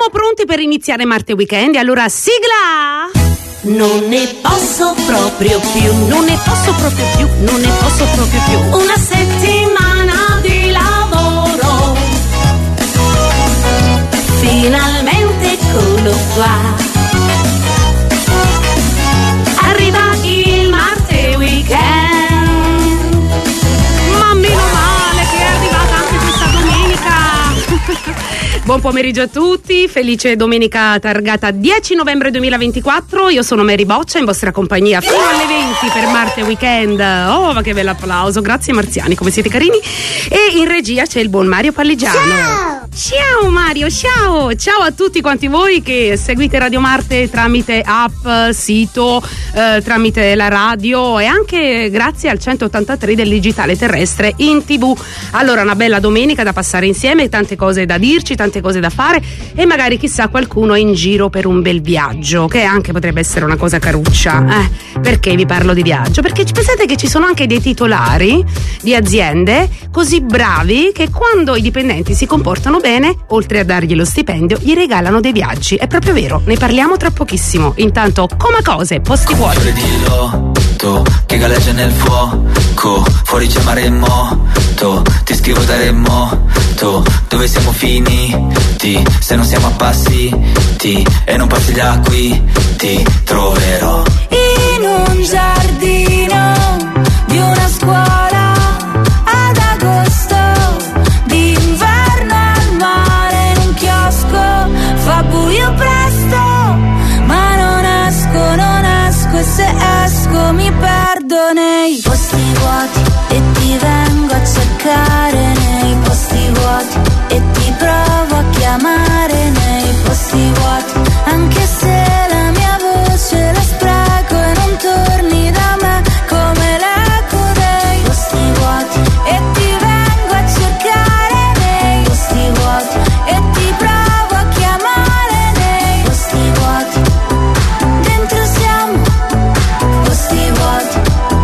Siamo pronti per iniziare Marte Weekend, allora sigla! Non ne posso proprio più, non ne posso proprio più, non ne posso proprio più. Una settimana di lavoro, finalmente eccolo qua. Arriva il Marte Weekend. Ma meno male che è arrivata anche questa domenica. Buon pomeriggio a tutti, felice domenica targata 10 novembre 2024. Io sono Mary Boccia, in vostra compagnia fino alle 20 per Marte Weekend. Oh, ma che bell'applauso, grazie Marziani, come siete carini. E in regia c'è il buon Mario Palligiano. Ciao Mario, ciao a tutti quanti voi che seguite Radio Marte tramite app, sito, tramite la radio e anche grazie al 183 del digitale terrestre in TV. Allora, una bella domenica da passare insieme, tante cose da dirci, tante cose da fare e magari chissà qualcuno è in giro per un bel viaggio, che anche potrebbe essere una cosa caruccia. Perché vi parlo di viaggio? Perché pensate che ci sono anche dei titolari di aziende così bravi che quando i dipendenti si comportano bene, oltre a dargli lo stipendio, gli regalano dei viaggi. È proprio vero, ne parliamo tra pochissimo. Intanto, come cose, posti vuoti. Fiore di lotto che galleggia nel fuoco, fuori c'è mare moto, ti scrivo da remoto, dove siamo finiti, se non siamo appassiti e non passi gli acqui, ti troverò in un giardino di una scuola ad agosto, d'inverno al mare in un chiosco, fa buio presto, ma non esco e se esco mi perdo nei posti vuoti e ti vengo a cercare nei posti vuoti e ti provo a chiamare nei posti vuoti, anche se la mia voce la spreco e non torni da me come l'eco dei posti vuoti e ti vengo a cercare nei posti vuoti e ti provo a chiamare nei posti vuoti, dentro siamo posti vuoti.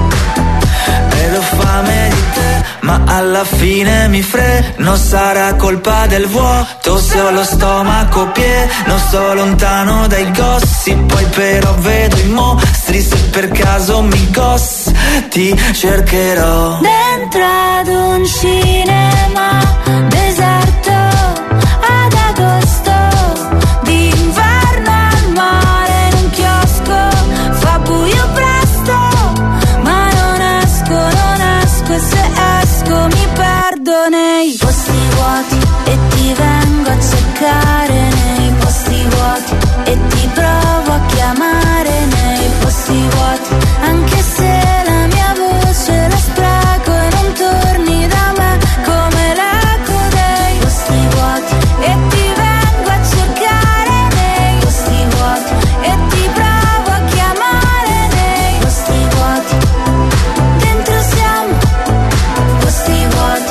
ed ho fame di te, ma alla fine mi freno, sarà colpa del vuoto se ho lo stomaco pieno, sto lontano dai gossip, poi però vedo i mostri, se per caso mi ghost ti cercherò Dentro ad un cinema deserto ad agosto, d'inverno al mare in un chiosco, fa buio presto, ma non esco e se esco mi perdo nei posti vuoti e ti vengo a cercare nei posti vuoti e ti provo a chiamare nei posti vuoti, anche se la mia voce la spreco e non torni da me come l'eco dei posti vuoti e ti vengo a cercare nei posti vuoti e ti provo a chiamare nei posti vuoti, dentro siamo posti vuoti.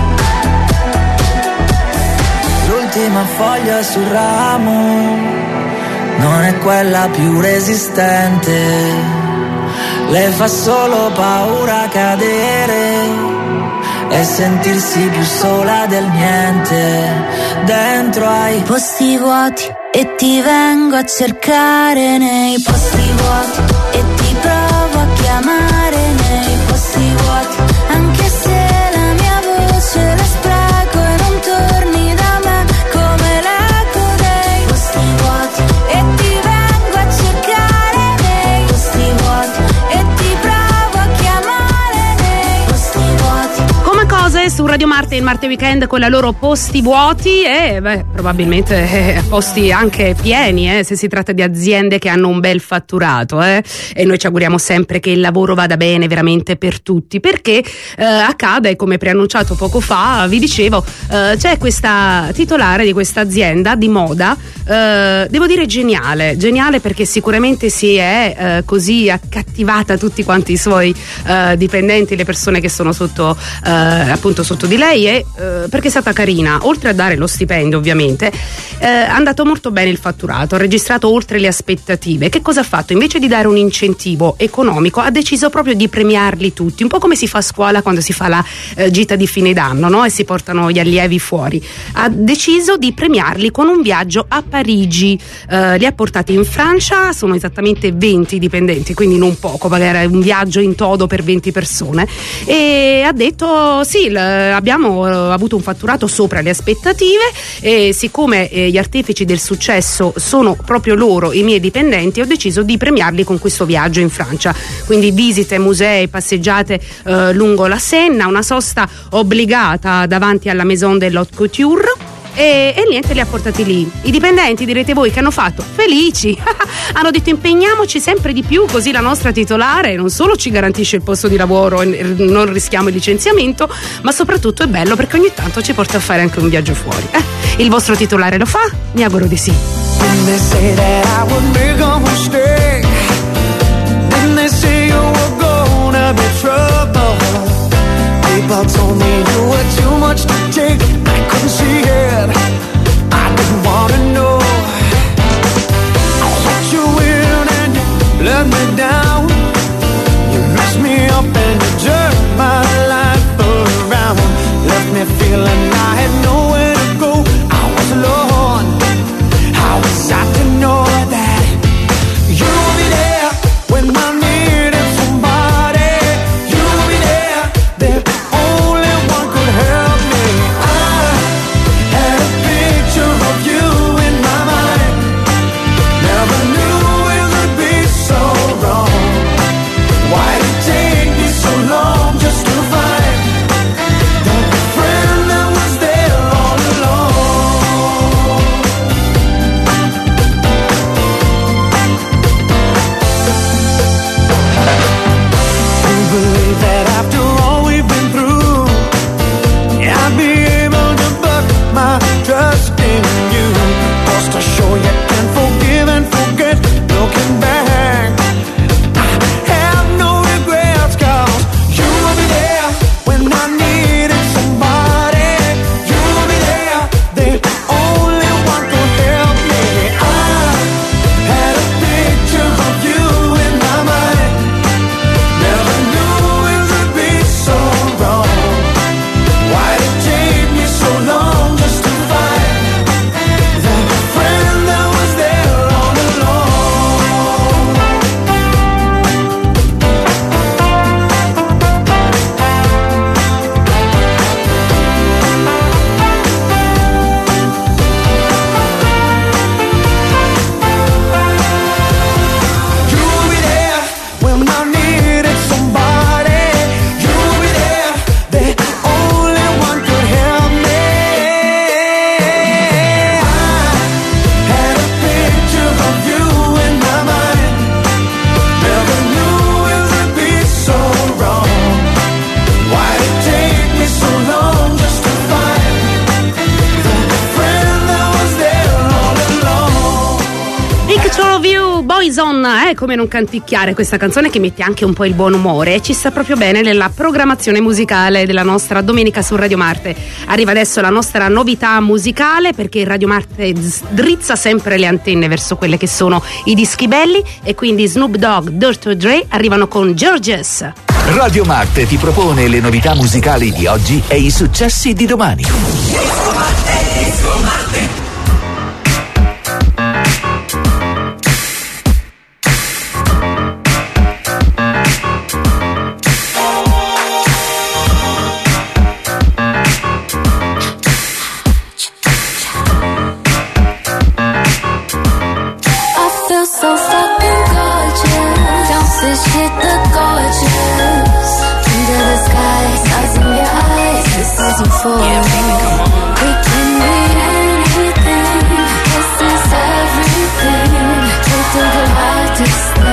l'ultima foglia sul ramo non è quella più resistente, le fa solo paura cadere e sentirsi più sola del niente, dentro ai Posti vuoti e ti vengo a cercare nei posti vuoti e ti provo a chiamare nei posti vuoti, anche se la mia voce la spreco e non torni da me come l'eco dei posti vuoti e ti vengo a cercare nei posti vuoti e ti provo a chiamare nei posti vuoti. Come cose su Radio Marte, il Marte Weekend con la loro posti vuoti e probabilmente posti anche pieni, se si tratta di aziende che hanno un bel fatturato, e noi ci auguriamo sempre che il lavoro vada bene veramente per tutti, perché accade, come preannunciato poco fa, vi dicevo, c'è questa titolare di questa azienda di moda, devo dire geniale perché sicuramente si è così accattivata tutti quanti i suoi dipendenti, le persone che sono sotto appunto appunto sotto di lei e perché è stata carina, oltre a dare lo stipendio ovviamente, è andato molto bene il fatturato, ha registrato oltre le aspettative. Che cosa ha fatto? Invece di dare un incentivo economico ha deciso proprio di premiarli tutti, un po' come si fa a scuola quando si fa la gita di fine d'anno, no? E si portano gli allievi fuori. Ha deciso di premiarli con un viaggio a Parigi, li ha portati in Francia, sono esattamente 20 dipendenti, quindi non poco, magari un viaggio in todo per 20 persone, e ha detto sì, abbiamo avuto un fatturato sopra le aspettative e siccome gli artefici del successo sono proprio loro, i miei dipendenti, ho deciso di premiarli con questo viaggio in Francia, quindi visite, musei, passeggiate lungo la Senna, una sosta obbligata davanti alla Maison de l'Haute Couture. E niente, li ha portati lì. I dipendenti, direte voi, che hanno fatto? Felici! Hanno detto impegniamoci sempre di più, così la nostra titolare non solo ci garantisce il posto di lavoro e non rischiamo il licenziamento, ma soprattutto è bello perché ogni tanto ci porta a fare anche un viaggio fuori. Il vostro titolare lo fa? Mi auguro di sì. People told me you were too much to take. I couldn't see it, I didn't wanna know. I let you in and you let me down. You messed me up and you turned my life around. Left me feeling I had nowhere to go. I was alone. How was I to know that you'll be there when I needed somebody? You'll be there, there. Come non canticchiare questa canzone che mette anche un po' il buon umore e ci sta proprio bene nella programmazione musicale della nostra domenica su Radio Marte. Arriva adesso la nostra novità musicale, perché Radio Marte drizza sempre le antenne verso quelle che sono i dischi belli, e quindi Snoop Dogg, Dr. Dre arrivano con Georges. Radio Marte ti propone le novità musicali di oggi e i successi di domani. Disco Marte.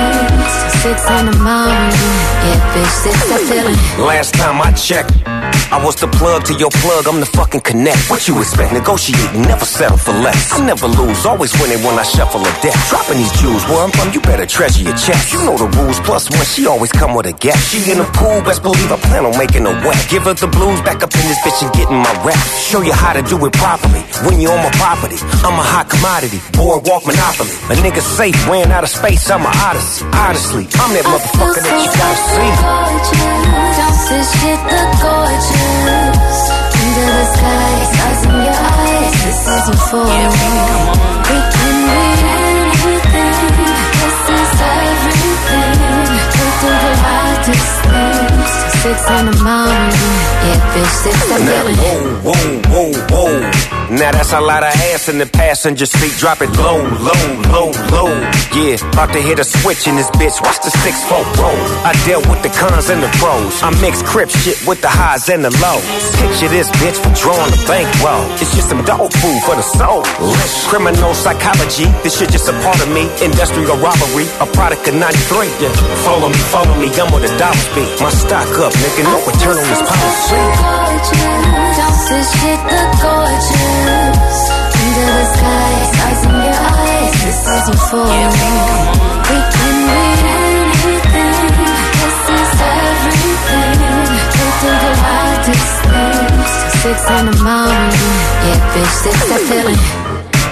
In the morning, yeah, bitch, 6 I feeling. Last time I checked, I was the plug to your plug, I'm the fucking connect. What you expect? Negotiating, never settle for less. I never lose, always winning when I shuffle a deck. Dropping these jewels, where I'm from, you better treasure your checks. You know the rules, plus one, she always come with a gap. She in the pool, best believe I plan on making her wet. Give her the blues, back up in this bitch and getting my rap. Show you how to do it properly. When you on my property, I'm a hot commodity. Boardwalk monopoly. A nigga safe, ran out of space, I'm a odyssey. Honestly, I'm that motherfucker that you gotta see. Don't say shit, the gorgeous. Under the sky, stars in your eyes. This isn't for me. We can read anything. This is everything. Take the hottest things. 6 in the morning. Yeah, bitch, 6 I'm feeling. Whoa, whoa, whoa, whoa. Now that's a lot of ass in the passenger seat. Drop it low, low, low, low. Yeah, about to hit a switch in this bitch. Watch the 6-4 roll. I dealt with the cons and the pros. I mix crip shit with the highs and the lows. Picture this bitch for drawing the bankroll. It's just some dog food for the soul. Criminal psychology. This shit just a part of me. Industrial robbery. A product of 93. Yeah. Follow me. I'm where the dollars be. My stock up, nigga. No return on this policy. Don't say shit, the gorgeous. Under the sky, stars in your eyes. This isn't for me. We can read anything. This is everything. Take the hottest things. 6 in the morning. Yeah, bitch, 6 I'm feeling.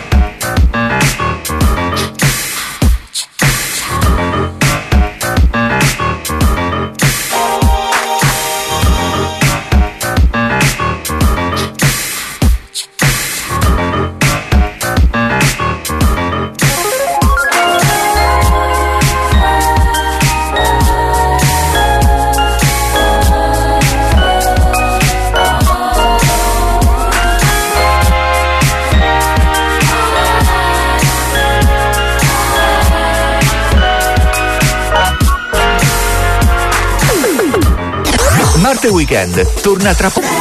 Marte Weekend torna tra poco.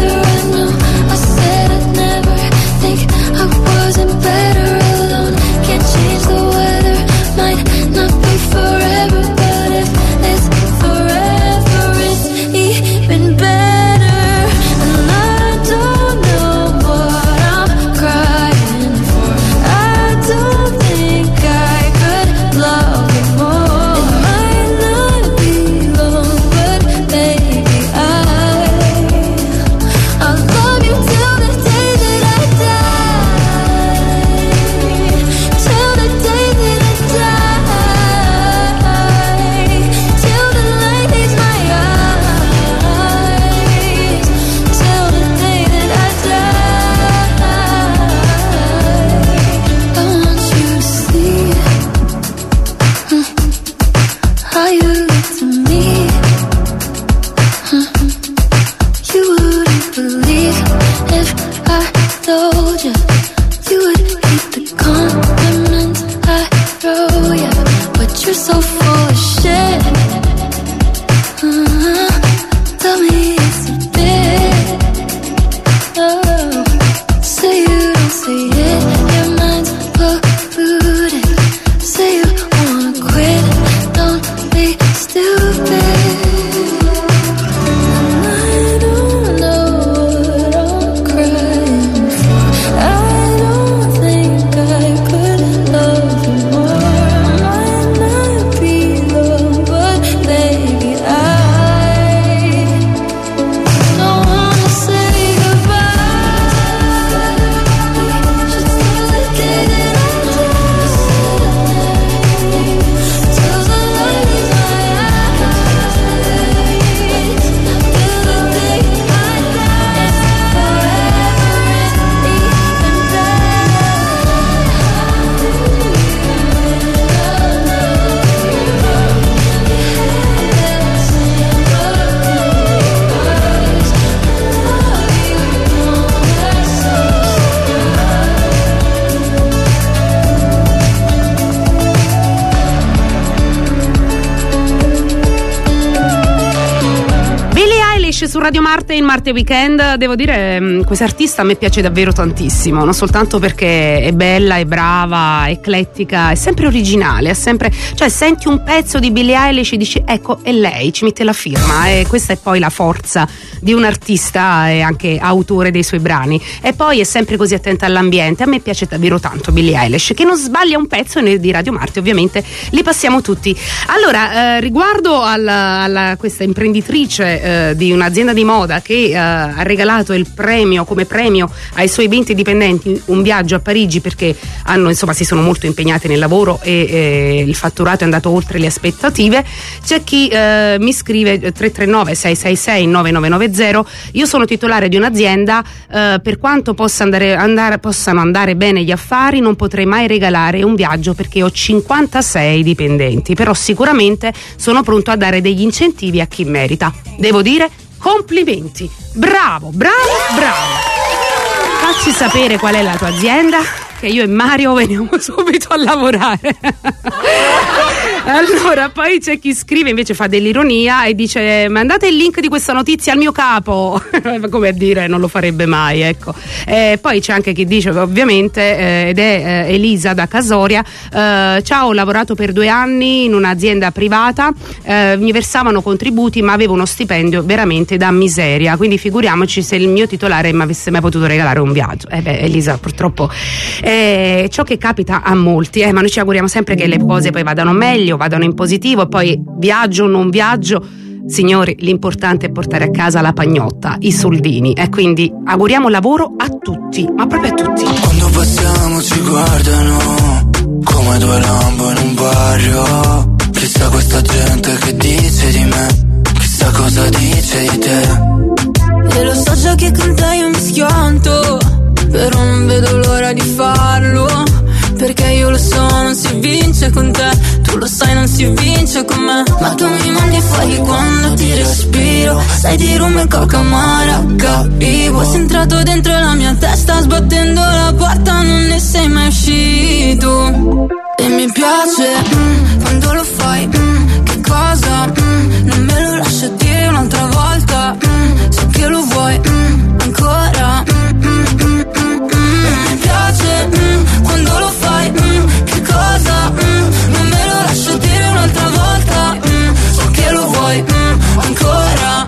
Better alone. Can't Eilish su Radio Marte in Marte Weekend. Devo dire, questa artista a me piace davvero tantissimo, non soltanto perché è bella, è brava, è eclettica, è sempre originale, è sempre, cioè senti un pezzo di Billie Eilish e dici ecco è lei, ci mette la firma, e questa è poi la forza di un artista e anche autore dei suoi brani. E poi è sempre così attenta all'ambiente. A me piace davvero tanto Billie Eilish, che non sbaglia un pezzo, e noi di Radio Marte ovviamente li passiamo tutti. Allora, riguardo alla questa imprenditrice di un'azienda di moda che ha regalato il premio, come premio ai suoi 20 dipendenti, un viaggio a Parigi, perché si sono molto impegnati nel lavoro e il fatturato è andato oltre le aspettative. C'è chi mi scrive 339 666 9990. Io sono titolare di un'azienda, per quanto possano andare bene gli affari, non potrei mai regalare un viaggio perché ho 56 dipendenti, però sicuramente sono pronto a dare degli incentivi a chi merita. Devo dire complimenti, bravo. Facci sapere qual è la tua azienda, che io e Mario veniamo subito a lavorare. Allora, poi c'è chi scrive, invece fa dell'ironia e dice: mandate il link di questa notizia al mio capo. Come a dire, non lo farebbe mai, ecco. Poi c'è anche chi dice, ovviamente, ed è Elisa da Casoria: ciao, ho lavorato per 2 anni in un'azienda privata, mi versavano contributi ma avevo uno stipendio veramente da miseria, quindi figuriamoci se il mio titolare mi avesse mai potuto regalare un viaggio. Elisa, purtroppo ciò che capita a molti, ma noi ci auguriamo sempre che le cose poi vadano meglio, vadano in positivo, e poi viaggio o non viaggio, signori, l'importante è portare a casa la pagnotta, i soldini, e quindi auguriamo lavoro a tutti, ma proprio a tutti. Quando passiamo ci guardano come 2 lampo in un barrio. Chissà questa gente che dice di me, chissà cosa dice di te. E lo so già che con te io mi schianto, però non vedo l'ora di farlo, perché io lo so, non si vince con te, tu lo sai, non si vince con me. Ma tu mi mandi fuori quando ti respiro, sai di rum e coca amara, capivo. Sei entrato dentro la mia testa, sbattendo la porta, non ne sei mai uscito. E mi piace, quando lo fai, che cosa, non me lo lascio dire un'altra volta, so che lo vuoi, ancora, mi piace, quando lo fai, che cosa, non me lo lascio dire un'altra volta, so che lo vuoi, ancora.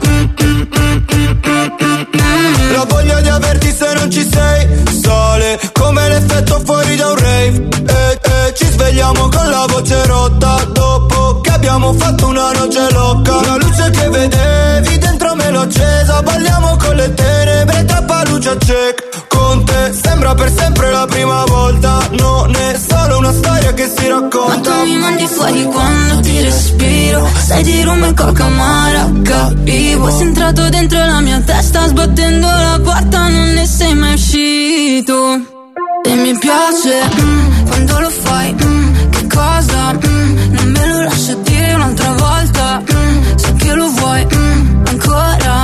La voglia di averti se non ci sei sale come l'effetto fuori da un rave. Ci svegliamo con la voce rotta dopo che abbiamo fatto una noce loca. La luce che vedevi dentro me l'ho accesa, balliamo con le tenebre tra palucia check. Con te sembra per sempre la prima volta, non è solo una storia che si racconta. Ma tu mi mandi fuori quando ti respiro, sai di rum e coca amara, capivo. Sei entrato dentro la mia testa, sbattendo la porta, non ne sei mai uscito. E mi piace, quando lo fai, che cosa, non me lo lascio dire un'altra volta, so che lo vuoi, ancora.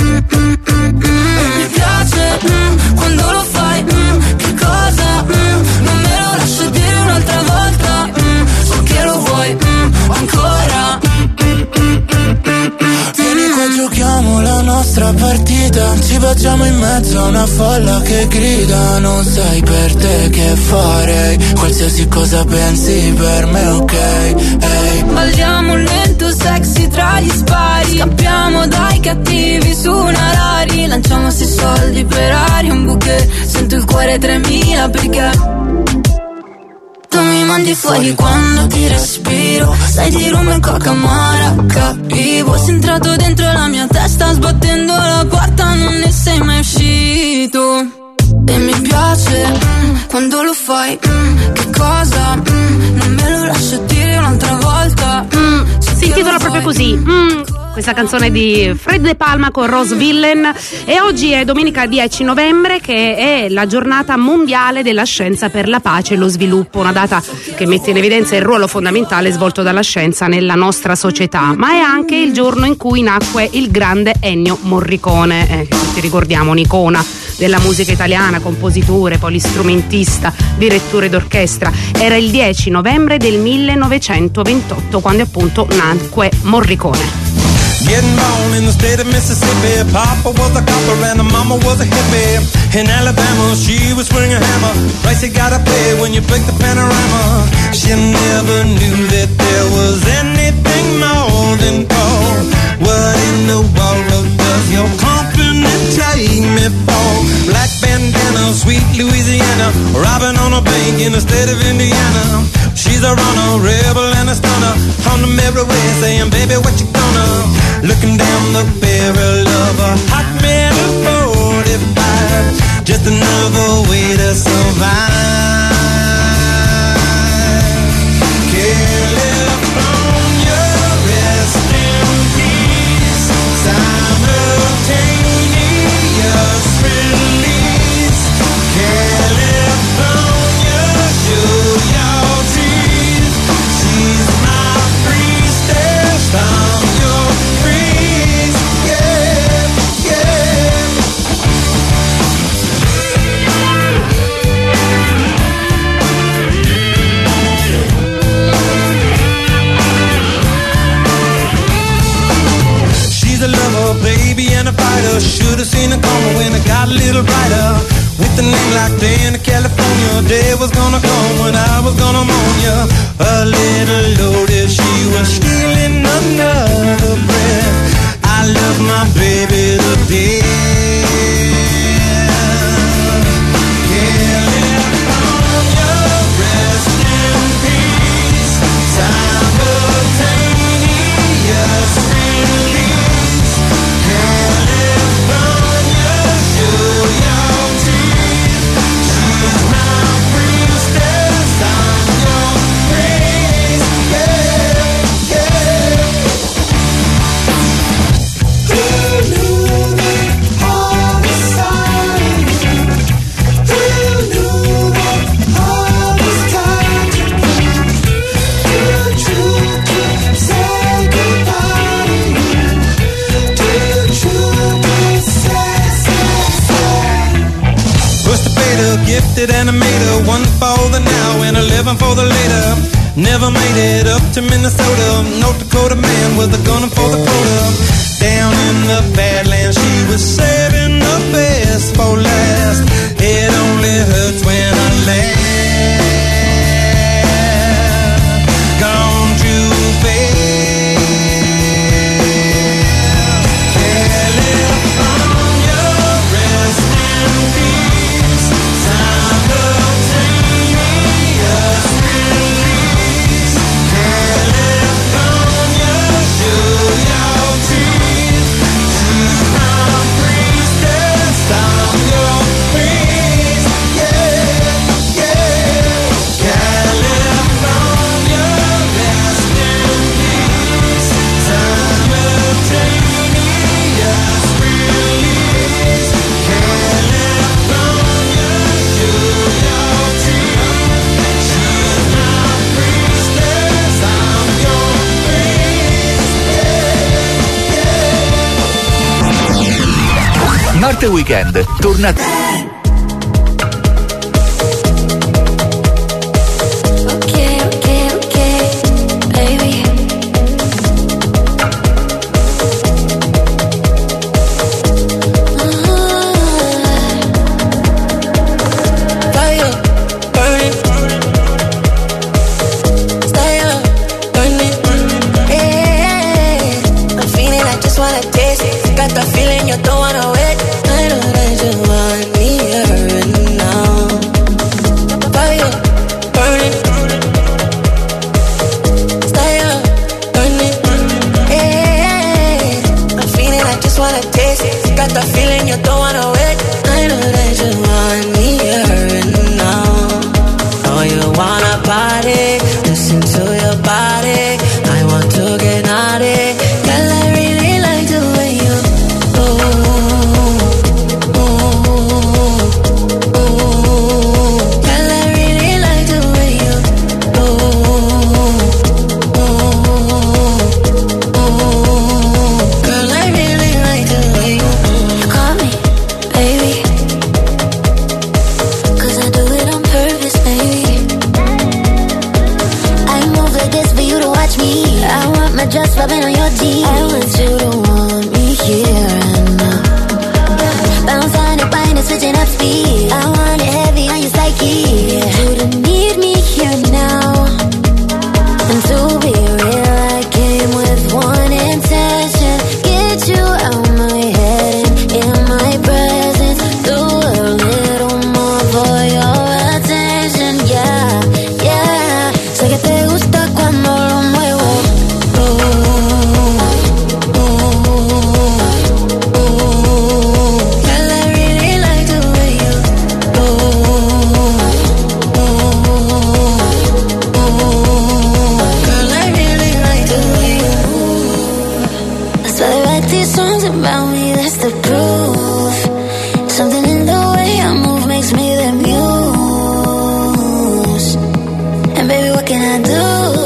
Mi piace, quando lo fai, che cosa, non me lo lascio dire un'altra volta, so che lo vuoi, ancora. Vieni qua, giochiamo la nostra partita, ci facciamo in mezzo a una folla che grida. Non sai per te che farei, qualsiasi cosa pensi per me, ok, hey. Balliamo lento, sexy tra gli spari, scappiamo dai cattivi su una Rari, lanciamo 6 soldi per aria, un bouquet, sento il cuore 3000 perché tu mi mandi fuori quando ti respiro, sai di rum e coca amara, capivo. Sei entrato dentro la mia testa, sbattendo la porta, non ne sei mai uscito. E mi piace, quando lo fai, che cosa, non me lo lascio dire un'altra volta. Si intitola proprio così, questa canzone di Fred De Palma con Rose Villain. E oggi è domenica 10 novembre, che è la giornata mondiale della scienza per la pace e lo sviluppo, una data che mette in evidenza il ruolo fondamentale svolto dalla scienza nella nostra società, ma è anche il giorno in cui nacque il grande Ennio Morricone, tutti ricordiamo, un'icona della musica italiana, compositore, polistrumentista, direttore d'orchestra. Era il 10 novembre del 1928 quando appunto nacque Morricone. Getting born in the state of Mississippi. Papa was a copper and mama was a hippie. In Alabama, she was swinging a hammer. Price you gotta pay when you break the panorama. She never knew that there was anything more than gold. What in the world does your company take me for? Black bandana, sweet Louisiana, robbing on a bank in the state of Indiana. She's a runner, rebel and a stunner, on the merry way saying, baby, what you gonna? Looking down the barrel of a hot metal 45, just another way to survive. California, rest in peace. Simultaneous release. California, show your teeth. She's my priestess. I'm your priest. Yeah, yeah. She's a lover, baby, and a fighter. Should've seen it coming when it got a little brighter. With a name like Dana, California, day was gonna come when I was gonna moan ya. A little loaded, she was stealing another breath. I love my baby to death. California, rest in peace. Simultaneous release. California, show your teeth. She's my priestess, I'm your priest. Yeah, yeah. Who knew that all this time? Who knew that all this time? Too true to say goodbye to you. Too true to say. Pushed the beta, gifted animator, 1 for the now and 11 for the later. Never made it up to Minnesota. North Dakota man was a gunner for the quota. Down in the Badlands, she was saving the best for last. It only hurts when I laugh. Gone too fast. California, rest in peace. Simultaneous release. California, show your teeth. She's my priestess, I'm your priest. Yeah, yeah. California, rest in peace. Simultaneous release. California, show your teeth. She's my priestess, I'm your priest. Norte Weekend torna. Okay, baby. Fire, burning. Stay up, burning. Yeah, I'm feeling, I just wanna taste it. Got the feeling you don't wanna wait. I know that you want me here and now. Fire, burning. Stay up, burning. Yeah, I'm feeling, I just wanna taste it. Got the feeling you don't wanna wait. I know that you want me here and now. Oh, you wanna party? Listen to your body. I want to get naughty. Girl, I really like the way you Girl, I really like the way you Girl, I really like the way you call me, baby. 'Cause I do it on purpose, baby. I move like this for you to watch me. I want my dress rubbing on your jeans. I want you to can I do?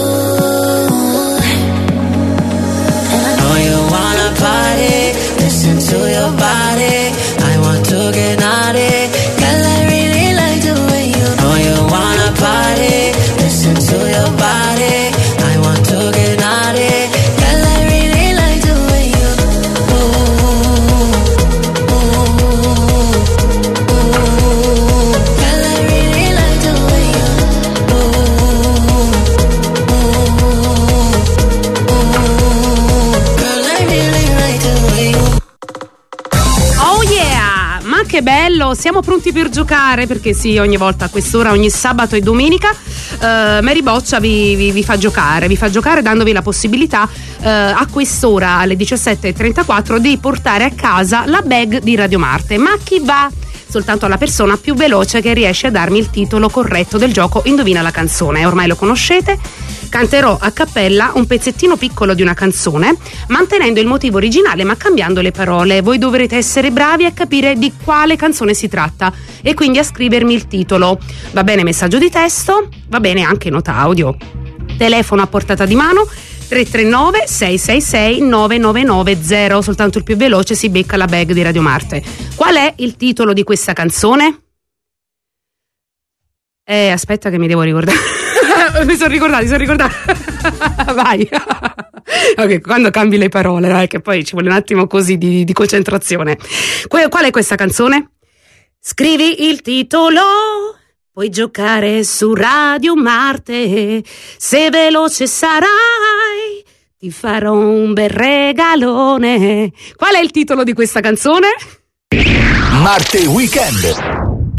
And I know you wanna party, listen to your body. I want to get naughty, girl, I really like the way you know you wanna party, listen to your body. I want to get naughty, girl, I really like the way you girl, I really like the way you girl, I really like the way you. Oh yeah! Ma che bello! Siamo pronti per giocare, perché sì, ogni volta a quest'ora, ogni sabato e domenica Mary Boccia vi fa giocare dandovi la possibilità a quest'ora alle 17:34 di portare a casa la bag di Radio Marte. Ma chi va? Soltanto alla persona più veloce che riesce a darmi il titolo corretto del gioco Indovina la canzone. Ormai lo conoscete. Canterò a cappella un pezzettino piccolo di una canzone, mantenendo il motivo originale ma cambiando le parole. Voi dovrete essere bravi a capire di quale canzone si tratta e quindi a scrivermi il titolo. Va bene messaggio di testo, va bene anche nota audio. Telefono a portata di mano 339 666 9990. Soltanto il più veloce si becca la bag di Radio Marte. Qual è il titolo di questa canzone? Aspetta che mi devo ricordare. mi sono ricordata. Vai. Ok, quando cambi le parole, dai, che poi ci vuole un attimo così di concentrazione. Qual è questa canzone? Scrivi il titolo, puoi giocare su Radio Marte. Se veloce sarai, ti farò un bel regalone. Qual è il titolo di questa canzone? Marte Weekend.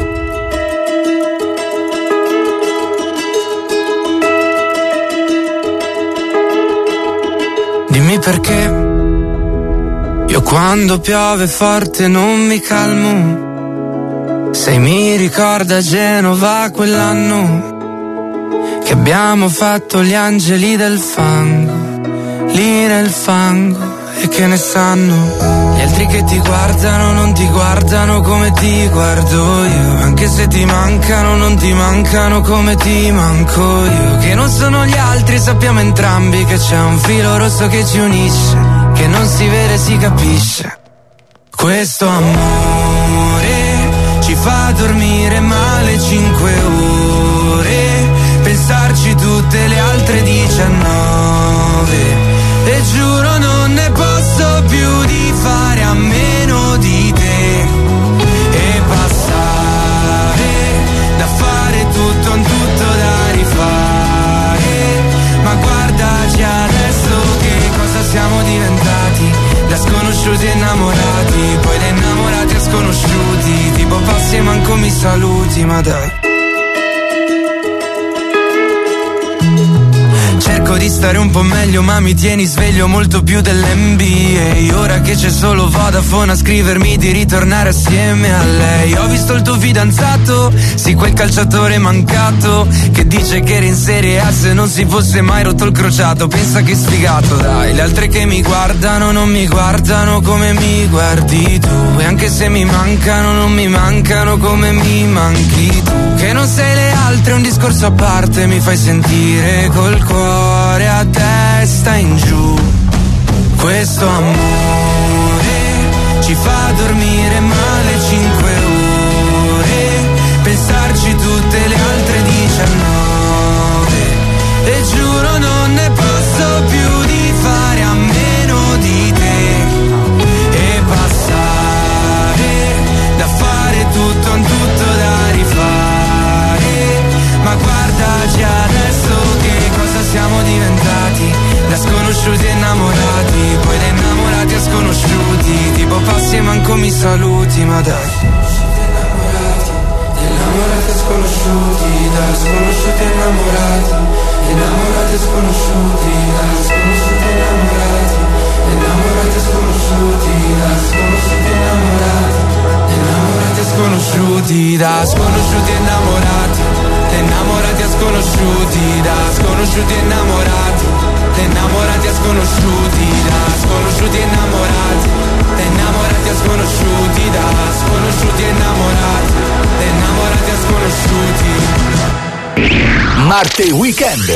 Dimmi perché io quando piove forte non mi calmo. Se mi ricorda Genova quell'anno che abbiamo fatto gli angeli del fango, lì nel fango, e che ne sanno gli altri che ti guardano, non ti guardano come ti guardo io. Anche se ti mancano, non ti mancano come ti manco io. Che non sono gli altri, sappiamo entrambi che c'è un filo rosso che ci unisce, che non si vede, si capisce. Questo amore ci fa dormire male 5 ore, pensarci tutte le altre 19. E giuro non ne posso più di fare a meno di te e passare da fare tutto un tutto da rifare. Ma guardaci adesso che cosa siamo diventati, da sconosciuti e innamorati, poi da innamorati a sconosciuti, tipo passi e manco mi saluti, ma dai. Cerco di stare un po' meglio ma mi tieni sveglio molto più dell'NBA. Ora che c'è solo Vodafone a scrivermi di ritornare assieme a lei. Ho visto il tuo fidanzato, sì quel calciatore mancato, che dice che era in Serie A se non si fosse mai rotto il crociato. Pensa che sfigato dai, le altre che mi guardano non mi guardano come mi guardi tu. E anche se mi mancano non mi mancano come mi manchi tu. Che non sei le altre, un discorso a parte, mi fai sentire col cuore a testa in giù. Questo amore ci fa dormire male 5 ore, pensarci tutte le altre 19. E giuro non ne posso più di fare a meno di te e passare da fare tutto un tutto da rifare. Ma guardaci adesso che cosa siamo diventati, da sconosciuti e innamorati, poi da innamorati a sconosciuti, tipo passi e manco mi saluti, ma dai. Innamorati e sconosciuti, da sconosciuti e innamorati, innamorati e sconosciuti, da sconosciuti e innamorati, innamorati e sconosciuti, da sconosciuti e innamorati, innamorati e sconosciuti, da sconosciuti e innamorati, innamorati e sconosciuti, da sconosciuti e innamorati, innamorati e sconosciuti, da sconosciuti e innamorati, innamorati e sconosciuti, da sconosciuti e innamorati, innamorati e sconosciuti. Marte Weekend.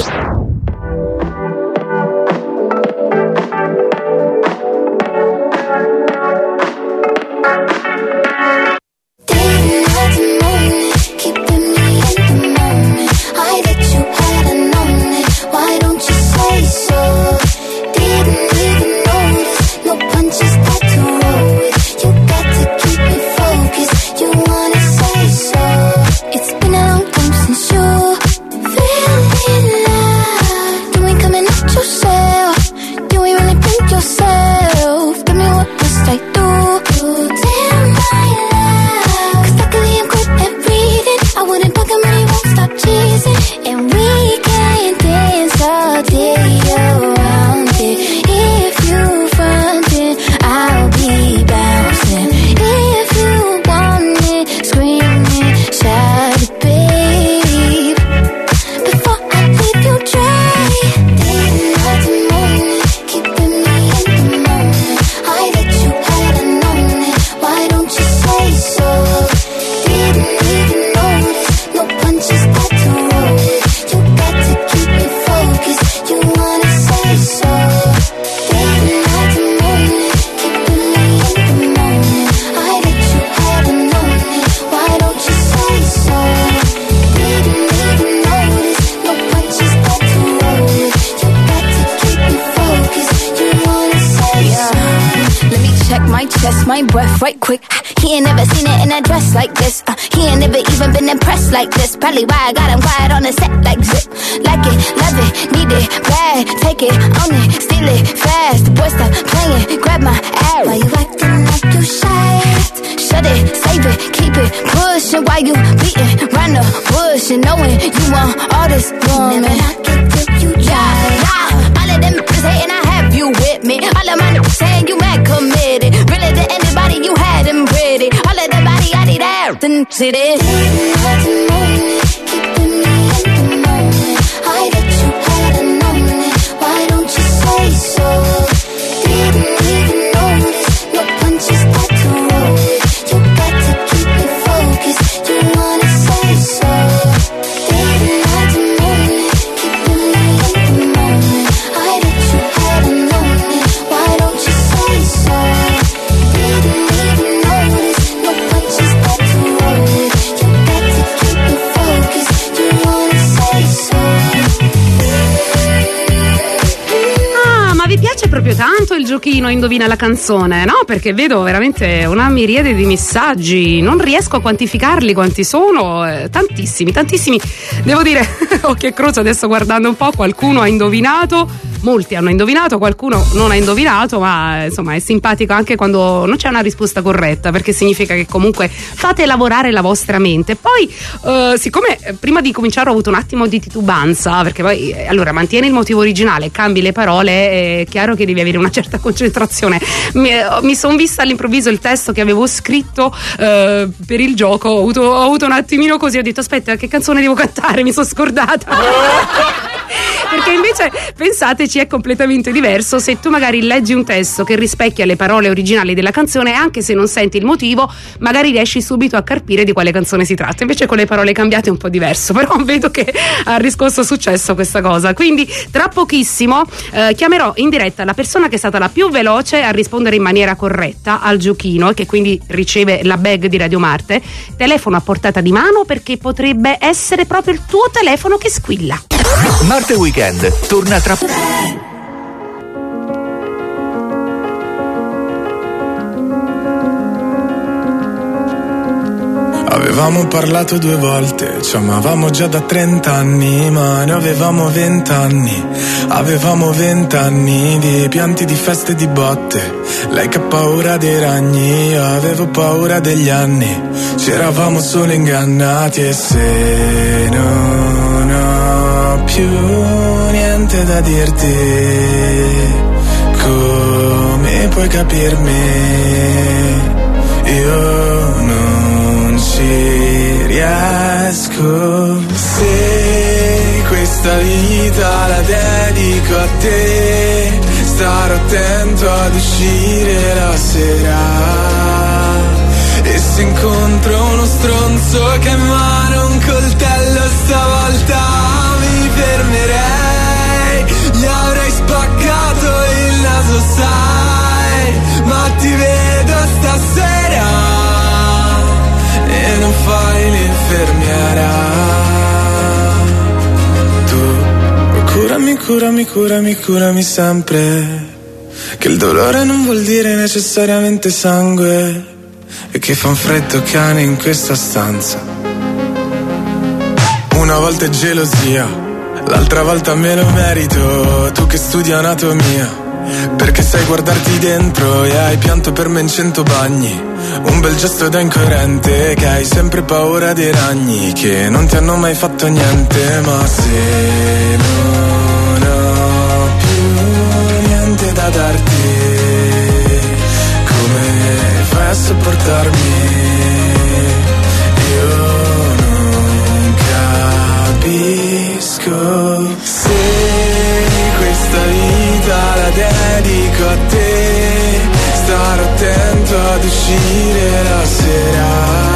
My breath right quick. He ain't never seen it in a dress like this. He ain't never even been impressed like this. Probably why I got him quiet on the set like zip. Like it, love it, need it, bad. Take it, own it, steal it, fast. The boy stop playing, grab my ass. Why you acting like you shy? Shut it, save it, keep it pushing. While you beating round the bush and knowing you want all this woman. Never knock it till you try. All of them niggas hating, I have you with me. All of my niggas saying you mad committed. Really to anybody you had them pretty. All of the body I need out and see this. Keeping me in the moment. I bet you had a moment. Why don't you say so? Didn't even notice. No punches got to roll with. You got to keep it focused. You wanna say so? Didn't have the moment. Keeping me in the moment. I bet you had a moment. Why don't you say so? Didn't even notice. No punches got to roll with. You got to keep it focused. You wanna say so? Ma vi piace proprio tanto il giochino Indovina la canzone? No, perché vedo veramente una miriade di messaggi, non riesco a quantificarli quanti sono, tantissimi. Devo dire, occhio e croce adesso guardando un po', qualcuno ha indovinato, molti hanno indovinato, qualcuno non ha indovinato, ma insomma è simpatico anche quando non c'è una risposta corretta, perché significa che comunque fate lavorare la vostra mente. Poi siccome prima di cominciare ho avuto un attimo di titubanza, perché poi allora mantieni il motivo originale, cambi le parole, è chiaro che devi avere una certa concentrazione. Mi sono vista all'improvviso il testo che avevo scritto per il gioco, ho avuto un attimino così, ho detto aspetta, che canzone devo cantare, mi sono scordata. Perché invece pensateci, è completamente diverso se tu magari leggi un testo che rispecchia le parole originali della canzone, anche se non senti il motivo magari riesci subito a capire di quale canzone si tratta. Invece con le parole cambiate è un po' diverso, però vedo che ha riscosso successo questa cosa. Quindi tra pochissimo chiamerò in diretta la persona che è stata la più veloce a rispondere in maniera corretta al giochino e che quindi riceve la bag di Radio Marte. Telefono a portata di mano, perché potrebbe essere proprio il tuo telefono che squilla. Marte Weekend torna tra Avevamo parlato 2 volte, ci amavamo già da 30 anni, ma ne avevamo 20 anni. Avevamo 20 anni di pianti, di feste, di botte. Lei che ha paura dei ragni, io avevo paura degli anni. Ci eravamo solo ingannati, e se non ho più niente da dirti, come puoi capirmi? Io non ci riesco. Se questa vita la dedico a te, starò attento ad uscire la sera. E se incontro uno stronzo che ha in mano un coltello, stavolta curami sempre. Che il dolore non vuol dire necessariamente sangue. E che fa un freddo cane in questa stanza. Una volta è gelosia, l'altra volta me lo merito. Tu che studi anatomia, perché sai guardarti dentro e hai pianto per me in 100 bagni. Un bel gesto da incoerente, che hai sempre paura dei ragni, che non ti hanno mai fatto niente. Ma se non ho più niente da darti, come fai a sopportarmi? Io non capisco se questa vita la dedico a te. Starò attento ad uscire la sera,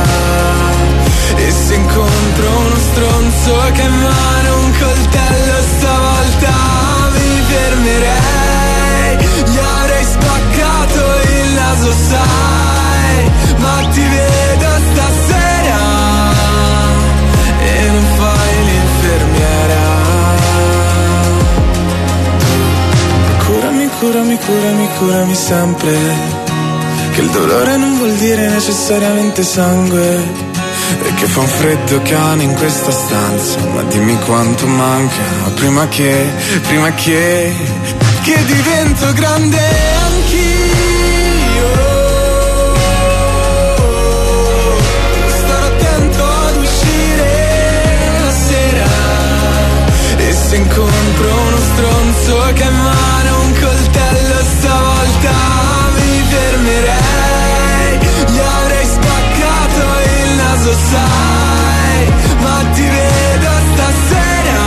e se incontro uno stronzo che ha in mano un coltello, stavolta mi fermerei. Gli avrei spaccato il naso, sai, ma ti vedo stasera e non fai l'infermiera. Curami sempre. Che il dolore non vuol dire necessariamente sangue. E che fa un freddo cane in questa stanza. Ma dimmi quanto manca prima che divento grande anch'io. Starò attento ad uscire la sera, e se incontro uno stronzo che ha in mano un coltello, stavolta mi fermerei. Gli avrei spaccato il naso, sai, ma ti vedo stasera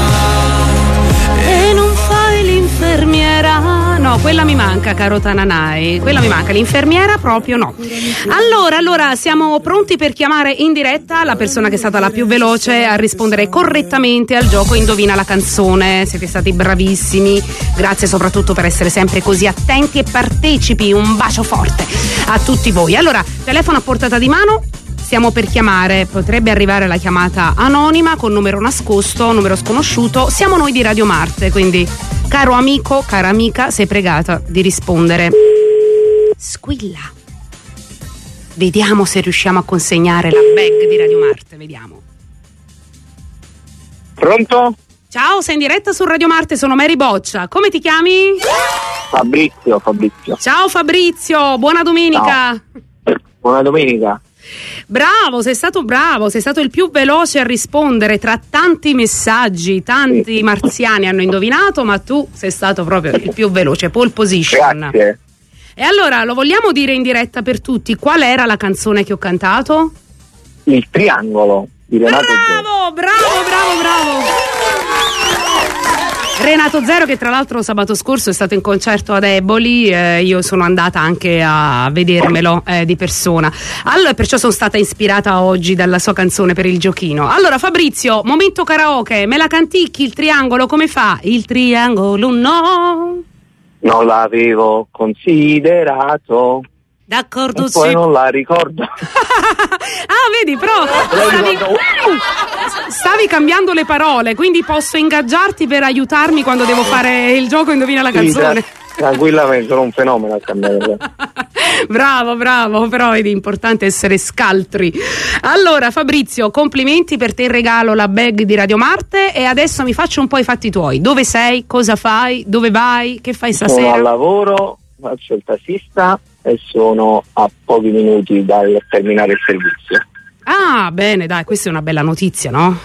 e non fai l'infermiera. No, quella mi manca, caro Tananai, quella mi manca, l'infermiera proprio no. Allora, siamo pronti per chiamare in diretta la persona che è stata la più veloce a rispondere correttamente al gioco Indovina la canzone. Siete stati bravissimi, grazie soprattutto per essere sempre così attenti e partecipi. Un bacio forte a tutti voi. Allora, telefono a portata di mano. Stiamo per chiamare, potrebbe arrivare la chiamata anonima con numero nascosto, numero sconosciuto. Siamo noi di Radio Marte, quindi caro amico, cara amica, sei pregata di rispondere. Squilla. Vediamo se riusciamo a consegnare la bag di Radio Marte, vediamo. Pronto? Ciao, sei in diretta su Radio Marte, sono Mary Boccia. Come ti chiami? Fabrizio. Ciao Fabrizio, buona domenica. Ciao. Buona domenica. Bravo, sei stato il più veloce a rispondere tra tanti messaggi, tanti marziani hanno indovinato, ma tu sei stato proprio il più veloce, pole position. Grazie. E allora, lo vogliamo dire in diretta per tutti, qual era la canzone che ho cantato? Il triangolo di Renato Zero. Bravo! Renato Zero, che tra l'altro sabato scorso è stato in concerto ad Eboli, io sono andata anche a vedermelo di persona, allora, perciò sono stata ispirata oggi dalla sua canzone per il giochino. Allora Fabrizio, momento karaoke, me la canticchi il triangolo, come fa? Il triangolo no, non l'avevo considerato. D'accordo, e poi non la ricordo. Vedi, però stavi cambiando le parole, quindi posso ingaggiarti per aiutarmi quando devo fare il gioco Indovina la canzone. Tranquillamente, sono un fenomeno a cambiare. Bravo, però è importante essere scaltri. Allora Fabrizio, complimenti, per te il regalo, la bag di Radio Marte. E adesso mi faccio un po' i fatti tuoi. Dove sei? Cosa fai? Dove vai? Che fai stasera? Sono al lavoro, faccio il tassista e sono a pochi minuti dal terminare il servizio. Ah, bene, dai, questa è una bella notizia, no?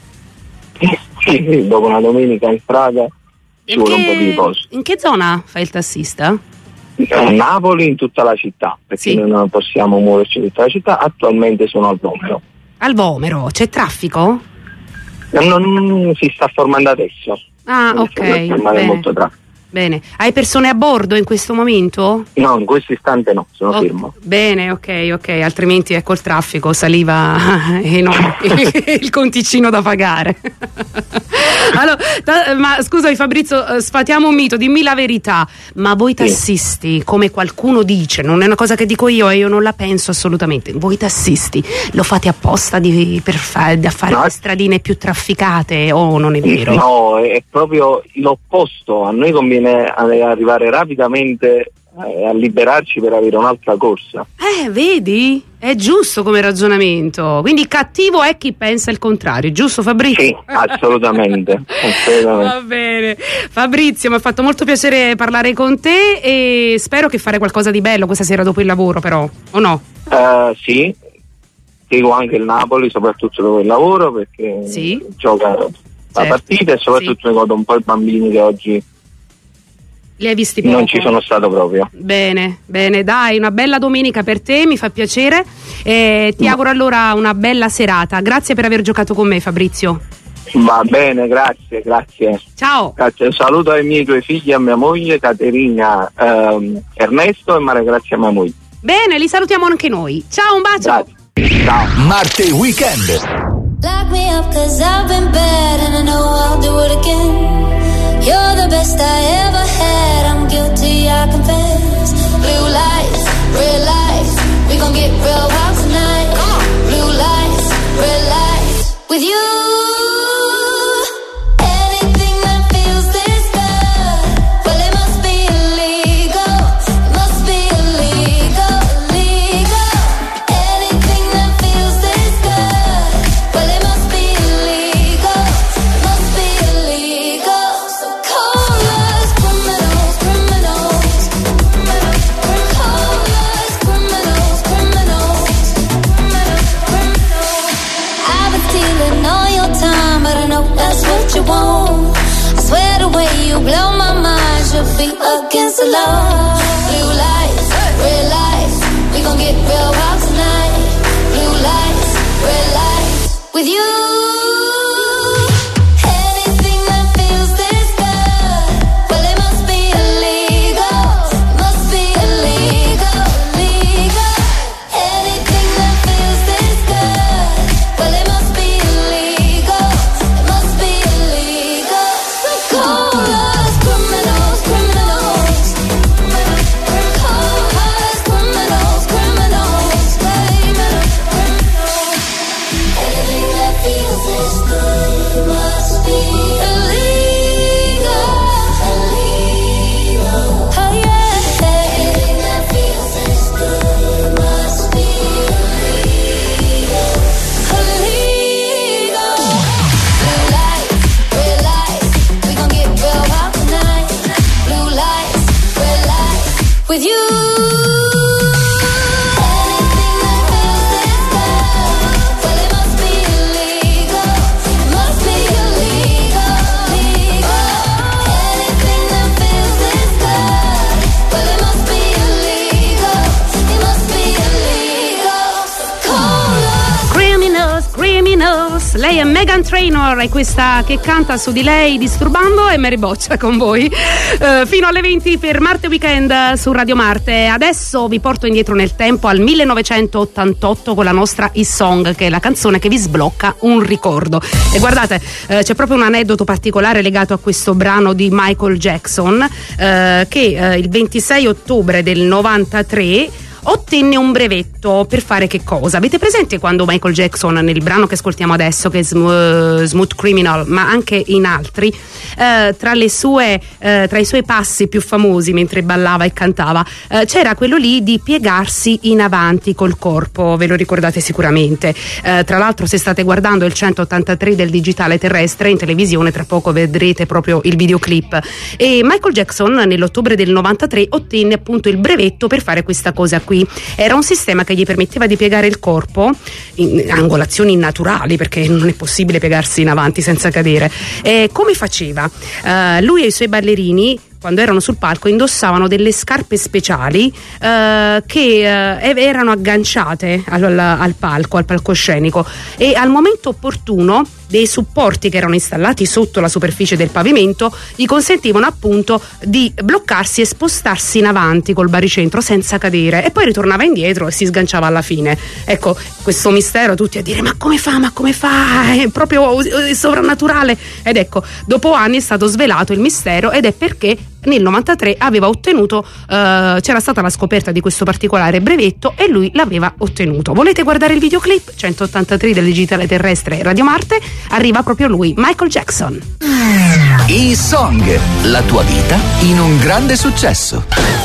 Sì, dopo una domenica in strada ci vuole un po' di riposo. In che zona fai il tassista? A Napoli, in tutta la città, perché noi non possiamo muoverci in tutta la città. Attualmente sono al Vomero. Al Vomero? C'è traffico? Non si sta formando adesso. Ah, ok. Bene. Molto traffico. Bene. Hai persone a bordo in questo momento? No, in questo istante no, sono fermo. Bene, ok, altrimenti ecco il traffico, saliva e no, il conticino da pagare. Allora, ma scusami Fabrizio, sfatiamo un mito, dimmi la verità, ma voi tassisti, come qualcuno dice, non è una cosa che dico io e io non la penso assolutamente, voi tassisti lo fate apposta per fare le stradine più trafficate o non è vero? No, è proprio l'opposto, a noi conviene arrivare rapidamente a liberarci per avere un'altra corsa. Vedi? È giusto come ragionamento. Quindi cattivo è chi pensa il contrario, giusto Fabrizio? Sì, assolutamente. Va bene. Fabrizio, mi ha fatto molto piacere parlare con te e spero che fare qualcosa di bello questa sera dopo il lavoro, però, o no? Sì, seguo anche il Napoli, soprattutto dopo il lavoro, perché gioca la partita e soprattutto ricordo un po' i bambini che oggi li hai visti poco? Non ci sono stato proprio. Bene, dai, una bella domenica per te, mi fa piacere e ti auguro allora una bella serata. Grazie per aver giocato con me Fabrizio. Va bene, grazie. Ciao. Grazie. Un saluto ai miei 2 figli, a mia moglie Caterina, Ernesto e Maria Grazia, mia moglie. Bene, li salutiamo anche noi. Ciao, un bacio. Grazie. Ciao. Marte Weekend. Lock me up 'cause I've been bad and I know I'll do it again. You're the best I ever had, I'm guilty, I confess. Blue lights, red lights, we gon' get real wild tonight. Blue lights, red lights, with you. Anything that feels this good, well it must be illegal. It must be illegal, illegal. Anything that feels this good, well it must be illegal. It must be illegal. So call us criminals, criminals. Call us criminals, criminals. I've been stealing all your time, but I know that's what you want. I swear the way you blow my mind should be against the law. Blue lights, red lights, we gon' get real wild tonight. Blue lights, red lights, with you. Anything that feels this good, well it must be illegal. It must be illegal, illegal. Anything that feels this good, well it must be illegal. It must be illegal. So call us criminals, criminals. Call us criminals, criminals. Anything that feels this good must be illegal, illegal. Oh yeah. Anything that feels this good must be illegal, illegal. Blue lights, red lights, we gon' get real wild tonight. Blue lights, red lights, with you. Anything that feels this good, well it must be illegal. It must be illegal, illegal. Anything that feels this good, well it must be illegal. It must be illegal. So call us. Criminals, lei è Meghan Trainor e questa che canta su di lei disturbando è Mary Boccia con voi fino alle 20 per Marte Weekend su Radio Marte. Adesso vi porto indietro nel tempo al 1988 con la nostra Hit Song, che è la canzone che vi sblocca un ricordo. E guardate, c'è proprio un aneddoto particolare legato a questo brano di Michael Jackson che il 26 ottobre del 93 ottenne un brevetto per fare che cosa? Avete presente quando Michael Jackson nel brano che ascoltiamo adesso, che è Smooth Criminal, ma anche in altri, tra i suoi passi più famosi mentre ballava e cantava c'era quello lì di piegarsi in avanti col corpo, ve lo ricordate sicuramente. Tra l'altro, se state guardando il 183 del digitale terrestre in televisione, tra poco vedrete proprio il videoclip. E Michael Jackson nell'ottobre del 93 ottenne appunto il brevetto per fare questa cosa qui. Era un sistema che gli permetteva di piegare il corpo in angolazioni naturali, perché non è possibile piegarsi in avanti senza cadere. Come faceva? Lui e i suoi ballerini quando erano sul palco, indossavano delle scarpe speciali che erano agganciate al palcoscenico, e al momento opportuno dei supporti che erano installati sotto la superficie del pavimento gli consentivano appunto di bloccarsi e spostarsi in avanti col baricentro senza cadere, e poi ritornava indietro e si sganciava alla fine. Ecco, questo mistero, tutti a dire ma come fa, è proprio sovrannaturale, ed ecco, dopo anni è stato svelato il mistero, ed è perché nel 93 aveva ottenuto, c'era stata la scoperta di questo particolare brevetto e lui l'aveva ottenuto. Volete guardare il videoclip? 183 del digitale terrestre Radio Marte, arriva proprio lui, Michael Jackson. E-Song, la tua vita in un grande successo.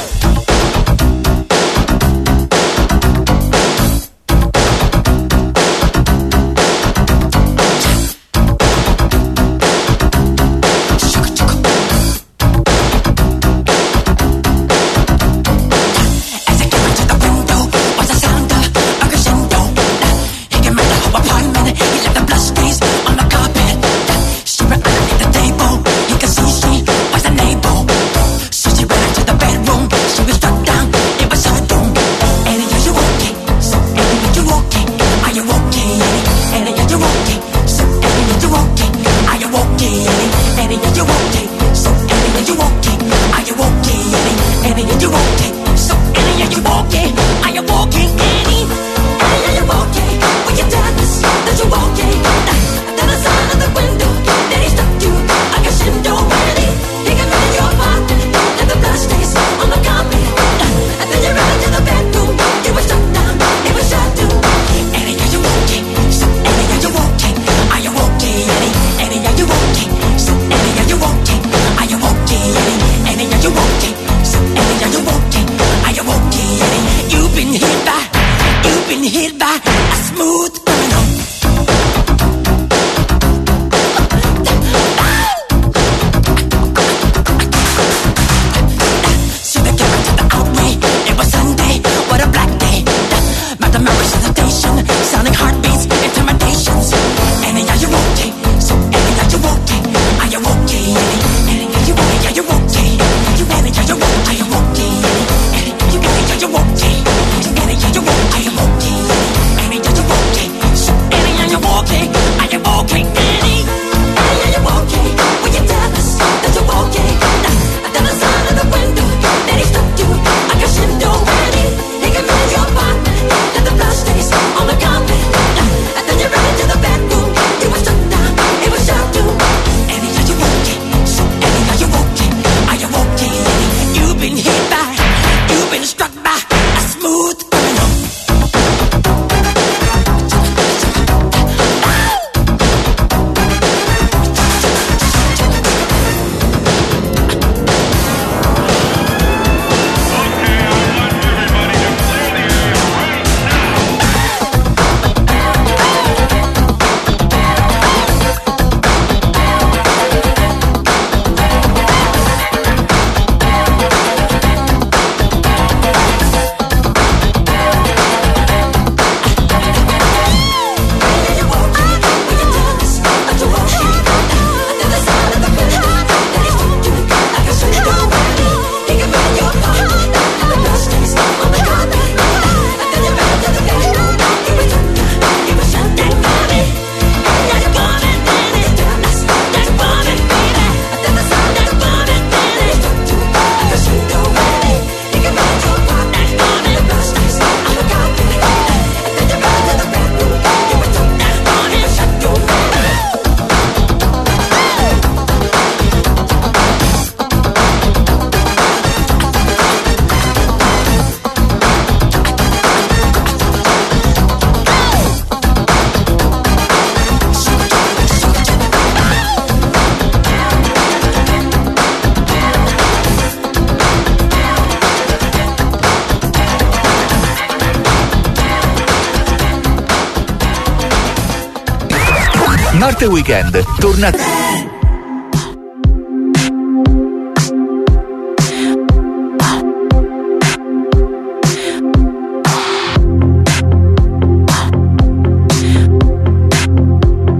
Marte Weekend torna.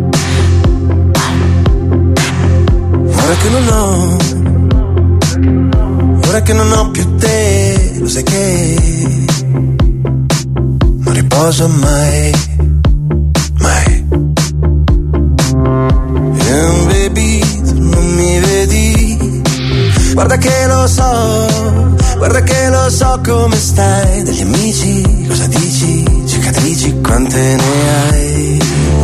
Working alone, che non ho più te, lo sai che non riposo mai, mai. And baby, tu non mi vedi, guarda che lo so come stai. Degli amici cosa dici, cicatrici quante ne hai.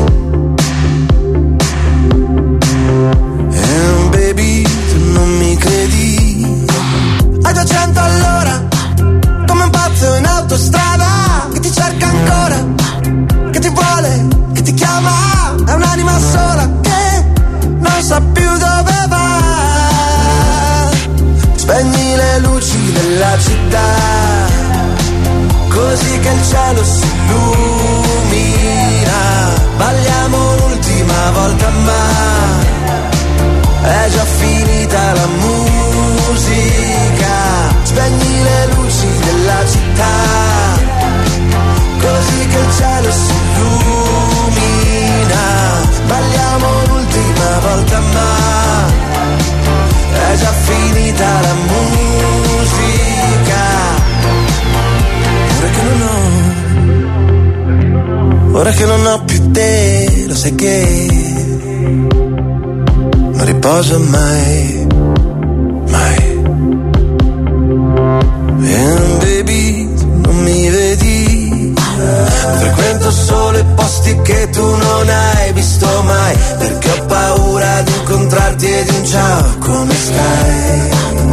And baby, tu non mi credi, a 200 all'ora, come un pazzo in autostrada, che ti cerca ancora, che ti vuole, che ti chiama, è un'anima sola che non sa più dove va. Spegni le luci della città, così che il cielo si illumina. Balliamo l'ultima volta ma è già finita la musica. Spegni le luci della città, così che il cielo si illumina. Balliamo l'ultima volta ma è già finita la musica. Ora che non ho più te, lo sai che non riposo mai, mai. And baby, tu non mi vedi, frequento solo i posti che tu non hai visto mai, perché ho paura di incontrarti e di un ciao, come stai?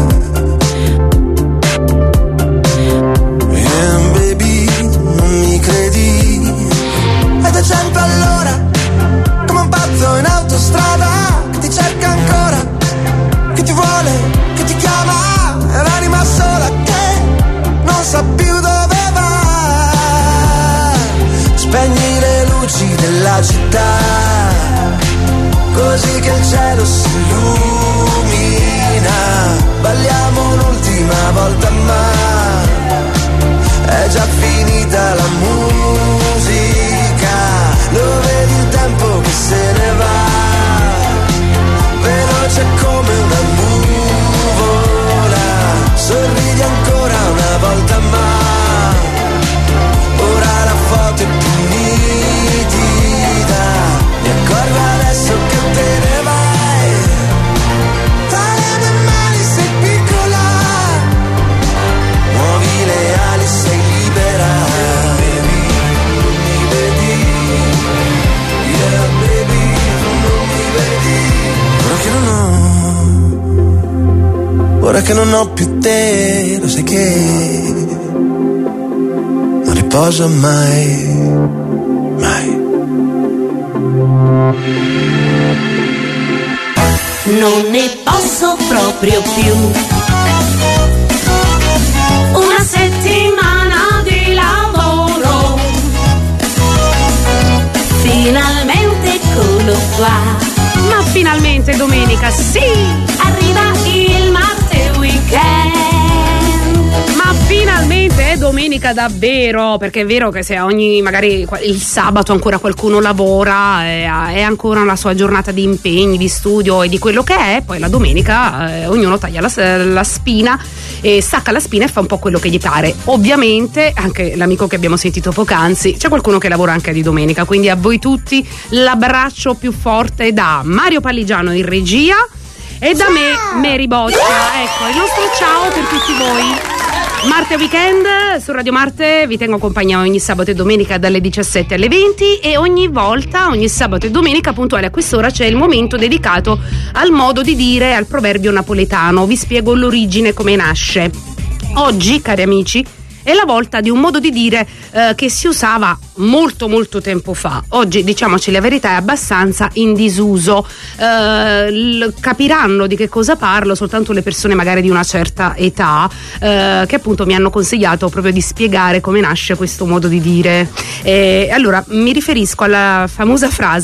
And baby, tu non mi credi, è 200 all'ora, come un pazzo in autostrada, che ti cerca ancora, che ti vuole, che ti chiama, è l'anima sola che non sa più dove va. Spegni le luci della città, così che il cielo si illumina. Balliamo l'ultima volta ma è già finita la musica. Lo vedi il tempo che se ne va, veloce come una nuvola. Sorridi ancora una volta ma ora la foto è più nitida. Mi accorgo adesso che te ne vai, tra le mie mani sei piccola, muovi le ali, sei libera. Baby, non mi vedi, yeah baby, non mi vedi. Ora che non ho più te, lo sai che non riposo mai, mai. Non ne posso proprio più. Una settimana di lavoro, finalmente eccolo qua. Ma finalmente domenica, sì! Arriva il martedì weekend. Ma finalmente è domenica davvero, perché è vero che se magari il sabato ancora qualcuno lavora, è ancora la sua giornata di impegni, di studio e di quello che è, poi la domenica ognuno taglia la spina e stacca la spina e fa un po' quello che gli pare. Ovviamente anche l'amico che abbiamo sentito poc'anzi, c'è qualcuno che lavora anche di domenica, quindi a voi tutti l'abbraccio più forte da Mario Palligiano in regia e da me, Mary Boccia. Ecco, il nostro ciao per tutti voi. Marte Weekend su Radio Marte vi tengo compagnia ogni sabato e domenica dalle 17 alle 20 e ogni volta, ogni sabato e domenica puntuale a quest'ora c'è il momento dedicato al modo di dire, al proverbio napoletano. Vi spiego l'origine, come nasce. Oggi, cari amici, è la volta di un modo di dire che si usava molto molto tempo fa. Oggi, diciamoci la verità, è abbastanza in disuso. Capiranno di che cosa parlo soltanto le persone magari di una certa età, che appunto mi hanno consigliato proprio di spiegare come nasce questo modo di dire. Allora, mi riferisco alla famosa frase: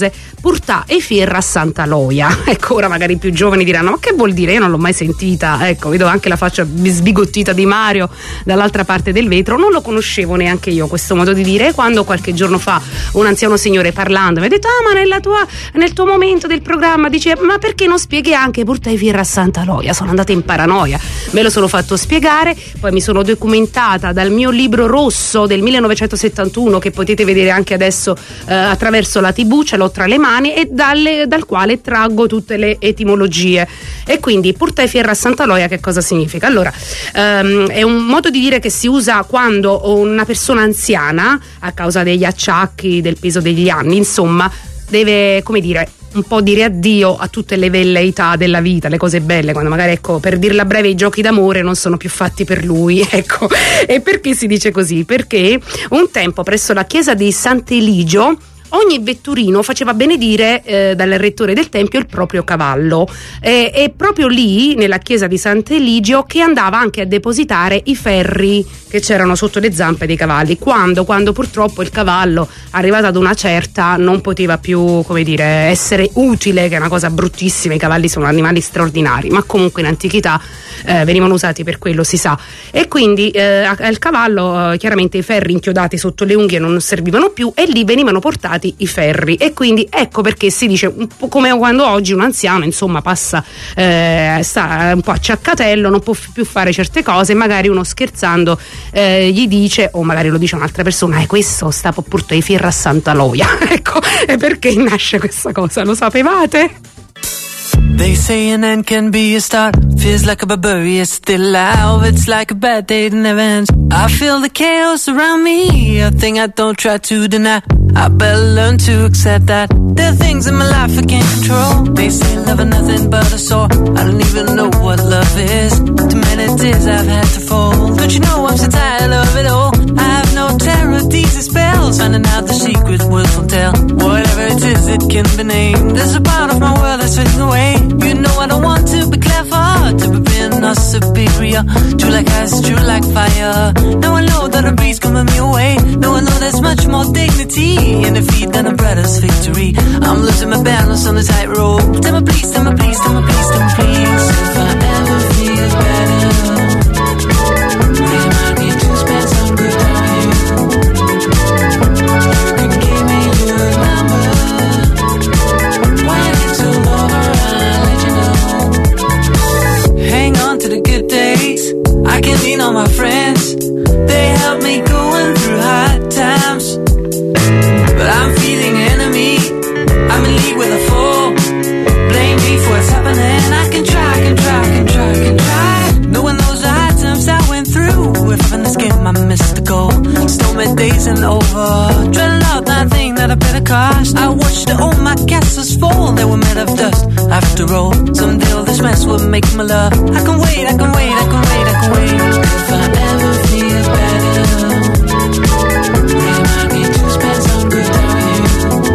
Purtà e Firra a Santa Loia. Ecco, ora magari i più giovani diranno: ma che vuol dire? Io non l'ho mai sentita. Ecco, vedo anche la faccia sbigottita di Mario dall'altra parte del vetro. Non lo conoscevo neanche io questo modo di dire. Quando qualche giorno fa un anziano signore parlando mi ha detto: ma nel tuo momento del programma dice, ma perché non spieghi anche Purtà e Firra a Santa Loia? Sono andata in paranoia, me lo sono fatto spiegare, poi mi sono documentata dal mio libro rosso del 1971 che potete vedere anche adesso attraverso la TV, ce l'ho tra le mani, e dal quale traggo tutte le etimologie. E quindi Purtà e Firra a Santa Loia che cosa significa? Allora, è un modo di dire che si usa quando una persona anziana, a causa degli acciacchi, del peso degli anni, insomma, deve, come dire, un po' dire addio a tutte le velleità della vita, le cose belle, quando magari, ecco, per dirla breve, i giochi d'amore non sono più fatti per lui, ecco. E perché si dice così? Perché un tempo presso la chiesa di Sant'Eligio ogni vetturino faceva benedire dal rettore del tempio il proprio cavallo, e proprio lì nella chiesa di Sant'Eligio che andava anche a depositare i ferri che c'erano sotto le zampe dei cavalli, quando purtroppo il cavallo, arrivato ad una certa, non poteva più, come dire, essere utile, che è una cosa bruttissima. I cavalli sono animali straordinari, ma comunque in antichità venivano usati per quello, si sa, e quindi al cavallo chiaramente i ferri inchiodati sotto le unghie non servivano più, e lì venivano portati i ferri. E quindi ecco perché si dice, un po' come quando oggi un anziano, insomma, passa sta un po' acciaccatello, non può più fare certe cose, magari uno scherzando gli dice, o magari lo dice un'altra persona, questo sta Purtà e Firra a Santa Loia. Ecco, e perché nasce questa cosa, lo sapevate? They say an end can be a start. Feels like a barbarian still alive. It's like a bad day that never ends. I feel the chaos around me, a thing I don't try to deny. I better learn to accept that there are things in my life I can't control. They say love is nothing but a sore. I don't even know what love is. Too many tears I've had to fold. Don't you know I'm so tired of it all? I have no terror of these spells. Finding out the secret words won't tell. Whatever it is, it can be named. There's a part of my world that's fading away. You know I don't want to be clever, to be being or superior. True like ice, true like fire. Now I know that a breeze coming me away. Now I know there's much more dignity in defeat than a brother's victory. I'm losing my balance on the tightrope. Tell me please, tell me please, tell me please, tell me please. If I ever feel better, remind me to spend some good on you. You can give me your number. When it's all over, I'll let you know. Hang on to the good days. I can lean on my friends. They help me going through hard times. But I'm feeling enemy. I'm in league with a foe. Blame me for what's happening. I can try, can try, can try, can try. Knowing those hard times I went through. If I'm in this game, I missed the goal. Stormy days and over. Dreading out that thing that I better cost. I watched all my castles fall. They were made of dust. After all, someday all this mess will make my love. I can wait, I can wait, I can wait, I can wait. If I ever feel better, remind me to spend some good on you.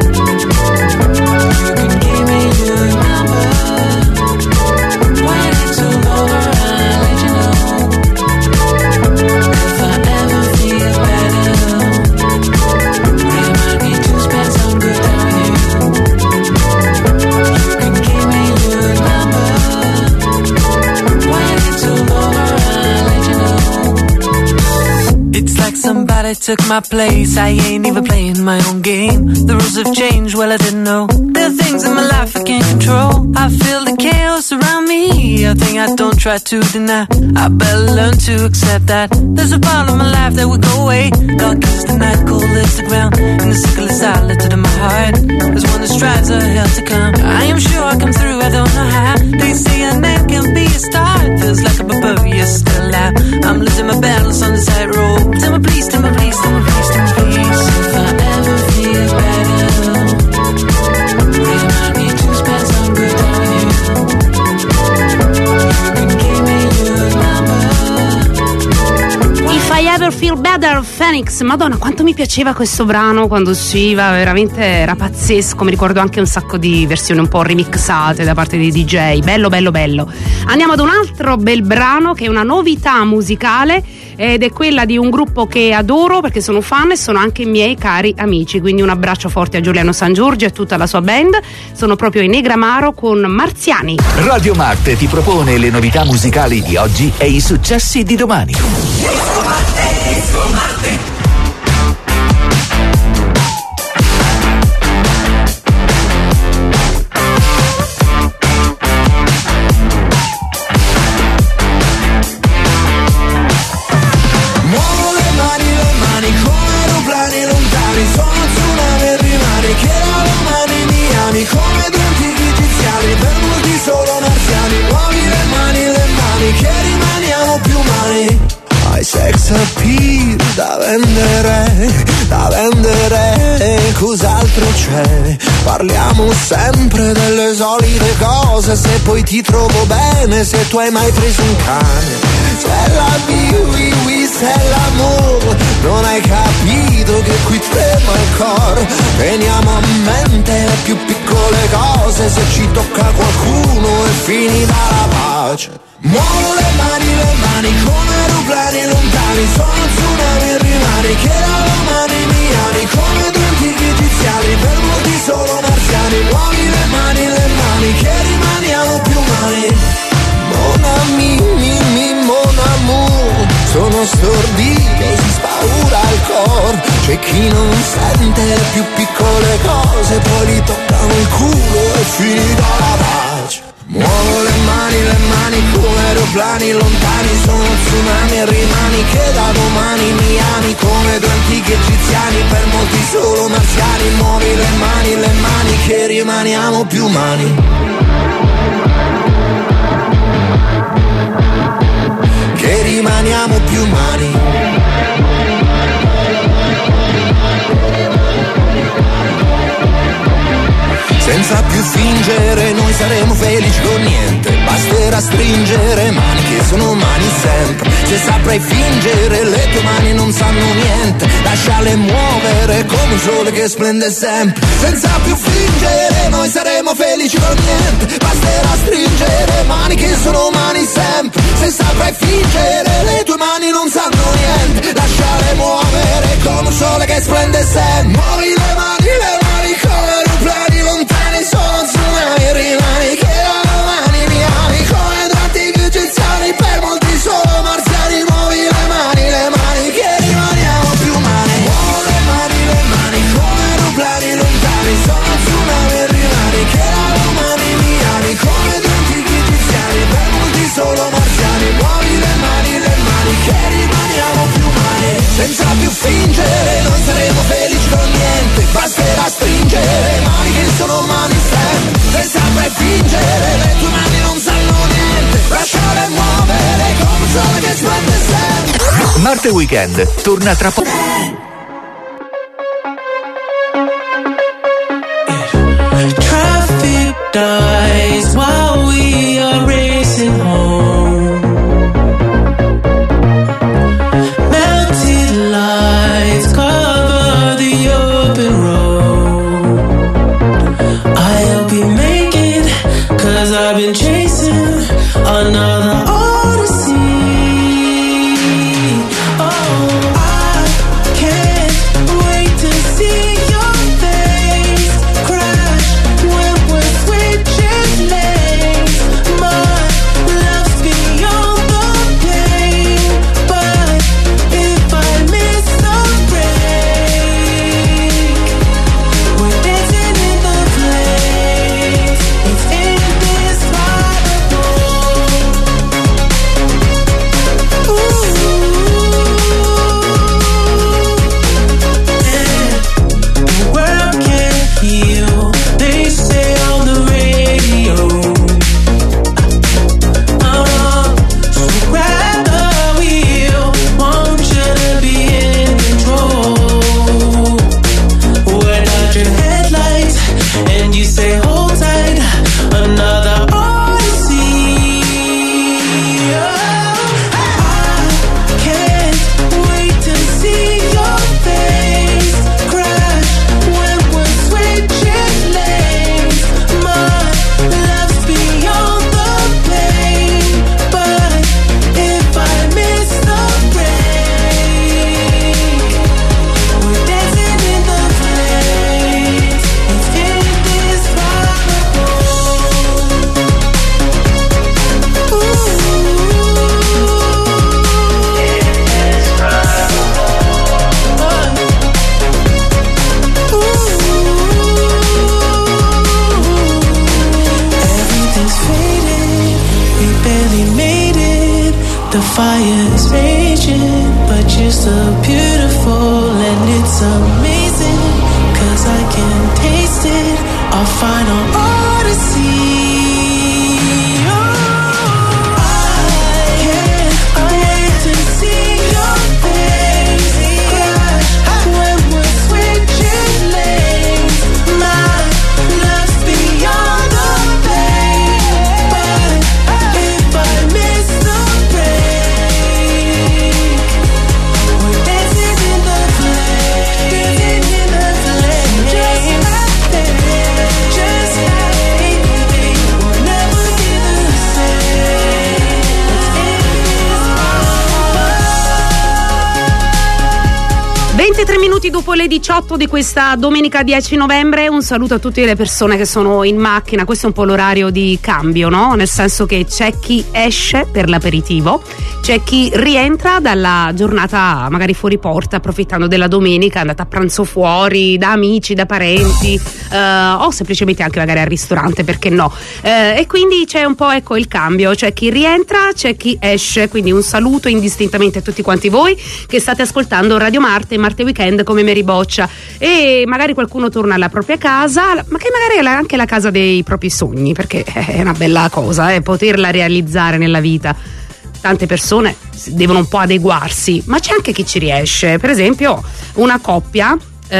You can give me your number. When it's all over, I'll let you know. If I ever feel better, remind me to spend some good on you. You can give me your number. When it's all over, I'll let you know. It's like somebody took my place. I ain't even playing my own game. The rules have changed, well I didn't know. There are things in my life I can't control. I feel the chaos around me, a thing I don't try to deny. I better learn to accept that there's a part of my life that will go away. Dark is the night, cold is the ground, and the sickle is silent in my heart. There's one that strives a hell to come. I am sure I come through, I don't know how. They say an end can be a start. Feels like a barbarian still alive. I'm losing my battles on the tightrope. Tell me please, tell me please, tell me please, tell me please. If I ever feel better, remind me to spend some good on you. You can give me your number. If I ever Never Feel Better, Phoenix. Madonna, quanto mi piaceva questo brano quando usciva, veramente era pazzesco. Mi ricordo anche un sacco di versioni un po' remixate da parte dei DJ. Bello, bello, bello. Andiamo ad un altro bel brano che è una novità musicale ed è quella di un gruppo che adoro perché sono fan e sono anche miei cari amici, quindi un abbraccio forte a Giuliano Sangiorgi e a tutta la sua band. Sono proprio in Negramaro con Marziani. Radio Marte ti propone le novità musicali di oggi e i successi di domani. Disco Marte. Come due antichi egiziani, per molti solo marziani. Muovi le mani che rimaniamo più umani. Hai sex appeal da vendere, cos'altro c'è? Parliamo sempre delle solite cose, se poi ti trovo bene, se tu hai mai preso un cane. C'è la oui, c'è l'amore, non hai capito che qui trema il cor. Teniamo a mente le più piccole cose, se ci tocca qualcuno è finita la pace. Muovo le mani come aeroplani lontani, sono tsunami e rimani che erano mani miani, come due antichi egiziani, per molti solo marziani. Muovi le mani che rimaniamo più umani. Mon ami, mon amour, sono stordito, si spaura il cor. C'è chi non sente le più piccole cose, poi gli toccano il culo e finita la pace. Muovo le mani come aeroplani lontani, sono tsunami e rimani che da domani mi ami, come due antichi egiziani, per molti solo marziani. Muovi le mani che rimaniamo più umani. Che rimaniamo più umani. Senza più fingere noi saremo felici con niente, basterà stringere mani che sono mani sempre. Se saprai fingere le tue mani non sanno niente, lasciale muovere come un sole che splende sempre. Senza più fingere noi saremo felici con niente, basterà stringere mani che sono mani sempre. Se saprai fingere le tue mani non sanno niente, lasciale muovere come un sole che splende sempre. Muovi le mani come aeroplani lontani, sono tsunami e rimani che erano mani miani, come due antichi egiziani, per molti solo marziani. Muovi le mani che rimaniamo più umani. Muovo le mani come aeroplani lontani, sono tsunami e rimani che erano mani miani, come due antichi egiziani, per molti solo marziani. Muovi le mani che rimaniamo più umani. Senza più fingere noi saremo felici con niente, basterà stringere mani che sono mani sempre. Se saprai fingere le tue mani non sanno niente, lasciale muovere come un sole che splende sempre. Marte Weekend torna tra poco. Traffic dies while we are racing home. Melted lights cover the open road. I'll be making, 'cause I've been chasing another odyssey. Oh, I can't wait to see your face crash when we're switching lanes. My love's beyond the pain, but if I miss the break, we're dancing in the flames. It's indescribable. The fire's raging, but you're so beautiful and it's amazing, 'cause I can taste it, our final odyssey. Minuti dopo le 18 di questa domenica 10 novembre, un saluto a tutte le persone che sono in macchina. Questo è un po' l'orario di cambio, no? Nel senso che c'è chi esce per l'aperitivo, c'è chi rientra dalla giornata magari fuori porta, approfittando della domenica, è andata a pranzo fuori, da amici, da parenti, o semplicemente anche magari al ristorante, perché no? E quindi c'è un po', ecco, il cambio, c'è chi rientra, c'è chi esce, quindi un saluto indistintamente a tutti quanti voi che state ascoltando Radio Marte Weekend come Mary Boccia, e magari qualcuno torna alla propria casa, ma che magari è anche la casa dei propri sogni, perché è una bella cosa poterla realizzare nella vita. Tante persone devono un po' adeguarsi, ma c'è anche chi ci riesce. Per esempio una coppia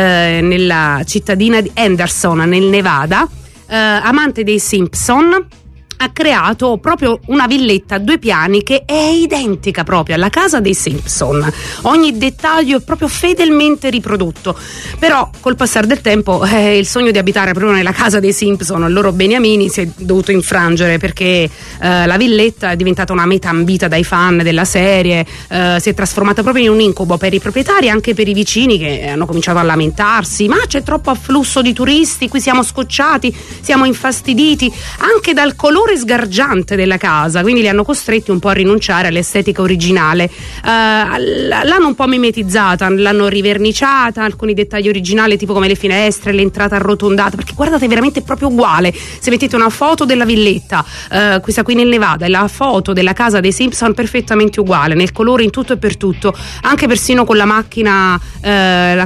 nella cittadina di Henderson nel Nevada, amante dei Simpson, ha creato proprio una villetta a 2 piani che è identica proprio alla casa dei Simpson. Ogni dettaglio è proprio fedelmente riprodotto. Però col passare del tempo il sogno di abitare proprio nella casa dei Simpson, il loro beniamini, si è dovuto infrangere, perché la villetta è diventata una meta ambita dai fan della serie, si è trasformata proprio in un incubo per i proprietari e anche per i vicini, che hanno cominciato a lamentarsi: ma c'è troppo afflusso di turisti, qui siamo scocciati, siamo infastiditi anche dal colore sgargiante della casa, quindi li hanno costretti un po' a rinunciare all'estetica originale. L'hanno un po' mimetizzata, l'hanno riverniciata, alcuni dettagli originali tipo come le finestre, l'entrata arrotondata, perché guardate, veramente è proprio uguale. Se mettete una foto della villetta, questa qui nel Nevada, e la foto della casa dei Simpson, perfettamente uguale nel colore, in tutto e per tutto, anche persino con la macchina la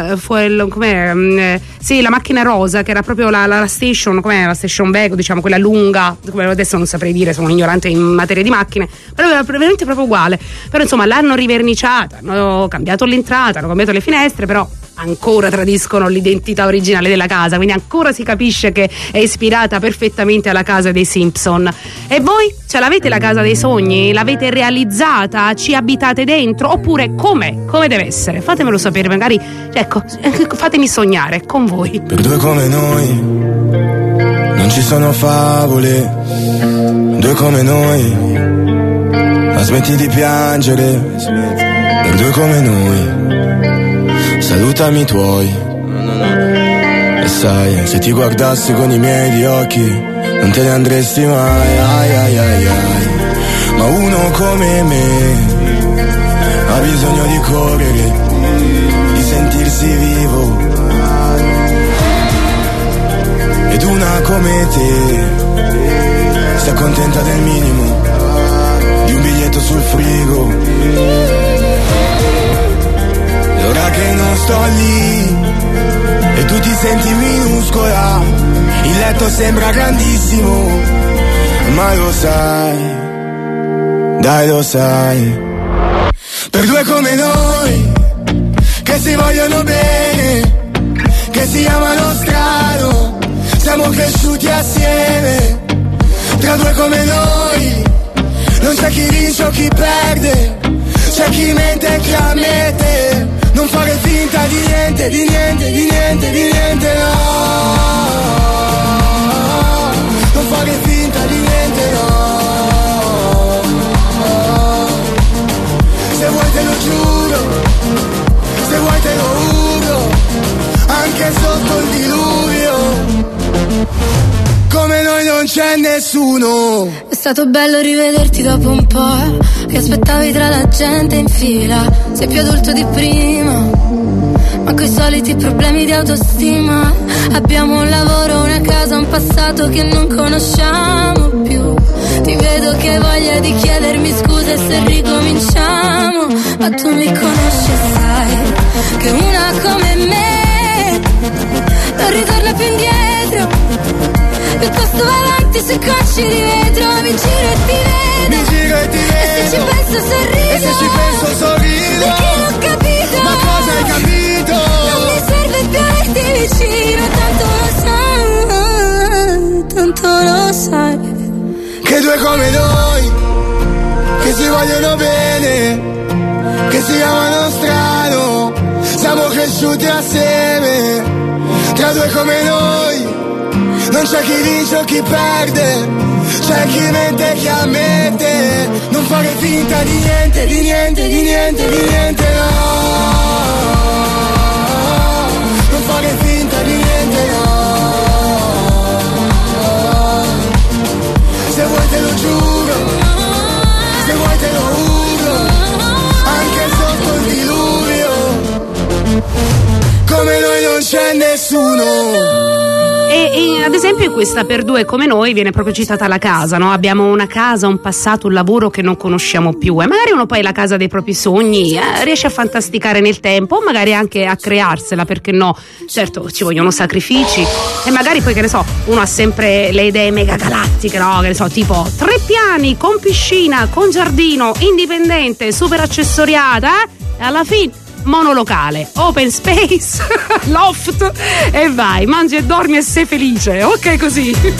macchina rosa, che era proprio la station, com'è, la station wagon, diciamo, quella lunga, come adesso non saprei dire, sono un ignorante in materia di macchine, però era veramente proprio uguale. Però insomma l'hanno riverniciata, hanno cambiato l'entrata, hanno cambiato le finestre, però ancora tradiscono l'identità originale della casa, quindi ancora si capisce che è ispirata perfettamente alla casa dei Simpson. E voi ce l'avete la casa dei sogni? L'avete realizzata? Ci abitate dentro? Oppure com'è? Come deve essere? Fatemelo sapere, magari, ecco, fatemi sognare con voi. Per 2 come noi non ci sono favole, 2 come noi, ma smetti di piangere. Per 2 come noi, salutami i tuoi. E sai, se ti guardassi con i miei occhi non te ne andresti mai, ai ai ai ai. Ma uno come me ha bisogno di correre, di sentirsi vivo. Ed una come te sta contenta del minimo, di un biglietto sul frigo. E ora che non sto lì e tu ti senti minuscola, il letto sembra grandissimo, ma lo sai, dai lo sai. Per 2 come noi, che si vogliono bene, che si amano strano, siamo cresciuti assieme. Tra 2 come noi non c'è chi vince o chi perde, c'è chi mente e chi ammette. Non fare finta di niente, di niente, di niente, di niente, no. Non fare finta di niente, no. Se vuoi te lo giuro, se vuoi te lo giuro, anche sotto il diluvio. Come noi non c'è nessuno. È stato bello rivederti dopo un po', che aspettavi tra la gente in fila. Sei più adulto di prima, ma coi soliti problemi di autostima. Abbiamo un lavoro, una casa, un passato che non conosciamo più. Ti vedo che hai voglia di chiedermi scusa, e se ma tu mi conosci e sai che una come me non ritorna più indietro, piuttosto va avanti sui cocci di vetro. Mi giro e ti vedo, e se ci penso sorrido, perché l'ho capito. Ma cosa hai capito? Non mi serve più averti vicino, tanto lo sai che due come noi, che si vogliono bene, che si amano strano, siamo cresciuti assieme. Tra due come noi non c'è chi vince o chi perde, c'è chi mente e chi ammette. Non fare finta di niente, di niente, di niente, di niente, no. Non fare finta di niente, no. Se vuoi te lo giuro, se vuoi te lo giuro, anche sotto il diluvio, come noi non c'è nessuno. E ad esempio in questa Per due come noi viene proprio citata la casa, no? Abbiamo una casa, un passato, un lavoro che non conosciamo più, e magari uno poi la casa dei propri sogni riesce a fantasticare nel tempo, o magari anche a crearsela, perché no? Certo, ci vogliono sacrifici, e magari poi, che ne so, uno ha sempre le idee mega galattiche, no? Che ne so, tipo 3 piani con piscina, con giardino, indipendente, super accessoriata, e alla fine monolocale, open space, loft, e vai, mangi e dormi e sei felice, ok così. Help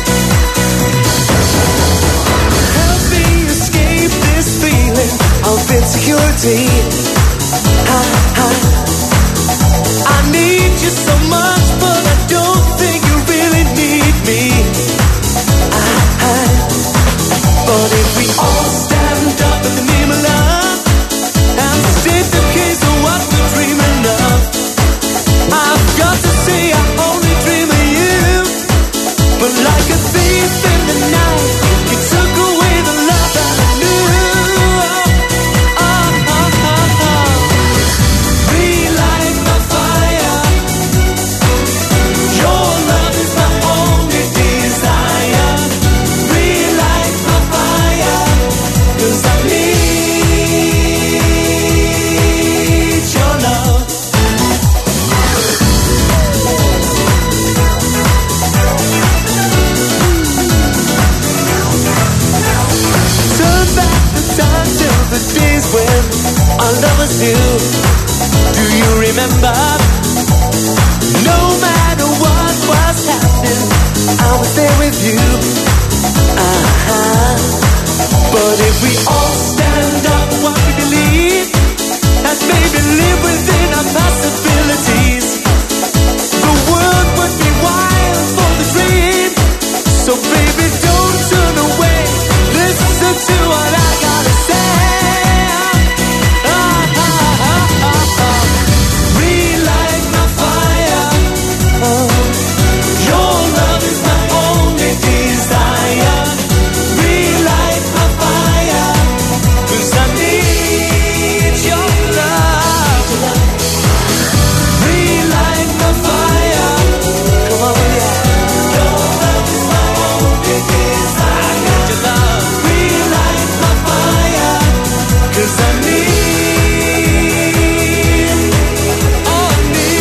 me escape this feeling of insecurity. I need you so much, but I don't think you really need me. But if we all stand up in the name of love and state the case of what we're dreaming of, I've got to say I only dream of you. But like a thief in the night, you took away the love that I knew. Relight my fire. Your love is my only desire. Relight my fire, 'cause I need your love. Turn back the time till the days when our lovers knew. Do you remember? No matter what was happening, I was there with you. But if we all stand up what we believe, and maybe live within our possibilities, the world would be wild for the dream. So baby, don't turn away, listen to what I gotta say. Relight my fire. Your love is my only desire. Relight my fire, 'cause I need your love. Relight my fire. Come on, yeah. Your love is my only desire. I need your love. Relight my fire, 'cause I need, oh,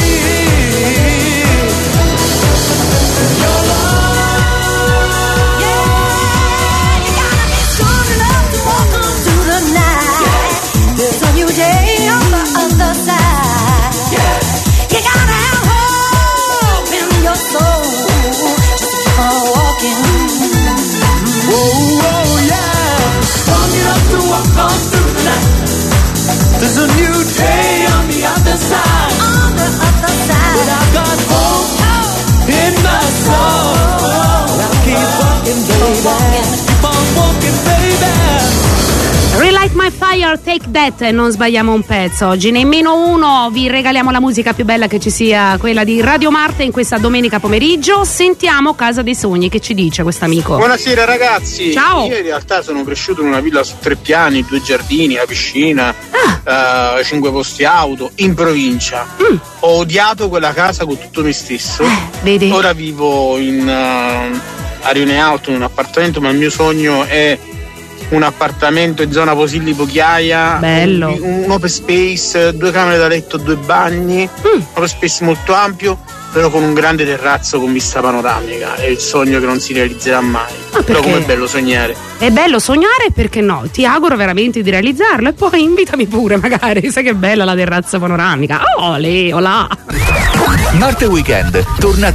need your love. Yeah, you gotta be strong enough to walk on through the night. There's a new day on the other side. You gotta have hope in your soul. Just keep on walking. Whoa, whoa, yeah. Strong enough to walk on through the night. There's a new day on the other side. On the other side. But I've got hope in my soul. Now keep walking, baby. Keep on walking, baby. Relight My Fire, Take That, e non sbagliamo un pezzo. Oggi nei -1 vi regaliamo la musica più bella che ci sia, quella di Radio Marte in questa domenica pomeriggio. Sentiamo Casa dei Sogni, che ci dice quest'amico. Buonasera ragazzi. Ciao. Io in realtà sono cresciuto in una villa su 3 piani, 2 giardini, la piscina, 5 posti auto, in provincia. Ho odiato quella casa con tutto me stesso. Vedi? Ora vivo a Rione Alto in un appartamento, ma il mio sogno è un appartamento in zona Posillipo Chiaia, bello, un open space, 2 camere da letto, 2 bagni, un open space molto ampio, però con un grande terrazzo con vista panoramica. È il sogno che non si realizzerà mai. Però com'è bello sognare. È bello sognare, perché no? Ti auguro veramente di realizzarlo, e poi invitami pure magari, sai che bella la terrazza panoramica. Olè, olà. Marte Weekend torna.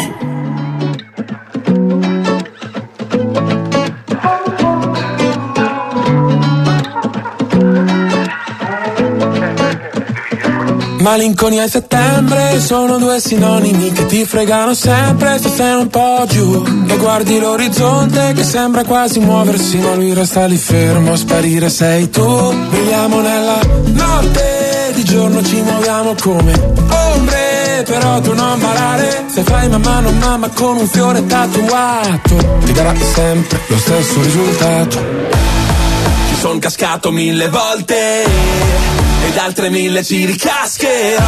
Malinconia e settembre sono 2 sinonimi che ti fregano sempre se sei un po' giù e guardi l'orizzonte che sembra quasi muoversi, ma lui resta lì fermo a sparire. Sei tu, brilliamo nella notte, di giorno ci muoviamo come ombre, però tu non ballare. Se fai mamma non mamma con un fiore tatuato, ti darà sempre lo stesso risultato. Ci son cascato 1000 volte ed altre 1000 ci ricascherò.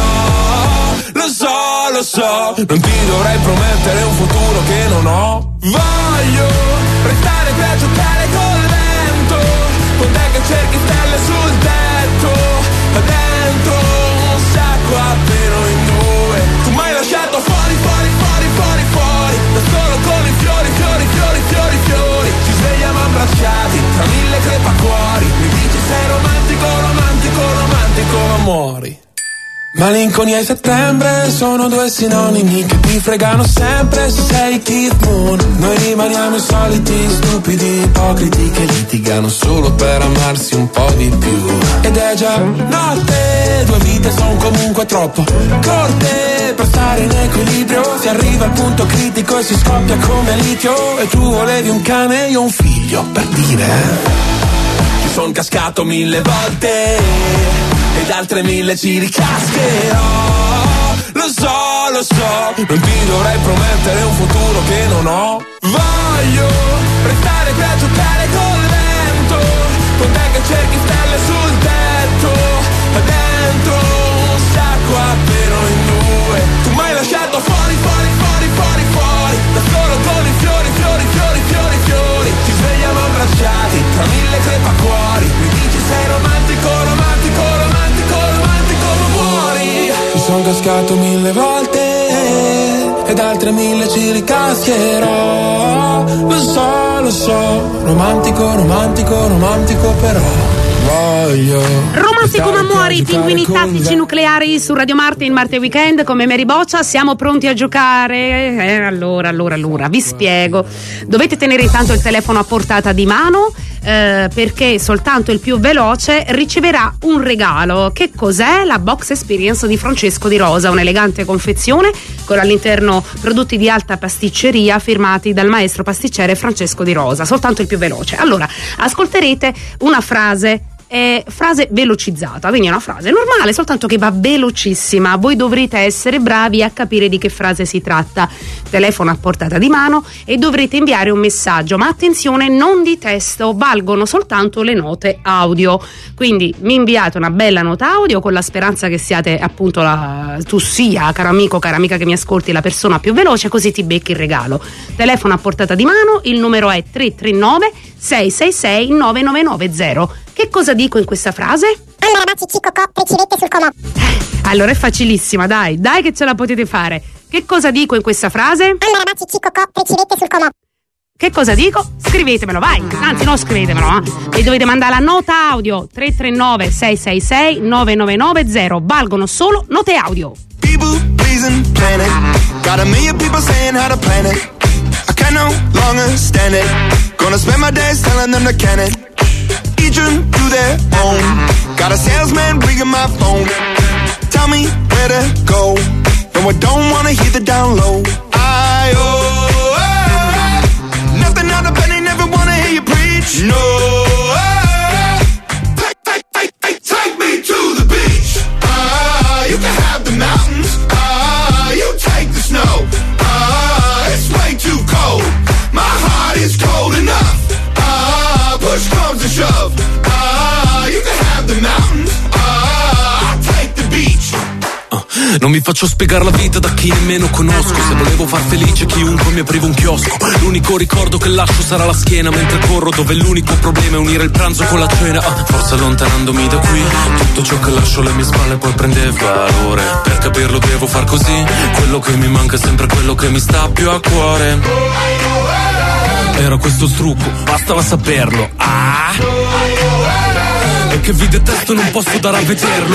Lo so, non ti dovrei promettere un futuro che non ho. Voglio restare qui a giocare col vento, con te che cerchi stelle sul tetto, ma dentro un sacco appena in 2. Tu m'hai lasciato fuori, da solo con i fiori. Ci svegliamo abbracciati tra 1000 crepacuori. Mi dici sei romantico, amori. Malinconia e settembre sono 2 sinonimi che ti fregano sempre se sei Keith Moon. Noi rimaniamo i soliti stupidi ipocriti che litigano solo per amarsi un po' di più. Ed è già notte, 2 vite son comunque troppo corte per stare in equilibrio. Si arriva al punto critico e si scoppia come litio. E tu volevi un cane, io un figlio, per dire. Ci son cascato 1000 volte ed altre 1000 ci ricascherò. Lo so, non ti dovrei promettere un futuro che non ho. Voglio restare qui a giocare col vento, con te che cerchi stelle sul tetto, ma dentro un sacco appena in 2. Tu m'hai lasciato fuori, da solo con i fiori. Ci svegliamo abbracciati tra 1000 crepacuori. Mi dici sei romantico, ci son cascato 1000 volte ed altre 1000 ci ricascherò. Lo so, romantico però voglio. Romantico ma muori, pinguini tattici nucleari su Radio Marte in Marte Weekend come Mary Boccia. Siamo pronti a giocare? Allora, vi spiego. Dovete tenere intanto il telefono a portata di mano, perché soltanto il più veloce riceverà un regalo. Che cos'è? La Box Experience di Francesco Di Rosa, un'elegante confezione con all'interno prodotti di alta pasticceria firmati dal maestro pasticcere Francesco Di Rosa. Soltanto il più veloce. Allora, ascolterete una frase velocizzata, quindi è una frase normale, soltanto che va velocissima. Voi dovrete essere bravi a capire di che frase si tratta. Telefono a portata di mano e dovrete inviare un messaggio, ma attenzione, non di testo, valgono soltanto le note audio. Quindi mi inviate una bella nota audio con la speranza che siate appunto tu sia, caro amico, cara amica che mi ascolti, la persona più veloce, così ti becchi il regalo. Telefono a portata di mano, il numero è 339 666 9990. Che cosa dico in questa frase? Allora ragazzi, cicocò, precedete sul comò. Allora è facilissima, dai che ce la potete fare. Che cosa dico in questa frase? Allora ragazzi, cicocò, precedete sul comò. Che cosa dico? Scrivetemelo, vai. Anzi, no, scrivetemelo, E dovete mandare la nota audio 339 666 9990. Valgono solo note audio. People pleasing planet. Got a million people saying how to plan it. I can no longer stand it. Gonna spend my days telling them to can it. Each one to their own. Got a salesman ringing my phone. Tell me where to go. No, I don't wanna hear the down low. Nothing out of bed, they never wanna hear you preach. No. Take me to the beach. You can have the mountains. You take the snow. It's way too cold. My heart is cold enough. Push comes to shove. You can have the mountains. I'll take the beach. Non mi faccio spiegare la vita da chi nemmeno conosco. Se volevo far felice chiunque mi aprivo un chiosco. L'unico ricordo che lascio sarà la schiena mentre corro, dove l'unico problema è unire il pranzo con la cena. Forse allontanandomi da qui tutto ciò che lascio alle mie spalle poi prende valore. Per capirlo devo far così. Quello che mi manca è sempre quello che mi sta più a cuore. Era questo il trucco, bastava saperlo. E che vi detesto non posso dare a vederlo.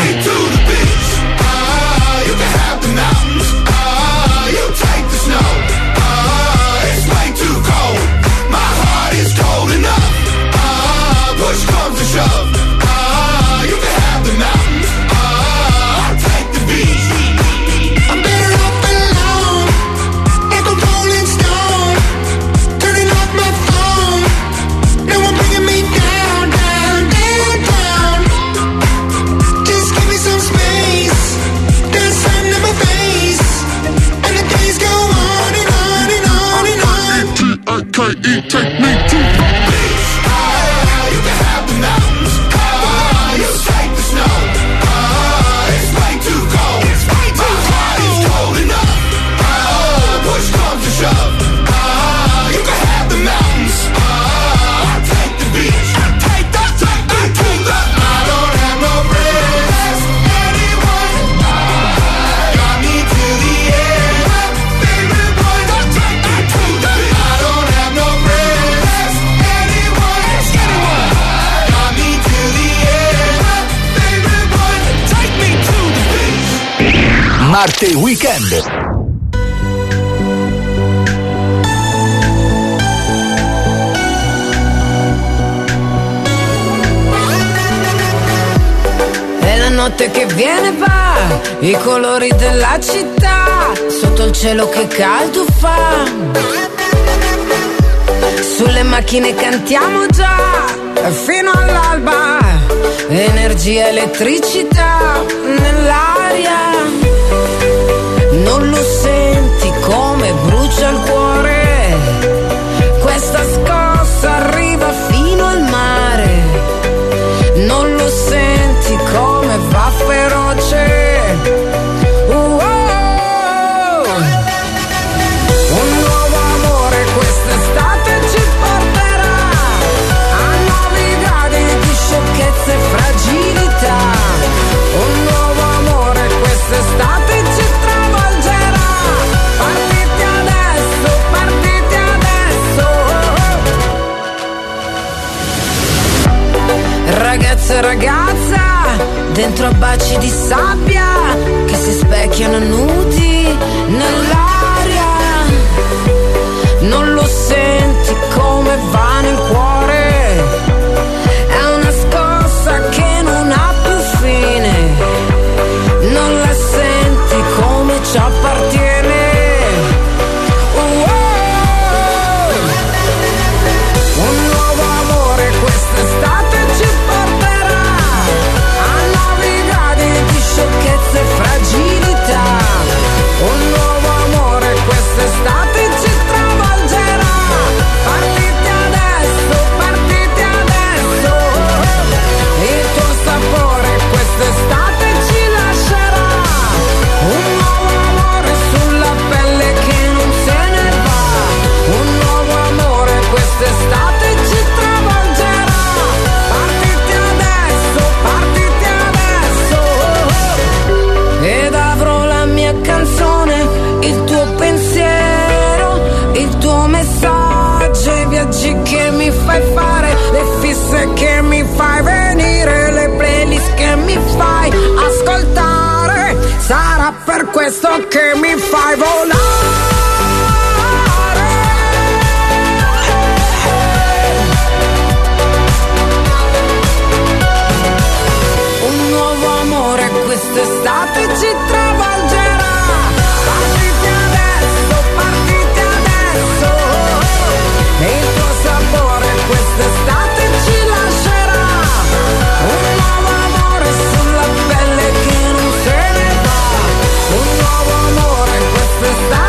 Take me to the beach. You can have the mountains. You take the snow. It's way too cold. My heart is cold enough. Push comes to shove. You can have the mountains. I'll take the beach. Take me to the. I don't have no friends. Anyone got me to the end. Favorite boy, don't take me to the. I don't have no friends. Anyone got me to the end. Favorite boy, take me to the beach. Marte Weekend. È la notte che viene va, i colori della città, sotto il cielo che caldo fa. Sulle macchine cantiamo già, fino all'alba, energia, elettricità nell'aria. Non lo senti come brucia il cuore, questa scossa arriva fino al mare. Non lo senti come va feroce. Un nuovo amore quest'estate ci porterà a nuovi gradi di sciocchezza e fragilità. Un nuovo amore quest'estate ci travolgerà. Partite adesso, partite adesso. Ragazza, ragazza, dentro a baci di sabbia che si specchiano nudi nell'aria. Non lo senti come va nel cuore, è una scossa che non ha più fine. Non la senti come ci appartiene. Un nuovo amore quest'estate ci porterà a nuovi gradi di sciocchezza e fragilità. Un nuovo amore quest'estate ci travolgerà. Partite adesso, partite adesso. Il tuo sapore quest'estate ci lascerà. Un nuovo amore sulla pelle che non se ne va. Un nuovo amore quest'estate ci travolgerà. Partite adesso, partite adesso. Ed avrò la mia canzone, il tuo pensiero, il tuo messaggio, i viaggi che mi fai fare, le fisse che mi fai venire, le playlist che mi fai ascoltare. Sarà per questo che mi fai volare. Un nuovo amore quest'estate ci travolgerà. Partite adesso, partite adesso. E il tuo sapore quest'estate ci lascerà. Un nuovo amore sulla pelle che non se ne va. Un nuovo amore quest'estate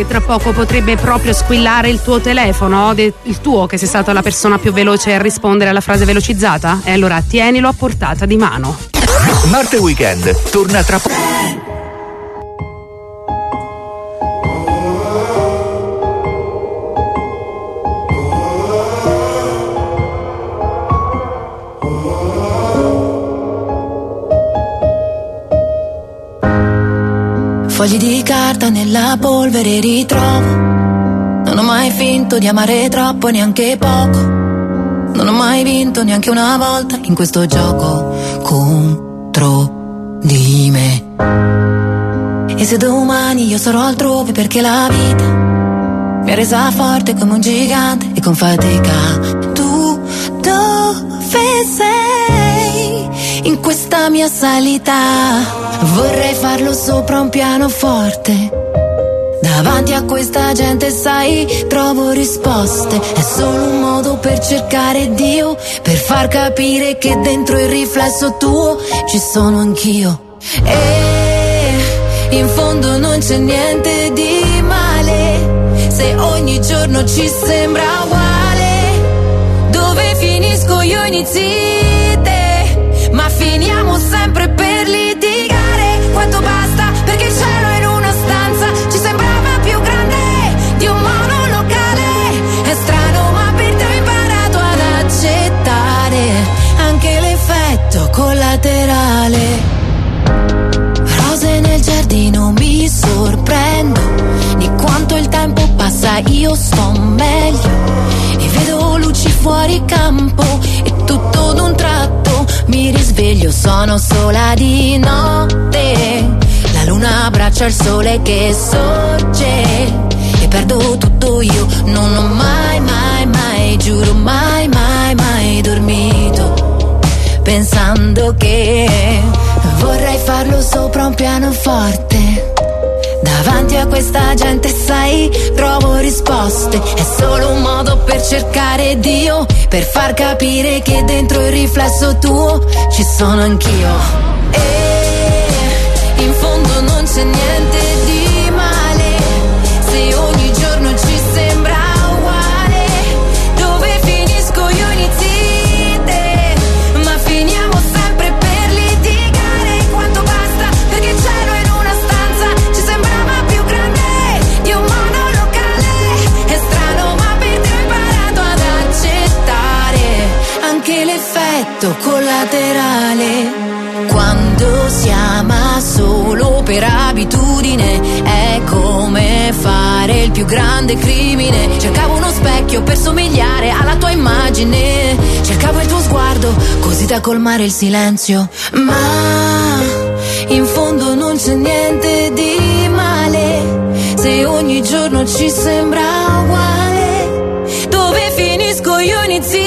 che tra poco potrebbe proprio squillare il tuo telefono, il tuo, che sei stata la persona più veloce a rispondere alla frase velocizzata? E allora tienilo a portata di mano. Marte Weekend torna tra poco. Fogli di carta nella polvere ritrovo. Non ho mai finto di amare troppo, neanche poco. Non ho mai vinto neanche una volta in questo gioco contro di me. E se domani io sarò altrove, perché la vita mi ha resa forte come un gigante e con fatica. Tu dove sei in questa mia salita? Vorrei farlo sopra un pianoforte. Davanti a questa gente, sai, trovo risposte. È solo un modo per cercare Dio, per far capire che dentro il riflesso tuo ci sono anch'io. E in fondo non c'è niente di male, se ogni giorno ci sembra uguale. Dove finisco io inizi te, ma finiamo sempre per litigare. Quanto basta perché il cielo in una stanza ci sembrava più grande di un monolocale. È strano ma per te ho imparato ad accettare anche l'effetto collaterale. Rose nel giardino, mi sorprendo di quanto il tempo passa, io sto meglio e vedo luci fuori campo e tutto d'un tratto mi risveglio, sono sola di notte. La luna abbraccia il sole che sorge e perdo tutto io. Non ho mai, mai, mai, giuro mai, mai, mai dormito pensando che vorrei farlo sopra un pianoforte. Davanti a questa gente, sai, trovo risposte. È solo un modo per cercare Dio, per far capire che dentro il riflesso tuo ci sono anch'io. E in fondo non c'è niente di male, se ogni giorno ci sembra uguale. Dove finisco io inizi te, ma finiamo sempre per litigare. Quanto basta perché il cielo in una stanza ci sembrava più grande di un monolocale. È strano ma per te ho imparato ad accettare anche l'effetto collaterale. Quando si ama solo per abitudine è come fare il più grande crimine. Cercavo uno specchio per somigliare alla tua immagine, cercavo il tuo sguardo così da colmare il silenzio. Ma in fondo non c'è niente di male, se ogni giorno ci sembra uguale. Dove finisco io inizi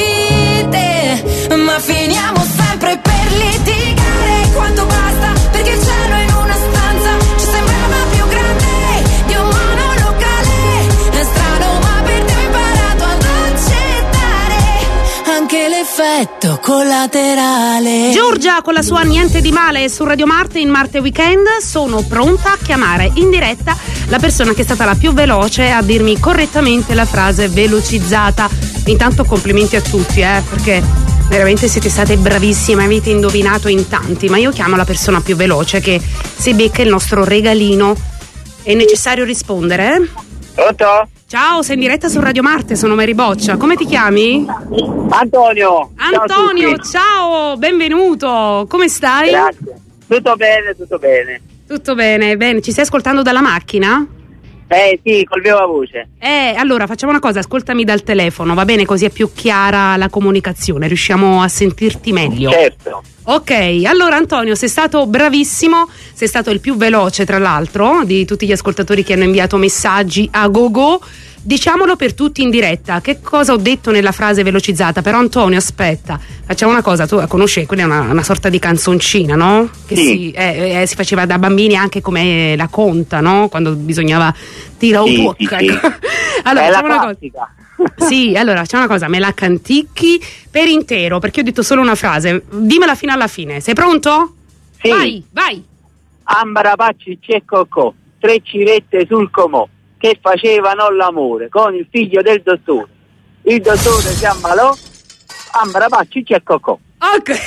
te, ma finiamo sempre per litigare. Quanto basta perché il cielo in una stanza ci sembrava più grande di un monolocale. È strano ma per te ho imparato ad accettare anche l'effetto collaterale. Giorgia con la sua Niente di male su Radio Marte in Marte Weekend. Sono pronta a chiamare in diretta la persona che è stata la più veloce a dirmi correttamente la frase velocizzata. Intanto complimenti a tutti, perché veramente siete state bravissime, avete indovinato in tanti, ma io chiamo la persona più veloce che si becca il nostro regalino. È necessario rispondere? Pronto? Ciao, sei in diretta su Radio Marte, sono Mary Boccia. Come ti chiami? Antonio. Antonio, ciao, benvenuto. Come stai? Grazie. Tutto bene, tutto bene. Tutto bene, bene. Ci stai ascoltando dalla macchina? Sì, col viva voce. Allora facciamo una cosa, ascoltami dal telefono, va bene? Così è più chiara la comunicazione, riusciamo a sentirti meglio. Certo. Ok, allora Antonio, sei stato bravissimo, sei stato il più veloce tra l'altro di tutti gli ascoltatori che hanno inviato messaggi a gogo. Diciamolo per tutti in diretta, che cosa ho detto nella frase velocizzata? Però Antonio, aspetta, facciamo una cosa, tu la conosci, quella è una sorta di canzoncina, no? Che sì. si faceva da bambini anche come la conta, no? Quando bisognava tirare un po'. Sì. Allora, è facciamo la una cosa. Sì, allora facciamo una cosa, me la canticchi per intero, perché ho detto solo una frase, dimmela fino alla fine, sei pronto? Sì. Vai! Ambara, pacci, c'è cocco, 3 civette sul comò. che facevano l'amore con il figlio del dottore. Il dottore si ammalò, Ambra, Cicci e Cocò. Ok,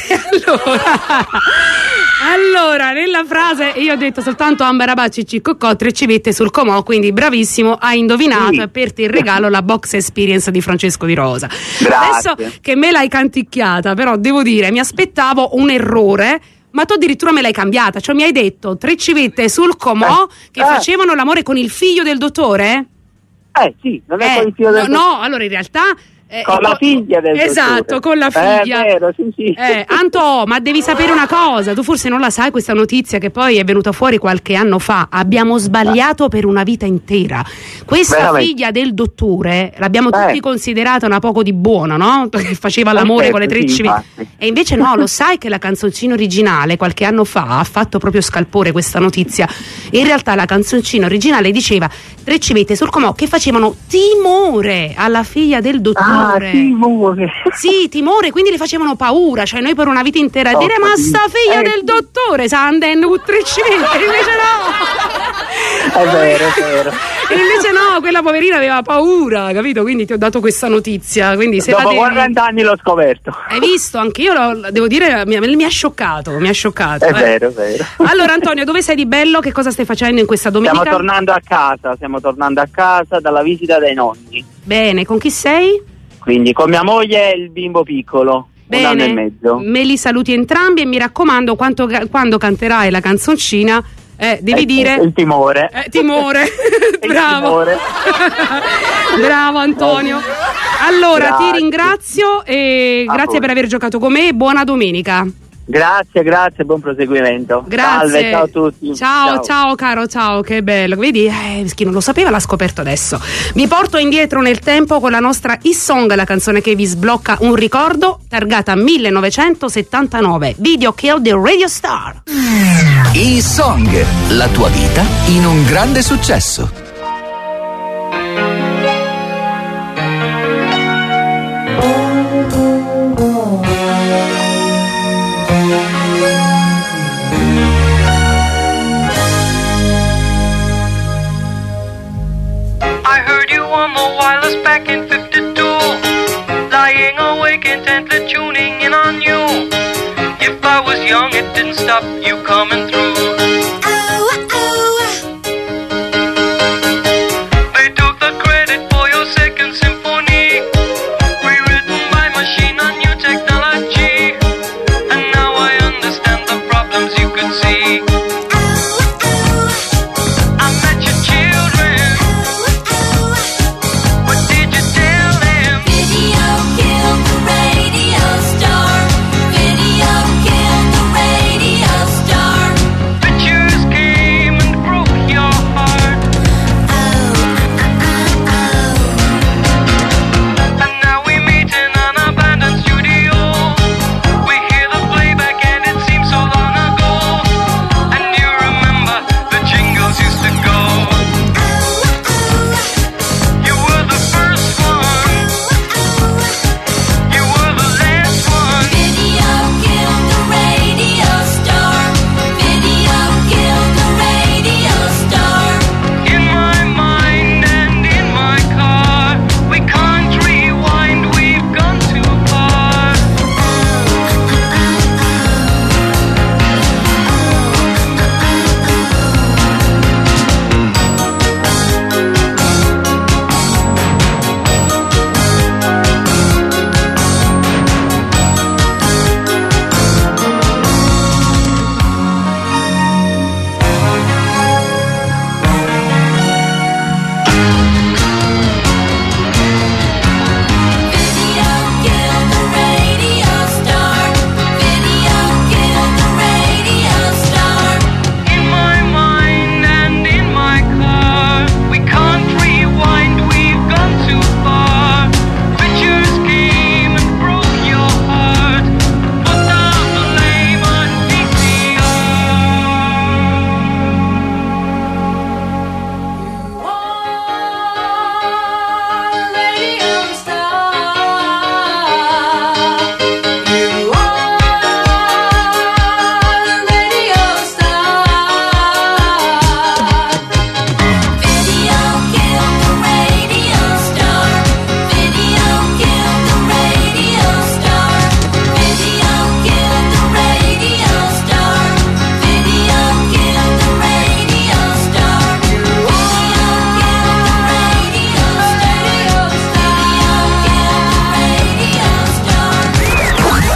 allora nella frase io ho detto soltanto Ambra, Cicci, Cocò, 3 civette sul comò, quindi bravissimo, hai indovinato, sì. E per te il regalo la box experience di Francesco Di Rosa. Grazie. Adesso che me l'hai canticchiata, però devo dire, mi aspettavo un errore, ma tu addirittura me l'hai cambiata, cioè mi hai detto 3 civette sul comò che facevano l'amore con il figlio del dottore? Sì, non è con il figlio del dottore. No, allora in realtà con la figlia del esatto, dottore. con la figlia. È vero, sì. Anto, ma devi sapere una cosa, tu forse non la sai questa notizia che poi è venuta fuori qualche anno fa. Abbiamo sbagliato per una vita intera. Questa veramente. Figlia del dottore l'abbiamo tutti considerata una poco di buona, no? Che faceva l'amore con le 3 civette. E invece no, lo sai che la canzoncina originale qualche anno fa ha fatto proprio scalpore questa notizia. In realtà la canzoncina originale diceva 3 civette sul comò che facevano timore alla figlia del dottore. Timore. Sì, timore, quindi le facevano paura, cioè noi per una vita intera dire ma sta figlia del dottore sa andando con 3 civette, invece no. È vero. E invece no, quella poverina aveva paura, capito? Quindi ti ho dato questa notizia, quindi se dopo 40 anni l'ho scoperto. Hai visto? Anche io devo dire, mi ha scioccato. È vero. Allora Antonio, dove sei di bello? Che cosa stai facendo in questa domenica? Stiamo tornando a casa dalla visita dei nonni. Bene, con chi sei? Quindi con mia moglie e il bimbo piccolo. Bene, 1 anno e mezzo. me li saluti entrambi e mi raccomando quando canterai la canzoncina devi dire il timore. Timore. Bravo. Timore. Bravo Antonio. Allora Grazie. ti ringrazio e grazie per aver giocato con me e buona domenica. Grazie, buon proseguimento. Grazie. Salve, ciao a tutti. Ciao caro, ciao, che bello. Vedi, chi non lo sapeva l'ha scoperto adesso. Vi porto indietro nel tempo con la nostra E-Song, la canzone che vi sblocca un ricordo, targata 1979. Video Kill the Radio Star. E-Song, la tua vita in un grande successo. Back in 52, lying awake intently tuning in on you. If I was young, it didn't stop you coming through. They took the credit for your second symphony, rewritten by machine on new technology. And now I understand the problems you could see. I met your children.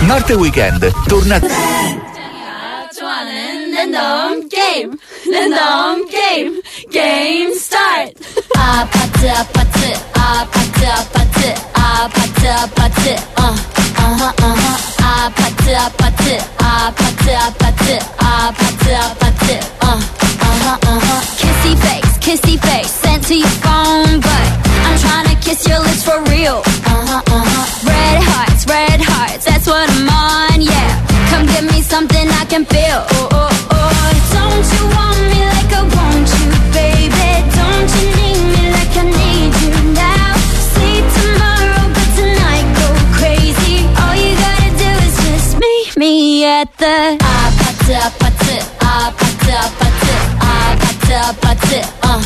Marte Weekend torna Random game, game start. Apache, apache, apache, apache, apache, apache, apache, apache, apache, apache, apache, apache, kissy face, sent to your phone, but I'm trying to kiss your lips for real. Red hearts, that's what I'm on, yeah. Come give me something I can feel. Oh, oh, oh. Don't you want me like I want you, baby? Don't you need me like I need you now? Sleep tomorrow, but tonight go crazy. All you gotta do is just meet me at the apache, apache, apache, apache, apache, apache,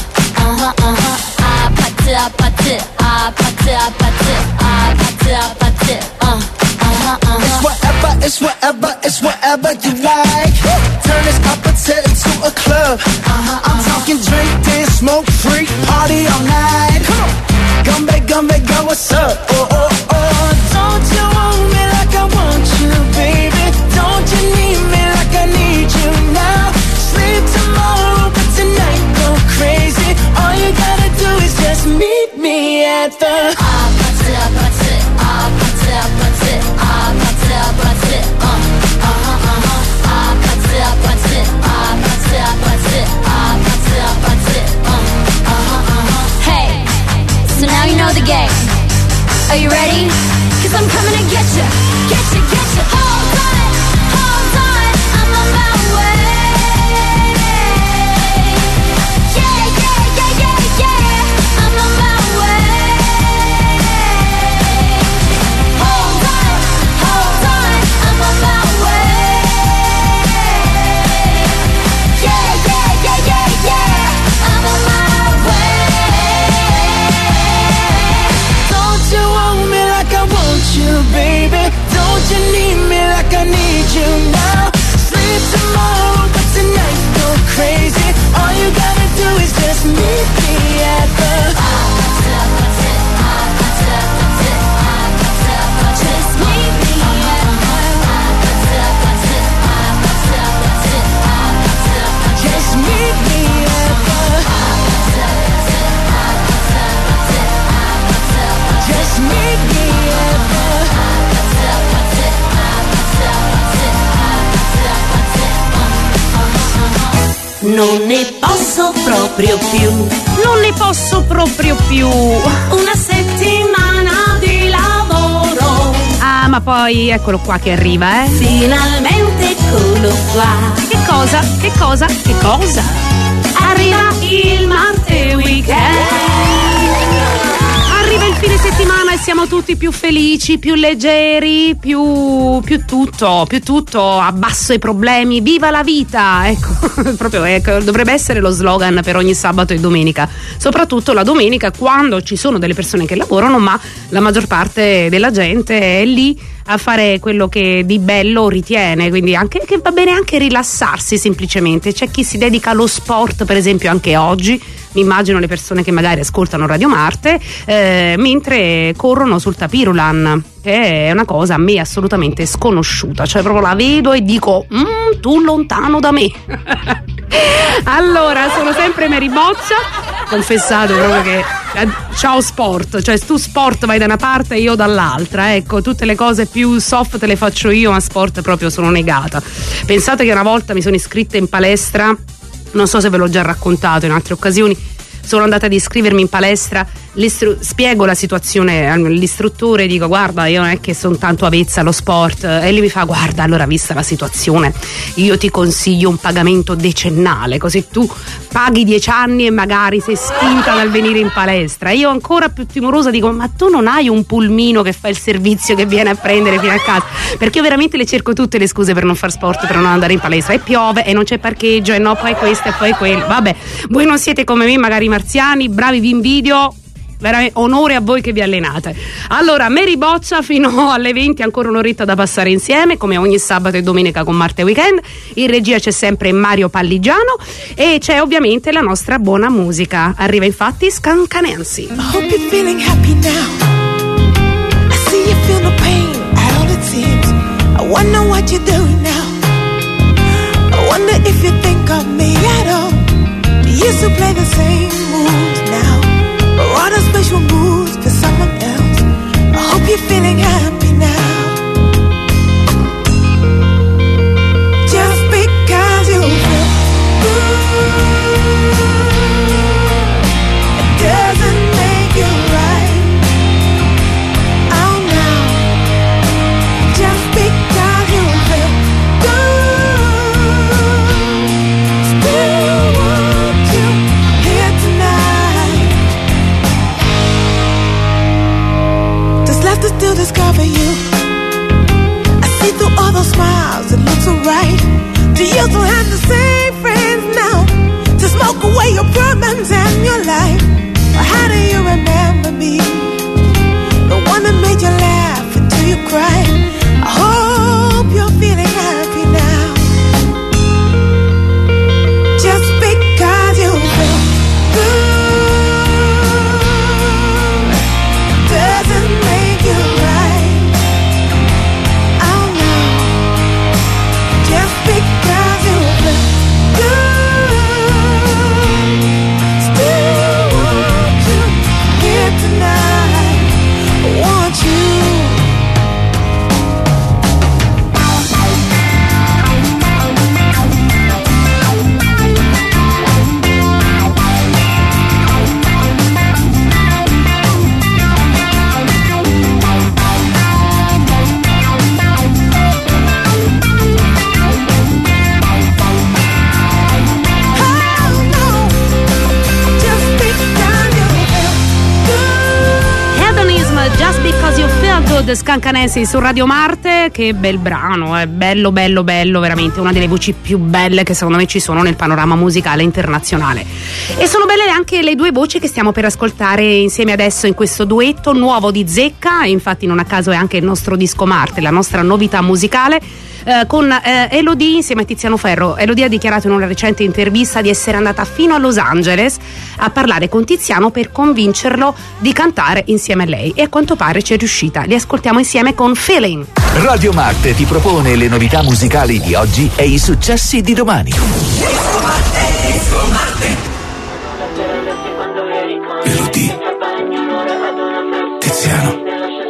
apache, apache, apache, apache, apache, apache, It's whatever you like. Turn this opposite into a club. I'm talking drink, dance, smoke, freak, party all night. Gumbe, go, what's up? Oh, oh, oh. Don't you want me like I want you, baby? Don't you need me like I need you now? Sleep tomorrow, but tonight go crazy. All you gotta do is just meet me at the apache, apache, apache, apache, apache, apache, Hey, so now you know the game. Are you ready? 'Cause I'm coming to get you, get you, get you. Hold on, I'm on my way. Yeah, I'm on my way. Hold on, I'm on my way. Yeah, I'm on my way. Don't you want me like I want you, baby? Don't you need me like I need you now? Sleep tomorrow, but tonight go crazy. All you gotta do is just meet me at the just meet me at just meet me at just meet me Non ne posso proprio più. Non ne posso proprio più. Una settimana di lavoro. Ah, ma poi eccolo qua che arriva, eh. Finalmente eccolo qua. Che cosa? Che cosa? Che cosa? Arriva il Marte Weekend. Arriva il fine settimana e siamo tutti più felici, più leggeri, più tutto, abbasso i problemi, viva la vita, ecco, proprio dovrebbe essere lo slogan per ogni sabato e domenica, soprattutto la domenica quando ci sono delle persone che lavorano, ma la maggior parte della gente è lì a fare quello che di bello ritiene, quindi anche che va bene anche rilassarsi semplicemente. C'è chi si dedica allo sport, per esempio anche oggi, mi immagino le persone che magari ascoltano Radio Marte mentre corrono sul tapirulan, che è una cosa a me assolutamente sconosciuta, cioè proprio la vedo e dico tu lontano da me. Allora, sono sempre Mary Boccia, confessate proprio che ciao sport, cioè tu sport vai da una parte e io dall'altra, ecco, tutte le cose più soft te le faccio io, ma sport proprio sono negata. Pensate che una volta mi sono iscritta in palestra, non so se ve l'ho già raccontato in altre occasioni, sono andata ad iscrivermi in palestra, spiego la situazione all'istruttore, dico guarda io non è che sono tanto avezza allo sport, e lui mi fa guarda allora vista la situazione io ti consiglio un pagamento decennale, così tu paghi 10 anni e magari sei spinta dal venire in palestra. Io ancora più timorosa dico ma tu non hai un pulmino che fa il servizio che viene a prendere fino a casa, perché io veramente le cerco tutte le scuse per non far sport, per non andare in palestra, e piove e non c'è parcheggio e no poi questo e poi quello, vabbè, voi non siete come me magari marziani, bravi, vi invidio, veramente onore a voi che vi allenate. Allora Mary Boccia fino alle 20, ancora un'oretta da passare insieme come ogni sabato e domenica con Marte Weekend. In regia c'è sempre Mario Palligiano e c'è ovviamente la nostra buona musica. Arriva infatti Scancanensi. I hope you're feeling happy now. I see you feel no pain at all it seems. I wonder what you're doing now. I wonder if you think of me at all. You used to play the same moves now, or all the special moves for someone else. I hope you're feeling happy now. Just because you feel good, it doesn't make you right. Oh no. Just because you feel good, still want you here tonight. There's left to still discover you. I see through all those smiles, it looks alright. Do you still have the same friends now to smoke away your problems and your life? Or how do you remember me? The one that made you laugh until you cried. I hope you're feeling happy now. Just because you feel good doesn't make you right. Oh no. Just because you feel good, still want you here tonight. I want you. Just Because You Feel Good, Scancanensi su Radio Marte. Che bel brano, è bello bello bello, veramente una delle voci più belle che secondo me ci sono nel panorama musicale internazionale. E sono belle anche le due voci che stiamo per ascoltare insieme adesso in questo duetto nuovo di Zecca. Infatti non a caso è anche il nostro disco Marte, la nostra novità musicale, con Elodie insieme a Tiziano Ferro. Elodie ha dichiarato in una recente intervista di essere andata fino a Los Angeles a parlare con Tiziano per convincerlo di cantare insieme a lei, e a quanto pare ci è riuscita. Li ascoltiamo insieme con Feeling. Radio Marte ti propone le novità musicali di oggi e i successi di domani. Disco Marte. Elodie, Tiziano.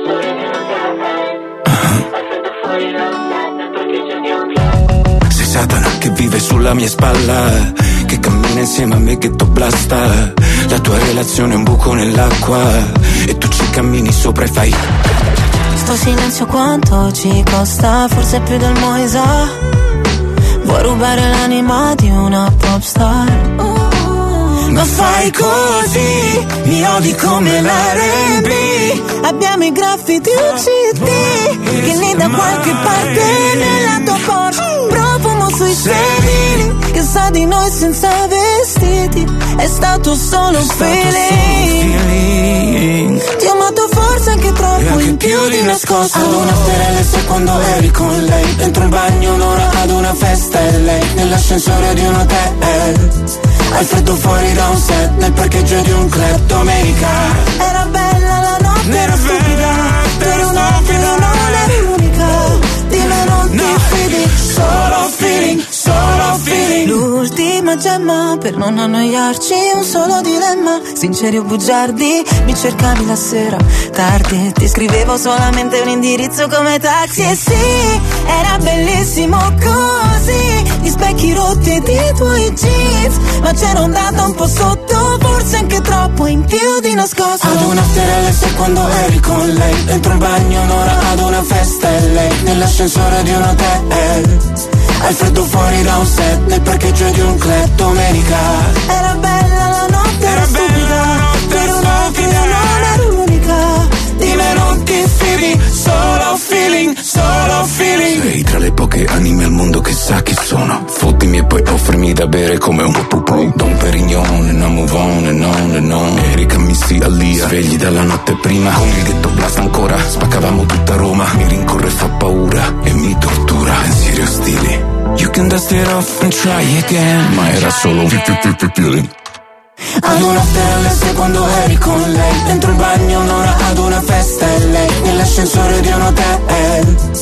Sei Satana che vive sulla mia spalla, che cammina insieme a me, che blasta. La tua relazione è un buco nell'acqua e tu ci cammini sopra e fai. Sto silenzio quanto ci costa, forse più del Moisa. Vuoi rubare l'anima di una popstar? Ma fai così, mi odi come l'R&B. Abbiamo i graffiti UCD che lì da qualche parte nella tua Porsche. Profumo sui sedili che sa di noi senza vestiti. È stato solo un feeling. Ti ho amato forse anche troppo, in più di nascosto. Ad una FRS quando eri con lei, dentro il bagno un'ora ad una festa e lei nell'ascensore di un hotel. Al freddo fuori da un set, nel parcheggio di un club domenica. Era bella la notte, era stupida, per un attimo non eri l'unica. Di me non ti fidi, solo feeling, solo feeling. L'ultima gemma per non annoiarci, un solo dilemma. Sinceri o bugiardi, mi cercavi la sera tardi, ti scrivevo solamente un indirizzo come taxi. E sì, era bellissimo così, gli specchi rotti ed i tuoi jeans, ma c'era ondata un po' sotto, forse anche troppo, in più di nascosto. Ad una FRS quando eri con lei, dentro il bagno un'ora ad una festa e lei nell'ascensore di un hotel. Al freddo fuori da un set, nel parcheggio di un club domenica. Era bella la notte, era stupida, per un attimo non ero l'unica. Di me non ti fidi, solo feeling, solo feeling. Sei tra le poche anime al mondo che sa chi sono. Fottimi e poi offrimi da bere come un pupupù. Don Perignon, and I move on and on and on. Erika, Missy, Alia, svegli dalla notte prima. Con il ghetto blast ancora, spaccavamo tutta Roma. Mi rincorre e fa paura e mi tortura. Pensieri ostili. You can dust it off and try again. Ma era solo un feeling. Ad una FRS quando eri con lei, dentro il bagno un'ora ad una festa e lei nell'ascensore di un hotel.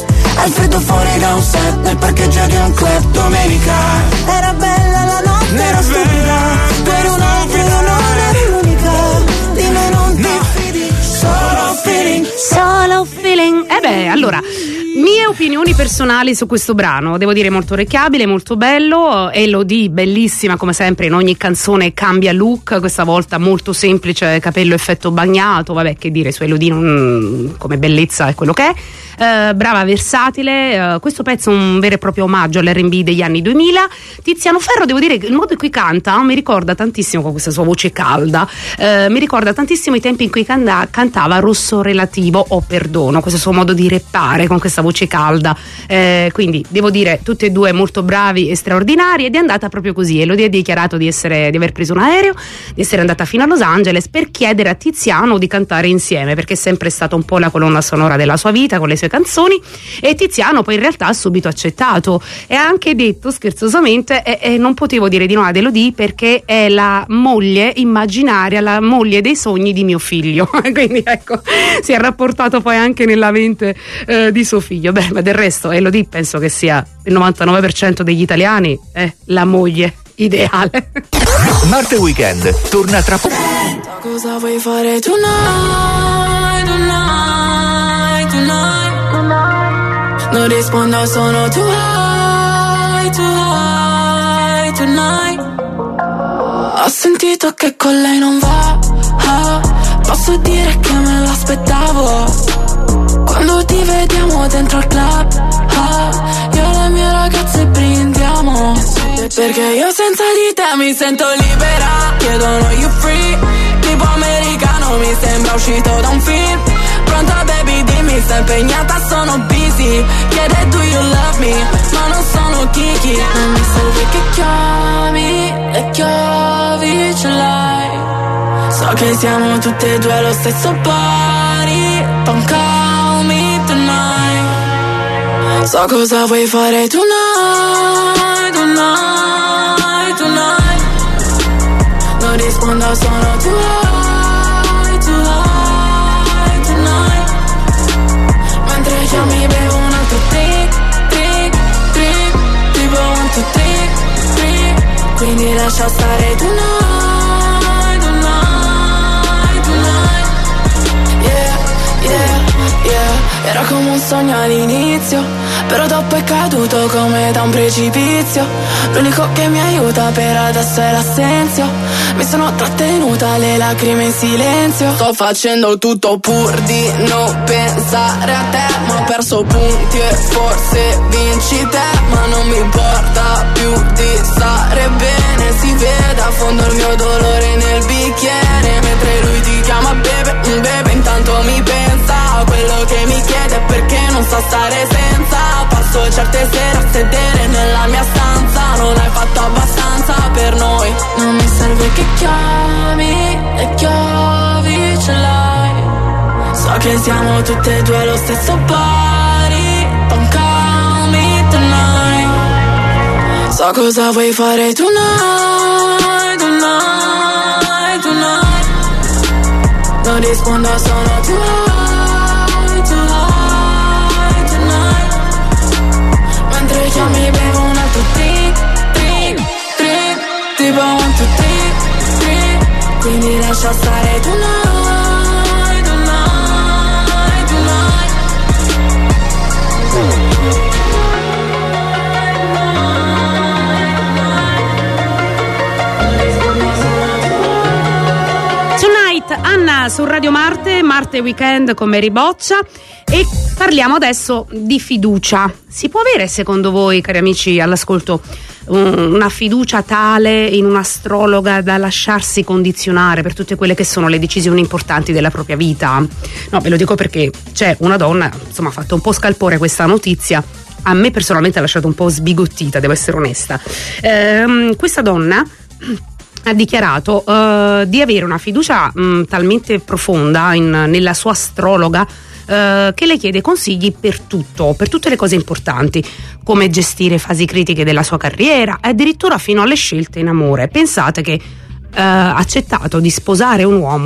Al freddo fuori da un set, nel parcheggio di un club, domenica. Era bella la notte, era stupida, per un altro io non ero l'unica. Di me non ti fidi, solo feeling. Solo feeling. Allora, mie opinioni personali su questo brano, devo dire molto orecchiabile, molto bello. Elodie, bellissima come sempre, in ogni canzone cambia look, questa volta molto semplice, capello effetto bagnato, vabbè, che dire, su Elodie come bellezza è quello che è. Brava, versatile, questo pezzo è un vero e proprio omaggio all'R&B degli anni 2000. Tiziano Ferro, devo dire che il modo in cui canta mi ricorda tantissimo, con questa sua voce calda, mi ricorda tantissimo i tempi in cui cantava Rosso Relativo o Perdono, questo suo modo di rappare con questa voce calda, quindi devo dire tutti e due molto bravi e straordinari, ed è andata proprio così. Elodie ha dichiarato di aver preso un aereo, di essere andata fino a Los Angeles per chiedere a Tiziano di cantare insieme, perché è sempre stata un po' la colonna sonora della sua vita con le sue canzoni, e Tiziano poi in realtà ha subito accettato e ha anche detto scherzosamente non potevo dire di no ad Elodie perché è la moglie immaginaria, la moglie dei sogni di mio figlio. Quindi ecco, si è rapportato poi anche nella mente di suo figlio. Beh, ma del resto Elodie penso che sia il 99% degli italiani la moglie ideale. Marte Weekend torna tra poco. Cosa vuoi fare tonight, tonight, tonight? Non rispondo, sono too high, too high, tonight. Ho sentito che con lei non va, posso dire che me l'aspettavo. Quando ti vediamo dentro al club, io e le mie ragazze brindiamo. Perché io senza di te mi sento libera. Chiedono you free, tipo americano, mi sembra uscito da un film. Pronta baby, dimmi, sei impegnata, sono busy. Chiede do you love me, ma non sono Kiki. Non mi serve che chiami, le chiavi ce l'hai. So che siamo tutte e due allo stesso pari. Don't call me tonight. So cosa vuoi fare tonight, tonight, tonight. Non rispondo, sono too high, too high, tonight. Mentre io mi bevo un altro drink, drink, drink. Tipo 1, 2, 3, 3. Quindi lascia stare tonight, tonight, tonight. Yeah, yeah, yeah. Era come un sogno all'inizio, però dopo è caduto come da un precipizio. L'unico che mi aiuta per adesso è l'assenzio. Mi sono trattenuta le lacrime in silenzio. Sto facendo tutto pur di non pensare a te, ma ho perso punti e forse vinci te. Ma non mi importa più di stare bene. Si vede a fondo il mio dolore nel bicchiere. Mentre lui ti chiama bebe, un bebe intanto mi pensa a quello che mi chiede perché non sa stare senza. Passo certe sere a sedere nella mia stanza. Non hai fatto abbastanza per noi. Non mi serve che chiami, le chiavi ce l'hai. So che siamo tutte e due allo stesso pari. Don't call me tonight. So cosa vuoi fare tonight, tonight, tonight. Non rispondo, sono too high, too high, tonight. Mentre io mi bevo un altro drink, drink, drink. Tipo 1, 2, 3, 3. Quindi lascia stare tonight, tonight, tonight. Tonight, Anna su Radio Marte, Marte Weekend con Mary Boccia, e parliamo adesso di fiducia. Si può avere, secondo voi, cari amici all'ascolto, una fiducia tale in un'astrologa da lasciarsi condizionare per tutte quelle che sono le decisioni importanti della propria vita? No, ve lo dico perché c'è una donna, insomma, ha fatto un po' scalpore questa notizia. A me personalmente ha lasciato un po' sbigottita, devo essere onesta. Questa donna ha dichiarato di avere una fiducia talmente profonda nella sua astrologa che le chiede consigli per tutto, per tutte le cose importanti, come gestire fasi critiche della sua carriera, addirittura fino alle scelte in amore. Pensate che ha accettato di sposare un uomo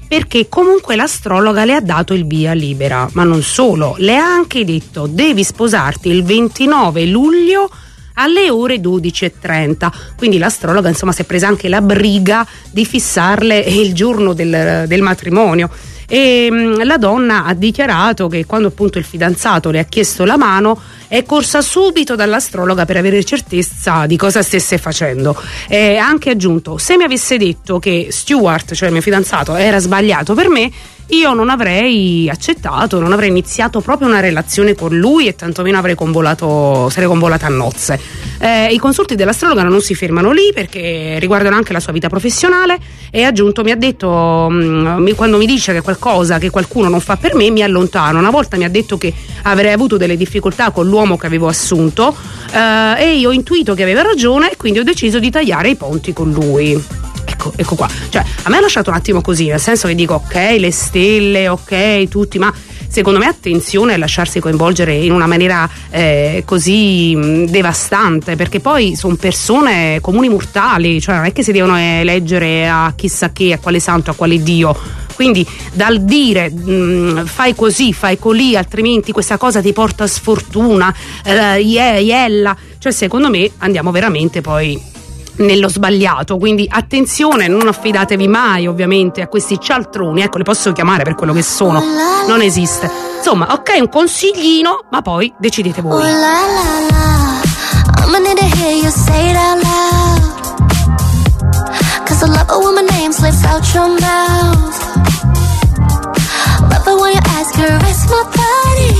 perché comunque l'astrologa le ha dato il via libera, ma non solo, le ha anche detto: devi sposarti il 29 luglio alle ore 12:30. Quindi l'astrologa insomma si è presa anche la briga di fissarle il giorno del matrimonio. E la donna ha dichiarato che quando appunto il fidanzato le ha chiesto la mano è corsa subito dall'astrologa per avere certezza di cosa stesse facendo. E ha anche aggiunto: se mi avesse detto che Stuart, cioè il mio fidanzato, era sbagliato per me, io non avrei accettato, non avrei iniziato proprio una relazione con lui e tantomeno sarei convolata a nozze. I consulti dell'astrologa non si fermano lì, perché riguardano anche la sua vita professionale, e ha aggiunto: mi ha detto, quando mi dice che qualcosa che qualcuno non fa per me, mi allontano. Una volta mi ha detto che avrei avuto delle difficoltà con l'uomo che avevo assunto, e io ho intuito che aveva ragione e quindi ho deciso di tagliare i ponti con lui. Ecco qua, cioè a me ha lasciato un attimo così, nel senso che dico ok, le stelle, ok, tutti, ma secondo me attenzione a lasciarsi coinvolgere in una maniera così devastante, perché poi sono persone comuni mortali, cioè non è che si devono eleggere a chissà che, a quale santo, a quale dio. Quindi dal dire fai così, fai colì, altrimenti questa cosa ti porta a sfortuna, iella, cioè secondo me andiamo veramente poi nello sbagliato. Quindi attenzione, non affidatevi mai ovviamente a questi cialtroni, ecco, li posso chiamare per quello che sono, non esiste. Insomma, ok, un consiglino, ma poi decidete voi. Oh, la, la, la. I'ma need to hear you say it out loud, 'cause I love it when my name slips out your mouth. Love it when you ask her, it's my body.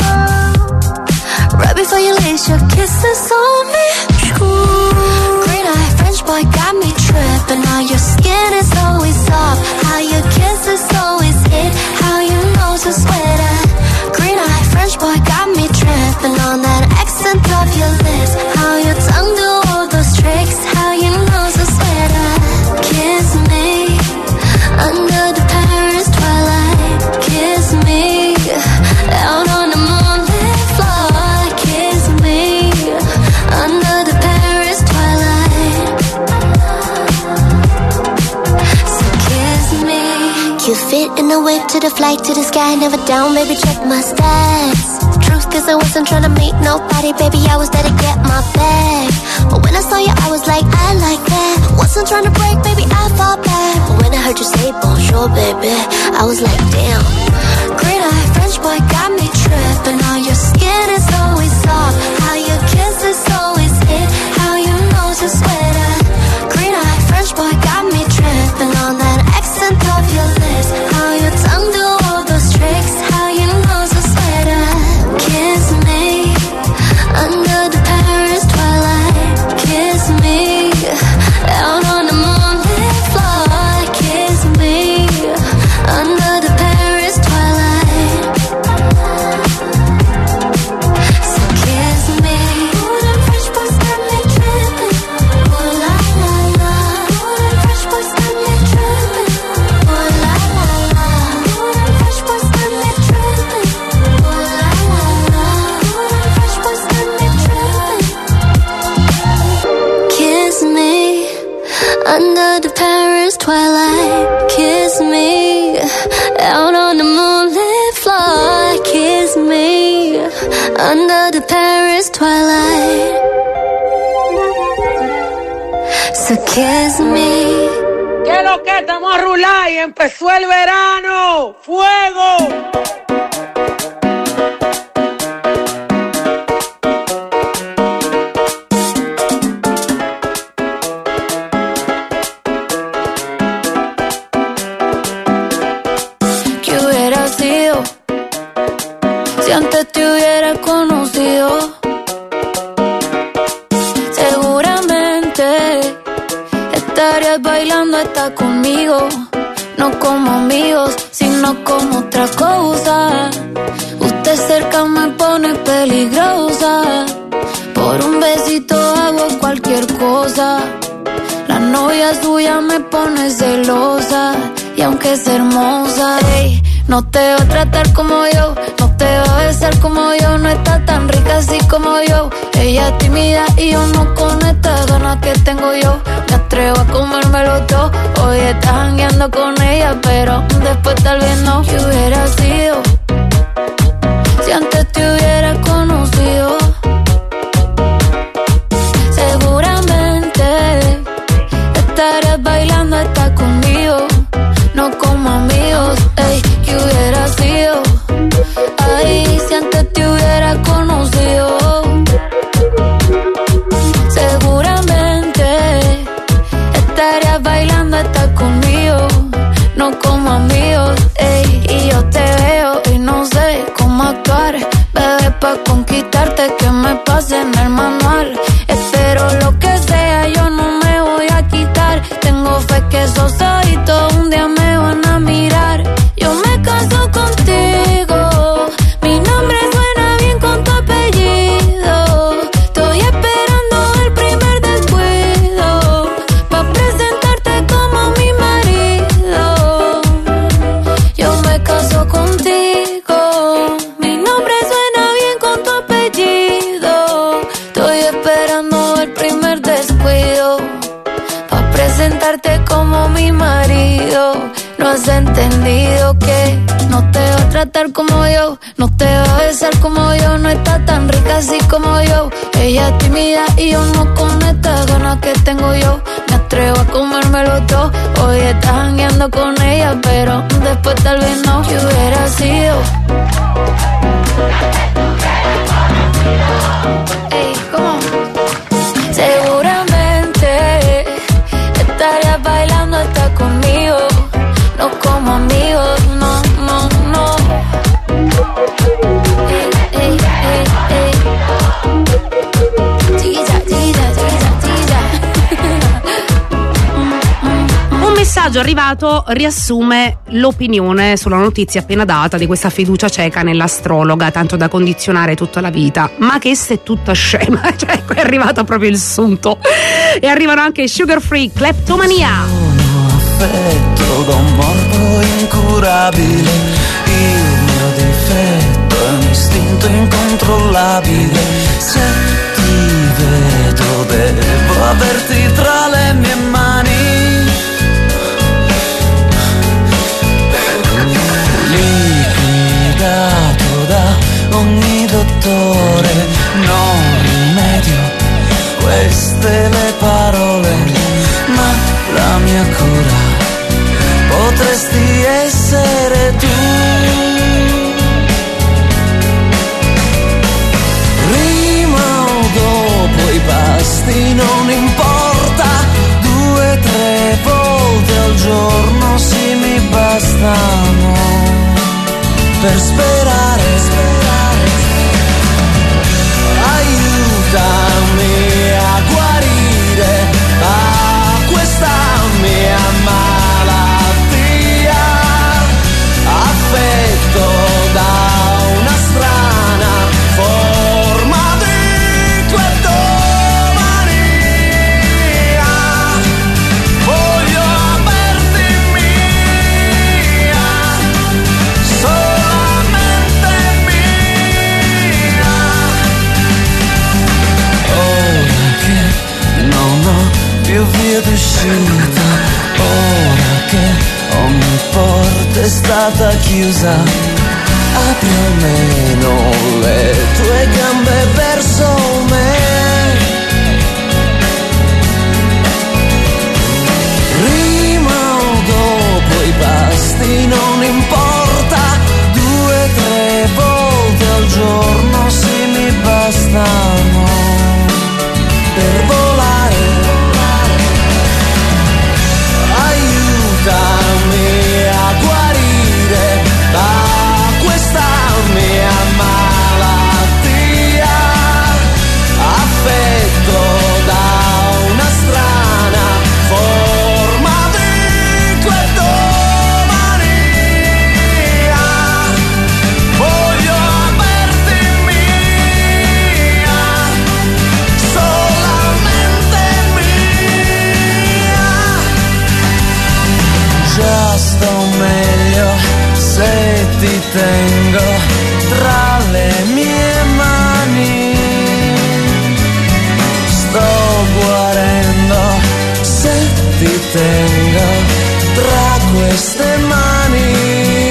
Right before you lace your kisses on me. Green eye French boy got me tripping. How your skin is always soft, how your kisses always hit, how your nose is sweater. Green eye French boy got me tripping on that accent of your lips, how your tongue do all those tricks, how your nose is sweater. Kiss me under the Paris twilight, kiss me out on the moonlit floor, kiss me under the Paris twilight. So kiss me. You fit in the whip to the flight to the sky, never down, baby, check my stats. Truth, 'cause I wasn't trying to meet nobody, baby, I was there to get my bag. But when I saw you, I was like, I like that. Wasn't trying to break, baby, I fall back. But when I heard you say bonjour, baby, I was like, damn. Green eye French boy got me tripping. How your skin is always soft, how your kisses always hit, how your nose is sweater. Green eye French boy got me tripping on that accent of your lips, how your tongue do all those tricks, how your nose is sweater. Kiss me under the Paris twilight, kiss me out on the moonlit floor, kiss me under the Paris twilight. So kiss me. Ooh, them French boys got me tripping. Ooh la la la. Ooh, them French boys got me tripping. Ooh la la la. Ooh, them French boys got me tripping. Ooh la la la. Ooh, them French boys got me tripping. Kiss me under the Paris twilight, kiss me out on the moonlit floor, kiss me under the Paris twilight. So kiss me. ¿Qué lo que estamos a rular y empezó el verano? ¡Fuego! ¿Qué hubiera sido si antes te hubiera conocido? Seguramente estarías bailando hasta conmigo, no como amigos, sino como otra cosa. Usted cerca me pone peligrosa, por un besito hago cualquier cosa. La novia suya me pone celosa, y aunque que es hermosa, ey. No te va a tratar como yo, no te va a besar como yo, no está tan rica así como yo. Ella es tímida y yo no con estas ganas que tengo yo. Me atrevo a comérmelo todo, hoy estás jangueando con ella, pero después tal vez no. ¿Qué hubiera sido si antes te hubiera conocido? Seguramente estarías bailando hasta conmigo, no como amigos, ey. ¿Qué hubiera sido? Ay, si antes te hubiera conocido. Seguramente estarías bailando hasta conmigo, no como amigos, ey. Y yo te veo y no sé cómo actuar, bebé, pa' conquistarte que me pase en el manual. Espero lo que sea, yo no me voy a quitar. Tengo fe que esos ojitos un día me van a mirar. Yo me caso contigo, mi nombre suena bien con tu apellido. Estoy esperando el primer descuido pa' presentarte como mi marido. Yo me caso contigo, mi nombre suena bien con tu apellido. Estoy esperando el primer descuido pa' presentarte como mi marido. No has entendido que no te va a tratar como yo, no te va a besar como yo, no está tan rica así como yo. Ella es tímida y yo no con estas ganas que tengo yo. Me atrevo a comérmelo todo, hoy estás jangueando con ella, pero después tal vez no. ¿Qué hubiera sido? Ey, ¿cómo? Seguramente estarías bailando hasta conmigo, no como amigos, no, no, no. Ey, ey, ey, ey. Tira, tira, tira, tira. Un messaggio arrivato riassume l'opinione sulla notizia appena data di questa fiducia cieca nell'astrologa, tanto da condizionare tutta la vita. Ma che è tutta scema, cioè è arrivato proprio il sunto. E arrivano anche Sugar Free, Kleptomania. Affetto da un morbo incurabile, il mio difetto è un istinto incontrollabile. Se ti vedo devo averti tra le mie mani. Liquidato da ogni dottore, non rimedio, queste le parole, ma la mia cura potresti essere tu. Prima o dopo i pasti non importa, 2-3 volte al giorno sì mi bastano per sperare. Aiutami a guarire questa mia malattia, affetto da una strana forma di cleptomania. Voglio averti mia, solamente mia. Ora che non ho più via d'uscita, ora che ogni porta è stata chiusa, apri almeno le tue gambe verso me. Prima o dopo i pasti non importa, 2-3 volte al giorno sì mi bastano per volare. Aiutami a guarire da questa mia malattia, affetto da una strana forma di cleptomania. tengo tra le mie mani. Sto guarendo se ti tengo tra queste mani.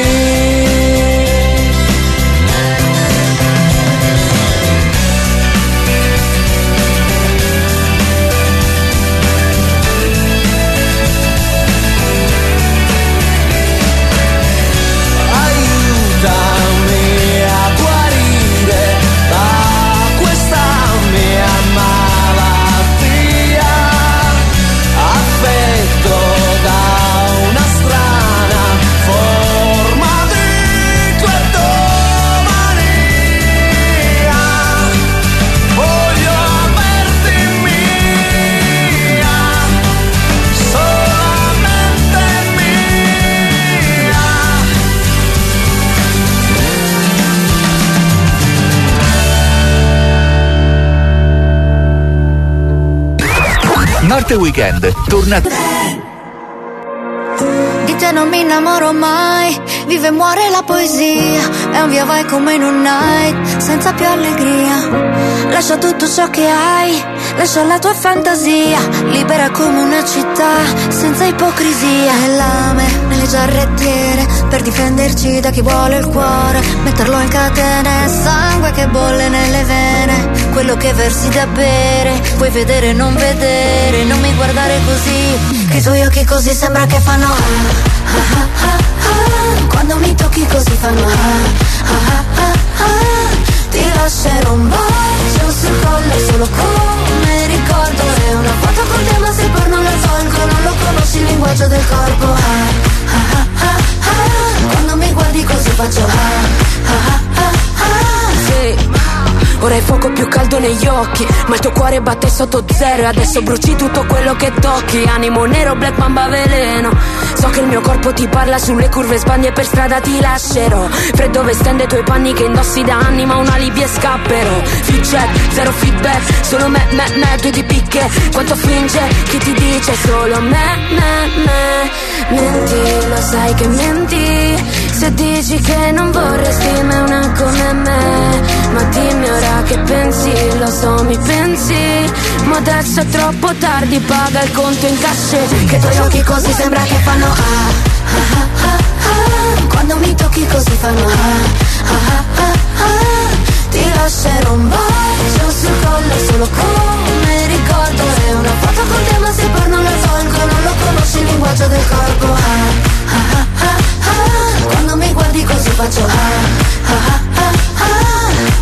Norte Weekend torna. Di te non mi innamoro mai, vive e muore la poesia, è un via vai come in un night, senza più allegria. Lascia tutto ciò che hai, lascia la tua fantasia, libera come una città, senza ipocrisia. E lame nelle giarrettiere, per difenderci da chi vuole il cuore, metterlo in catene, sangue che bolle nelle vene, quello che versi da bere, puoi vedere e non vedere, non mi guardare così, che i tuoi occhi così sembra che fanno ah, ah, ah, ah. Quando mi tocchi così fanno ah, ah, ah, ah. Ti lascerò un bacio sul collo solo come ricordo, è una foto con te ma se poi non la tolgo, non lo conosci il linguaggio del corpo ah, ah, ah, ah, ah. Quando mi guardi così faccio ah, ah, ah, ah. Sì. Ora hai fuoco più caldo negli occhi, ma il tuo cuore batte sotto zero e adesso bruci tutto quello che tocchi. Animo nero, black mamba veleno. So che il mio corpo ti parla sulle curve, sbagli e per strada ti lascerò. Freddo vestendo i tuoi panni che indossi da anni, ma un alibi e scapperò. Feed check, zero feedback, solo me, due di picche. Quanto finge, chi ti dice solo me. Menti, lo sai che menti, se dici che non vorresti mai una come me. Ma dimmi ora che pensi, lo so mi pensi, ma adesso è troppo tardi, paga il conto in cash. Che i tuoi occhi così sembra che fanno ah, ah, ah, ah. Quando mi tocchi così fanno ah, ah, ah, ah. Ti lascerò un bacio sul collo solo come ricordo, è una foto con te ma se poi non la tolgo, non lo conosci il linguaggio del corpo ah, ah, ah, ah. Quando mi guardi così faccio ah, ah, ah, ah.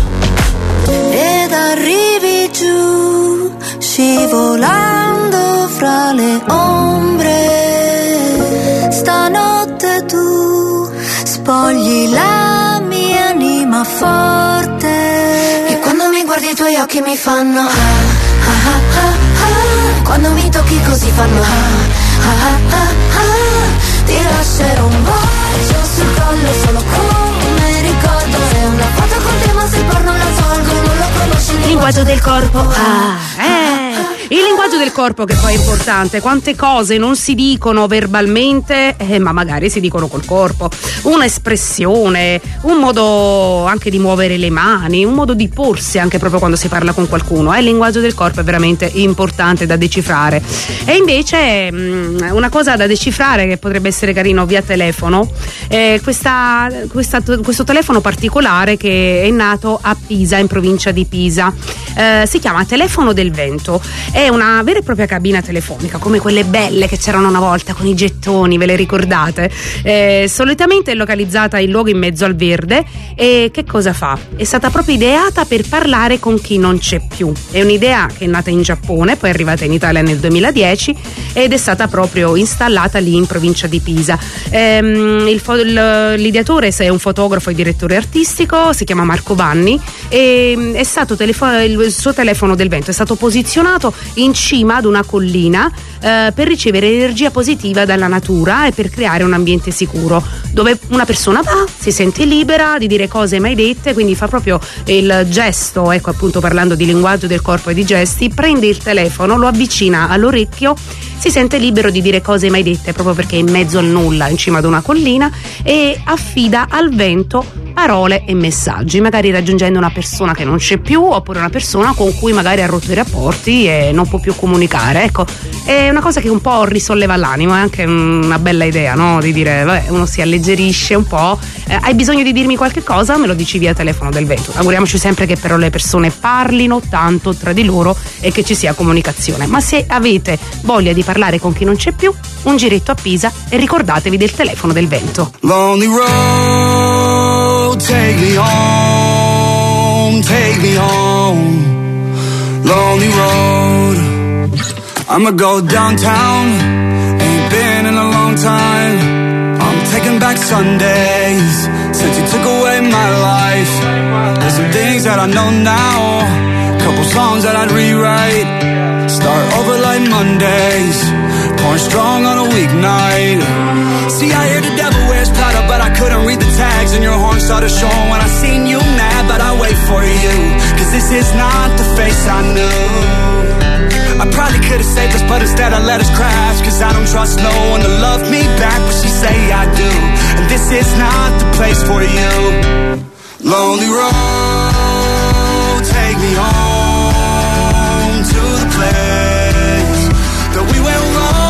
Ed arrivi giù, scivolando fra le ombre. Stanotte tu spogli la mia anima forte. E quando mi guardi i tuoi occhi mi fanno ah, ah, ah, ah. Quando mi tocchi così fanno ah, ah, ah, ah. Ti lascerò un bacio sul collo solo come ricordo, è una foto con te ma se poi non la tolgo, non lo conosci il linguaggio del corpo il linguaggio del corpo che poi è importante, quante cose non si dicono verbalmente ma magari si dicono col corpo, un'espressione, un modo anche di muovere le mani, un modo di porsi anche proprio quando si parla con qualcuno, il linguaggio del corpo è veramente importante da decifrare. E invece una cosa da decifrare che potrebbe essere carino via telefono, questo telefono particolare che è nato a Pisa, in provincia di Pisa, si chiama Telefono del Vento, è una vera e propria cabina telefonica come quelle belle che c'erano una volta con i gettoni, ve le ricordate? Solitamente è localizzata in luogo in mezzo al verde e che cosa fa? È stata proprio ideata per parlare con chi non c'è più, è un'idea che è nata in Giappone, poi è arrivata in Italia nel 2010 ed è stata proprio installata lì in provincia di Pisa. L'ideatore è un fotografo e direttore artistico, si chiama Marco Vanni e è stato il suo telefono del vento è stato posizionato in cima cima ad una collina per ricevere energia positiva dalla natura e per creare un ambiente sicuro, dove una persona va, si sente libera di dire cose mai dette, quindi fa proprio il gesto, ecco, appunto parlando di linguaggio del corpo e di gesti, prende il telefono, lo avvicina all'orecchio, si sente libero di dire cose mai dette proprio perché è in mezzo al nulla, in cima ad una collina, e affida al vento parole e messaggi, magari raggiungendo una persona che non c'è più, oppure una persona con cui magari ha rotto i rapporti e non può più comunicare. Ecco, è una cosa che un po' risolleva l'animo, è anche una bella idea, no? Di dire, vabbè, uno si alleggerisce un po', hai bisogno di dirmi qualche cosa, me lo dici via telefono del vento. Auguriamoci sempre che però le persone parlino tanto tra di loro e che ci sia comunicazione. Ma se avete voglia di parlare con chi non c'è più, un giretto a Pisa e ricordatevi del telefono del vento. Lonely road, take me home, take me home. Lonely road, I'ma go downtown, ain't been in a long time. I'm taking back Sundays, since you took away my life. There's some things that I know now, couple songs that I'd rewrite. Start over like Mondays, pouring strong on a weeknight. See, I hear the devil wears Prada, but I couldn't read the tags, and your horn started showing when I seen you mad, but I wait for you, cause this is not the face I knew. I probably could've saved us, but instead I let us crash, cause I don't trust no one to love me back, but she say I do, and this is not the place for you. Lonely road, take me home to the place that we went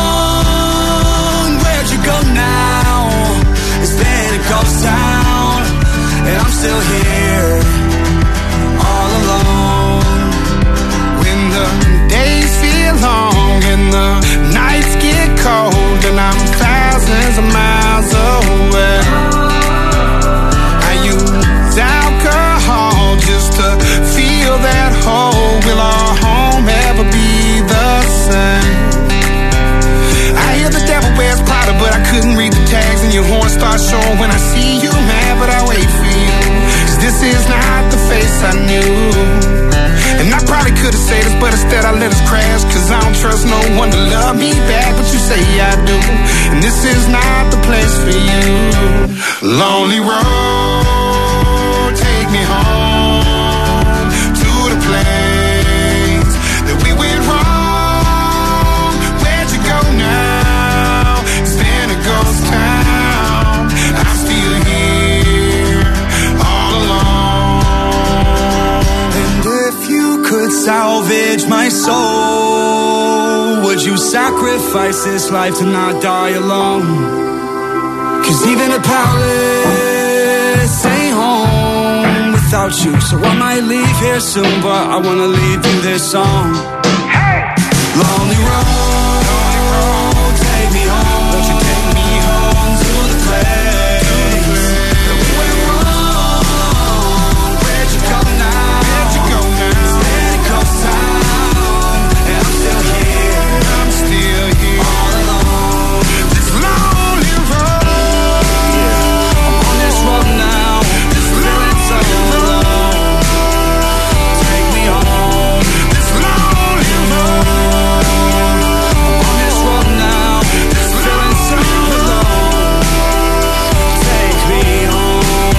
wrong. Where'd you go now? It's been a ghost town, and I'm still here, all alone. When the days feel long and the nights get cold, and I'm thousands of miles away, I use alcohol just to feel that hole. Will our home ever be the same? I hear the devil wears Prada, but I couldn't read the tags, and your horn starts showing when I see you mad, but I wait for you, cause this is not the face I knew. And I probably could've said this, but instead I let us crash, cause I don't trust no one to love me back, but you say I do, and this is not the place for you. Lonely road, take me home to the place that we went wrong. Where'd you go now? It's been a ghost town, I'm still here, all alone. And if you could salvage my soul, would you sacrifice this life to not die alone? Cause even a palace ain't home without you, so I might leave here soon, but I wanna leave you this song. Hey! Lonely road, take me home, won't you take me home to the place that we went wrong? Where'd you go now? Where'd you go now? It's been a ghost town, and I'm still here, all alone. This lonely road, I'm on this road now, this feeling so alone. Take me home, this lonely road, I'm on this road now, this feeling so alone. Take me home.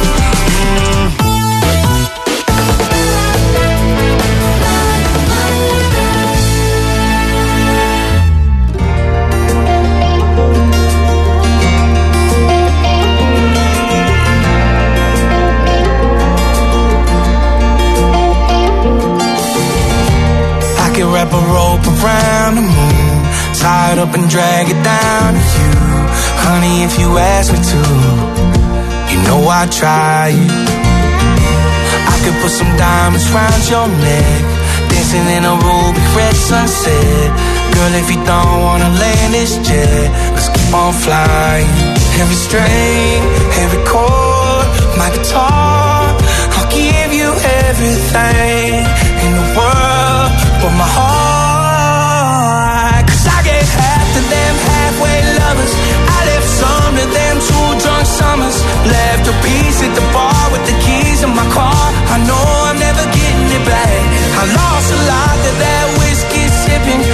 I could wrap a rope around the moon, tie it up and drag it down to you. Honey, if you ask me to, you know I'd try it. I could put some diamonds round your neck, dancing in a ruby red sunset. Girl, if you don't wanna land this jet, let's keep on flying. Every string, every chord, my guitar, I'll give you everything in the world but my heart. Cause I gave half to them halfway lovers, I left some to them 2 drunk summers. Left a piece at the bar with the keys in my car, I know I'm never getting it back. I lost a lot to that whiskey sipping,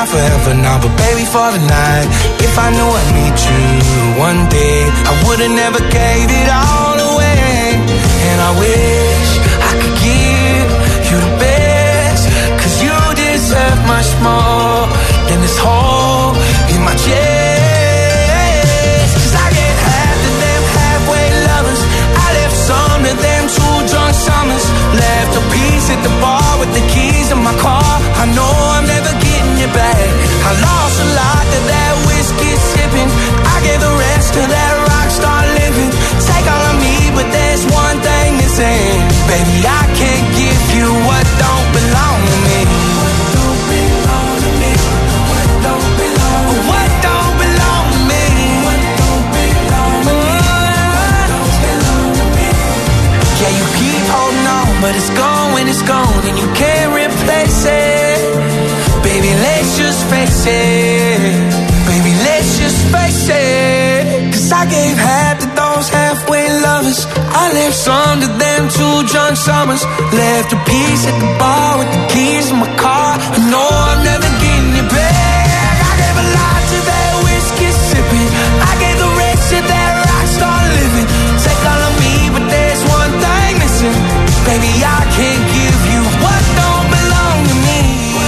not forever now, but baby for the night. If I knew I'd meet you one day, I would've never gave it all away. And I wish I could give you the best, 'cause you deserve much more than this hole in my chest. 'Cause I get half of them halfway lovers, I left some of them 2 drunk summers, left a piece at the bar with the keys in my car. I know I'm never getting it back. I lost a lot to that whiskey sipping, I gave the rest to that rock star living. Take all of me, but there's one thing missing. Baby, I can't give you what don't belong to me. What don't belong to me? What don't belong to me? What don't belong to me? What don't belong to me? What don't belong to me? Yeah, you keep holding on, but it's gone when it's gone, and you can't replace it. Baby, let's just face it. Baby, let's just face it. 'Cause I gave half to those halfway lovers, I left some to them 2 drunk summers, left a piece at the bar with the keys in my car. I know I'm never getting it back. I gave a lot to that whiskey sipping, I gave the rest to that rock star living. Take all of me, but there's one thing missing. Baby, I can't give you what don't belong to me.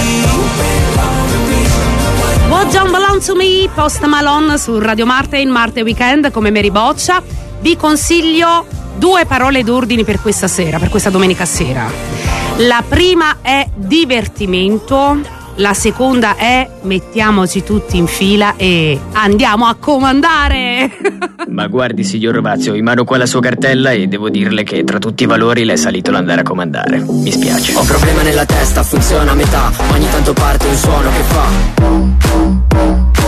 What Don't Belong to Me, Post Malone su Radio Marte in Marte Weekend come Mary Boccia. Vi consiglio 2 parole d'ordine per questa sera, per questa domenica sera. La prima è divertimento, la seconda è mettiamoci tutti in fila e andiamo a comandare. Ma guardi, signor Rovazio, in mano qua la sua cartella e devo dirle che tra tutti i valori le è salito l'andare a comandare. Mi spiace. Ho problema nella testa, funziona a metà, ogni tanto parte un suono che fa.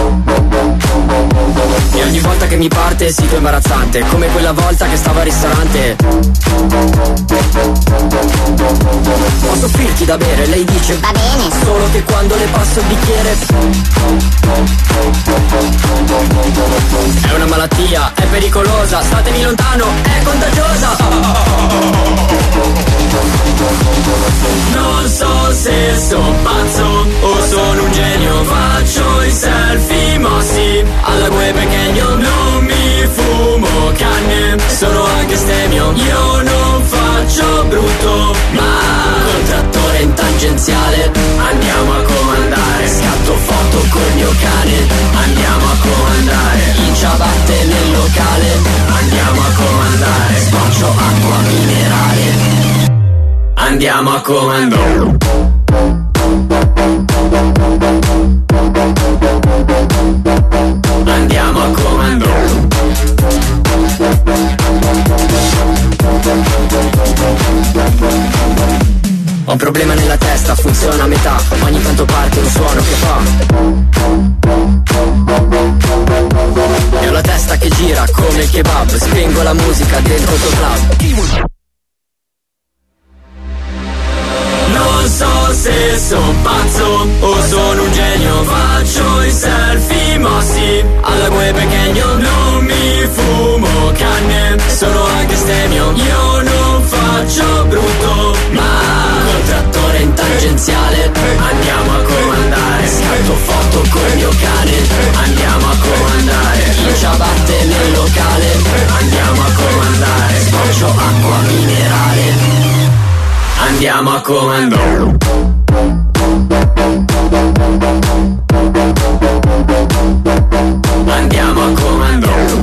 E ogni volta che mi parte il sito è imbarazzante, come quella volta che stavo al ristorante. Posso offrirti da bere? Lei dice va bene, solo che quando le passo il bicchiere è una malattia, è pericolosa, statemi lontano, è contagiosa. Non so se sono pazzo o sono un genio, faccio i selfie mossi alla gue pequeño, non mi fumo canne, sono anche stemio, io non faccio brutto, ma col trattore in tangenziale andiamo a comandare, scatto foto col mio cane, andiamo a comandare, in ciabatte nel locale, andiamo a comandare, sboccio acqua minerale, andiamo a comandare. Andiamo a comandare. Ho un problema nella testa, funziona a metà, ogni tanto parte un suono che fa. E ho la testa che gira come il kebab, spengo la musica dentro il tuo club. Non so se sono pazzo o sono un genio, faccio i selfie mossi alla gue pequeño, non mi fumo canne, sono anche stemio, io non faccio brutto, ma col trattore in tangenziale andiamo a comandare, scatto foto col mio cane, andiamo a comandare, in ciabatte nel locale, andiamo a comandare, sboccio acqua minerale, andiamo a comandare. Andiamo a comandare.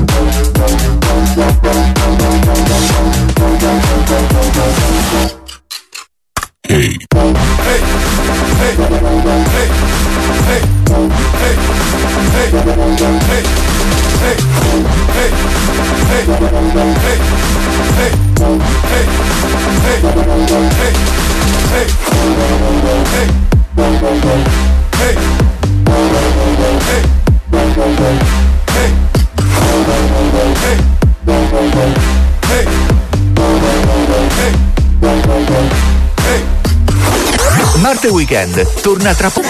Hey. Hey. Hey. Hey. Hey. Hey. Hey. Hey. Hey. Hey. Hey. Hey. Hey. Marte Weekend torna tra poco.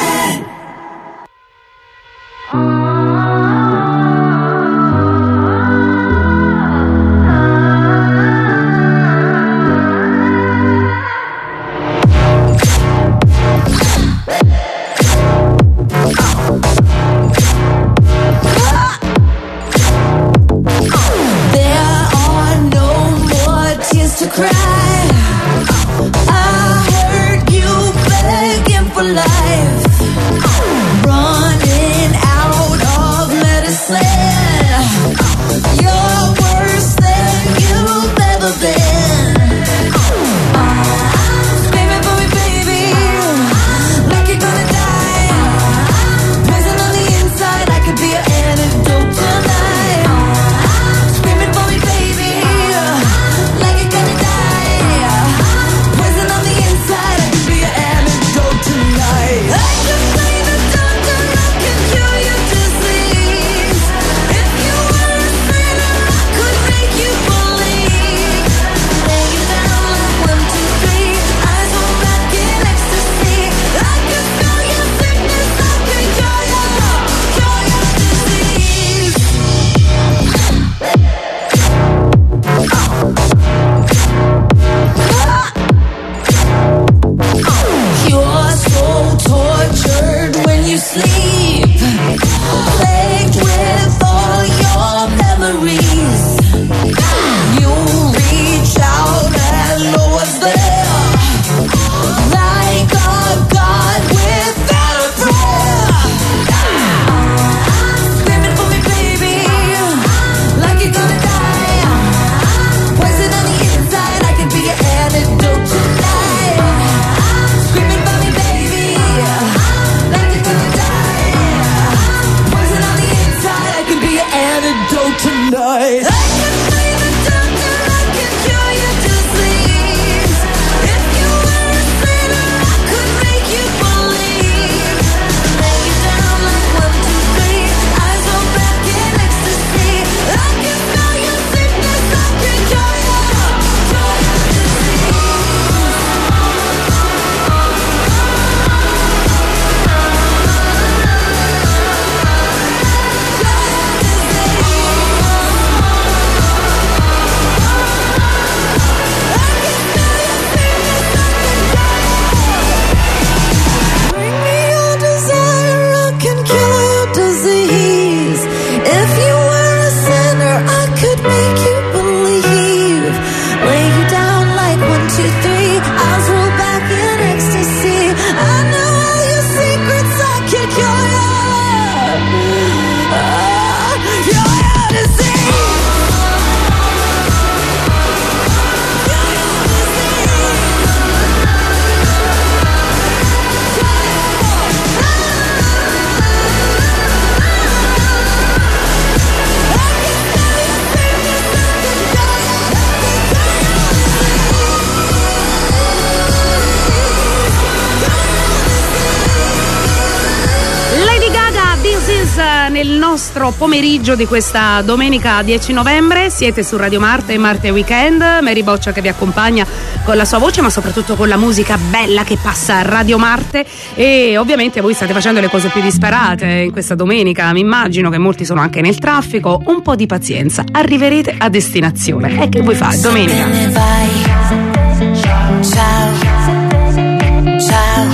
nel nostro pomeriggio di questa domenica 10 novembre. Siete su Radio Marte e Marte Weekend. Mary Boccia che vi accompagna con la sua voce, ma soprattutto con la musica bella che passa a Radio Marte. E ovviamente voi state facendo le cose più disparate in questa domenica. Mi immagino che molti sono anche nel traffico. Un po' di pazienza, arriverete a destinazione. E che vuoi fare domenica? Se te ne vai, ciao, ciao.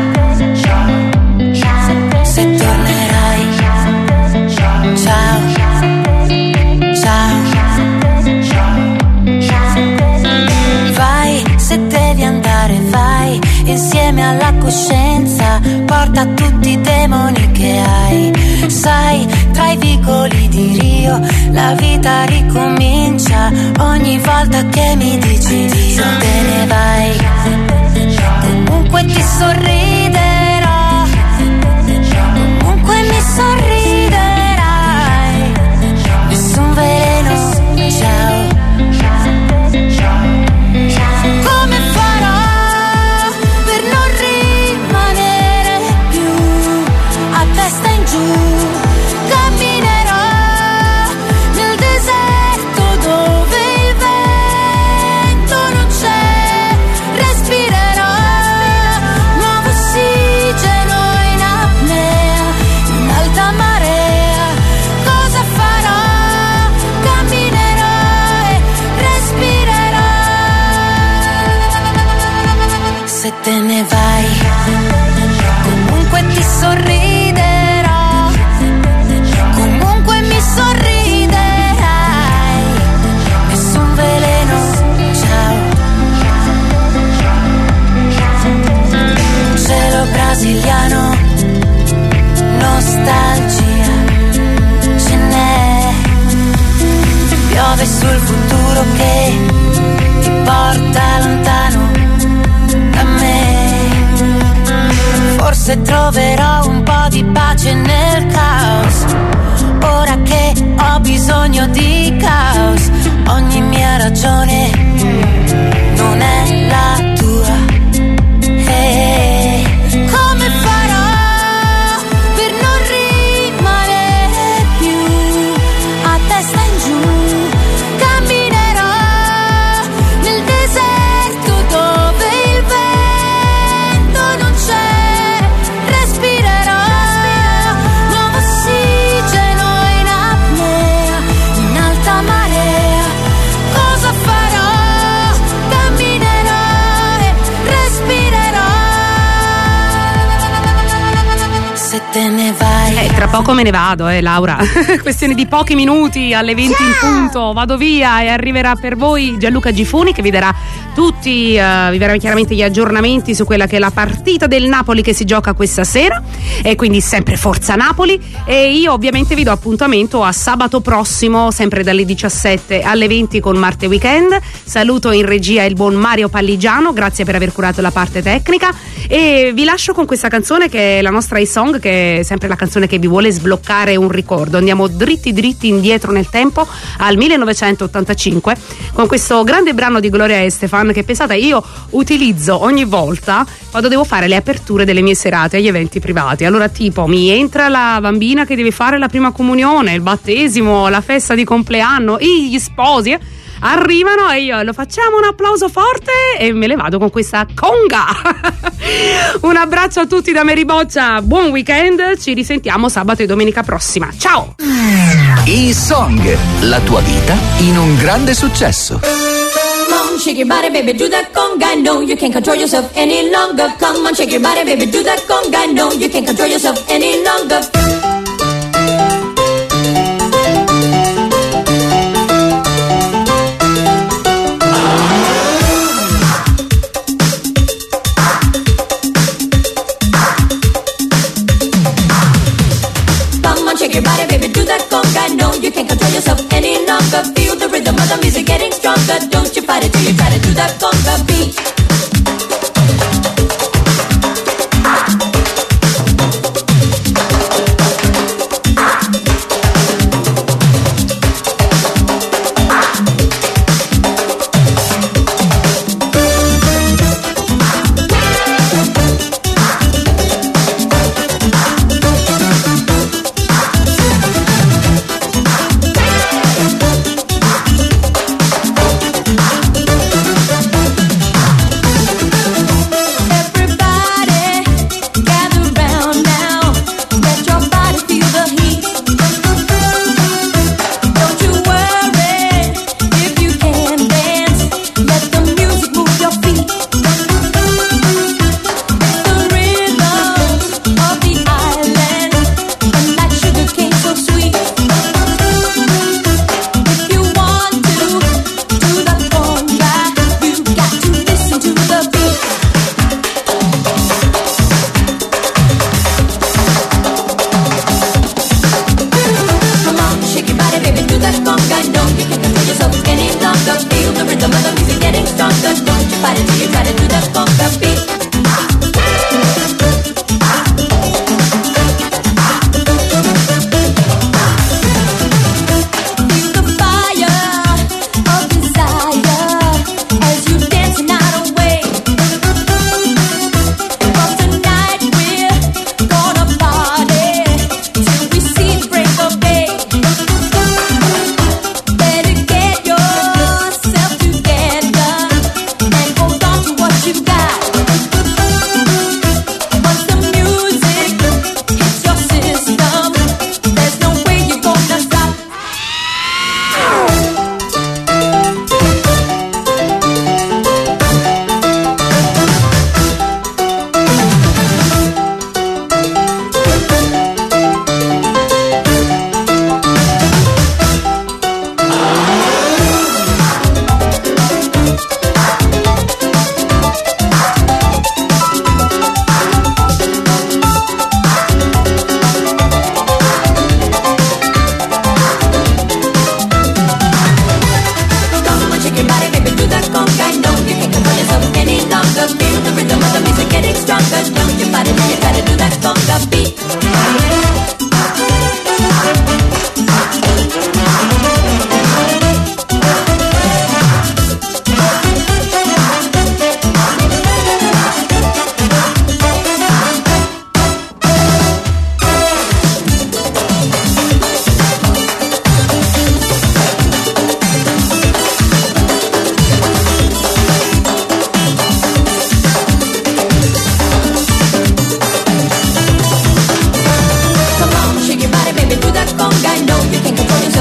Se tornerai, ciao, ciao. Vai, se devi andare, vai, insieme alla coscienza, porta tutti i demoni che hai. Sai, tra i vicoli di Rio, la vita ricomincia ogni volta che mi dici se te ne vai. Comunque ti sorriderò, comunque mi sorriderai. Nessun veleno, ciao. Come farò per non rimanere più a testa in giù? Camminerò nel deserto dove il vento non c'è. Respirerò nuovo ossigeno in apnea, in alta marea. Cosa farò? Camminerò e respirerò. Se te ne vai, comunque ti sorriderò, comunque mi sorriderai. Nessun veleno, ciao. Cielo brasiliano, nostalgia, ce n'è. Piove sul futuro che ti porta lontano da me. Forse troverò un po' di pace nel caos, ora che ho bisogno di caos. Ogni mia ragione non è la tua. Come farò per non rimanere più a testa in giù? Camminerò nel deserto dove il vento non c'è. Respirerò nuovo ossigeno in apnea, in alta marea. Cosa farò? Camminerò e respirerò. Se te ne vai. Tra poco me ne vado, Laura. Questione di pochi minuti, alle 20 in punto vado via e arriverà per voi Gianluca Gifuni che vi darà tutti, vi darà chiaramente gli aggiornamenti su quella che è la partita del Napoli che si gioca questa sera, e quindi sempre Forza Napoli. E io ovviamente vi do appuntamento a sabato prossimo, sempre dalle 17 alle 20 con Marte Weekend. Saluto in regia il buon Mario Palligiano, grazie per aver curato la parte tecnica, e vi lascio con questa canzone che è la nostra song, che è sempre la canzone che vi vuole sbloccare un ricordo. Andiamo dritti indietro nel tempo al 1985 con questo grande brano di Gloria Estefan che, pensate, io utilizzo ogni volta quando devo fare le aperture delle mie serate agli eventi privati. Allora, tipo, mi entra la bambina che deve fare la prima comunione, il battesimo, la festa di compleanno, gli sposi arrivano e io lo facciamo un applauso forte e me le vado con questa conga. Un abbraccio a tutti da Mary Boccia, buon weekend, ci risentiamo sabato e domenica prossima. Ciao! E-Song, la tua vita in un grande successo. Come on, shake your body, baby, do that conga. No, you can't control yourself any longer. Come on, shake your body, baby, do that conga. No, you can't control yourself any longer. Shake your body, baby, do that conga. No, you can't control yourself any longer. Feel the rhythm of the music getting stronger. Don't you fight it till you try to do that conga beat.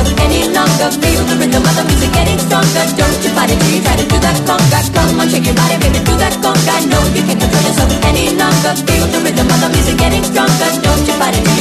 yourself any longer. Feel the rhythm of the music getting stronger. Don't you fight it till you try to do that conga. Come on, shake your body, baby, do that conga. No, you can't control yourself any longer. Feel the rhythm of the music getting stronger. Don't you fight it.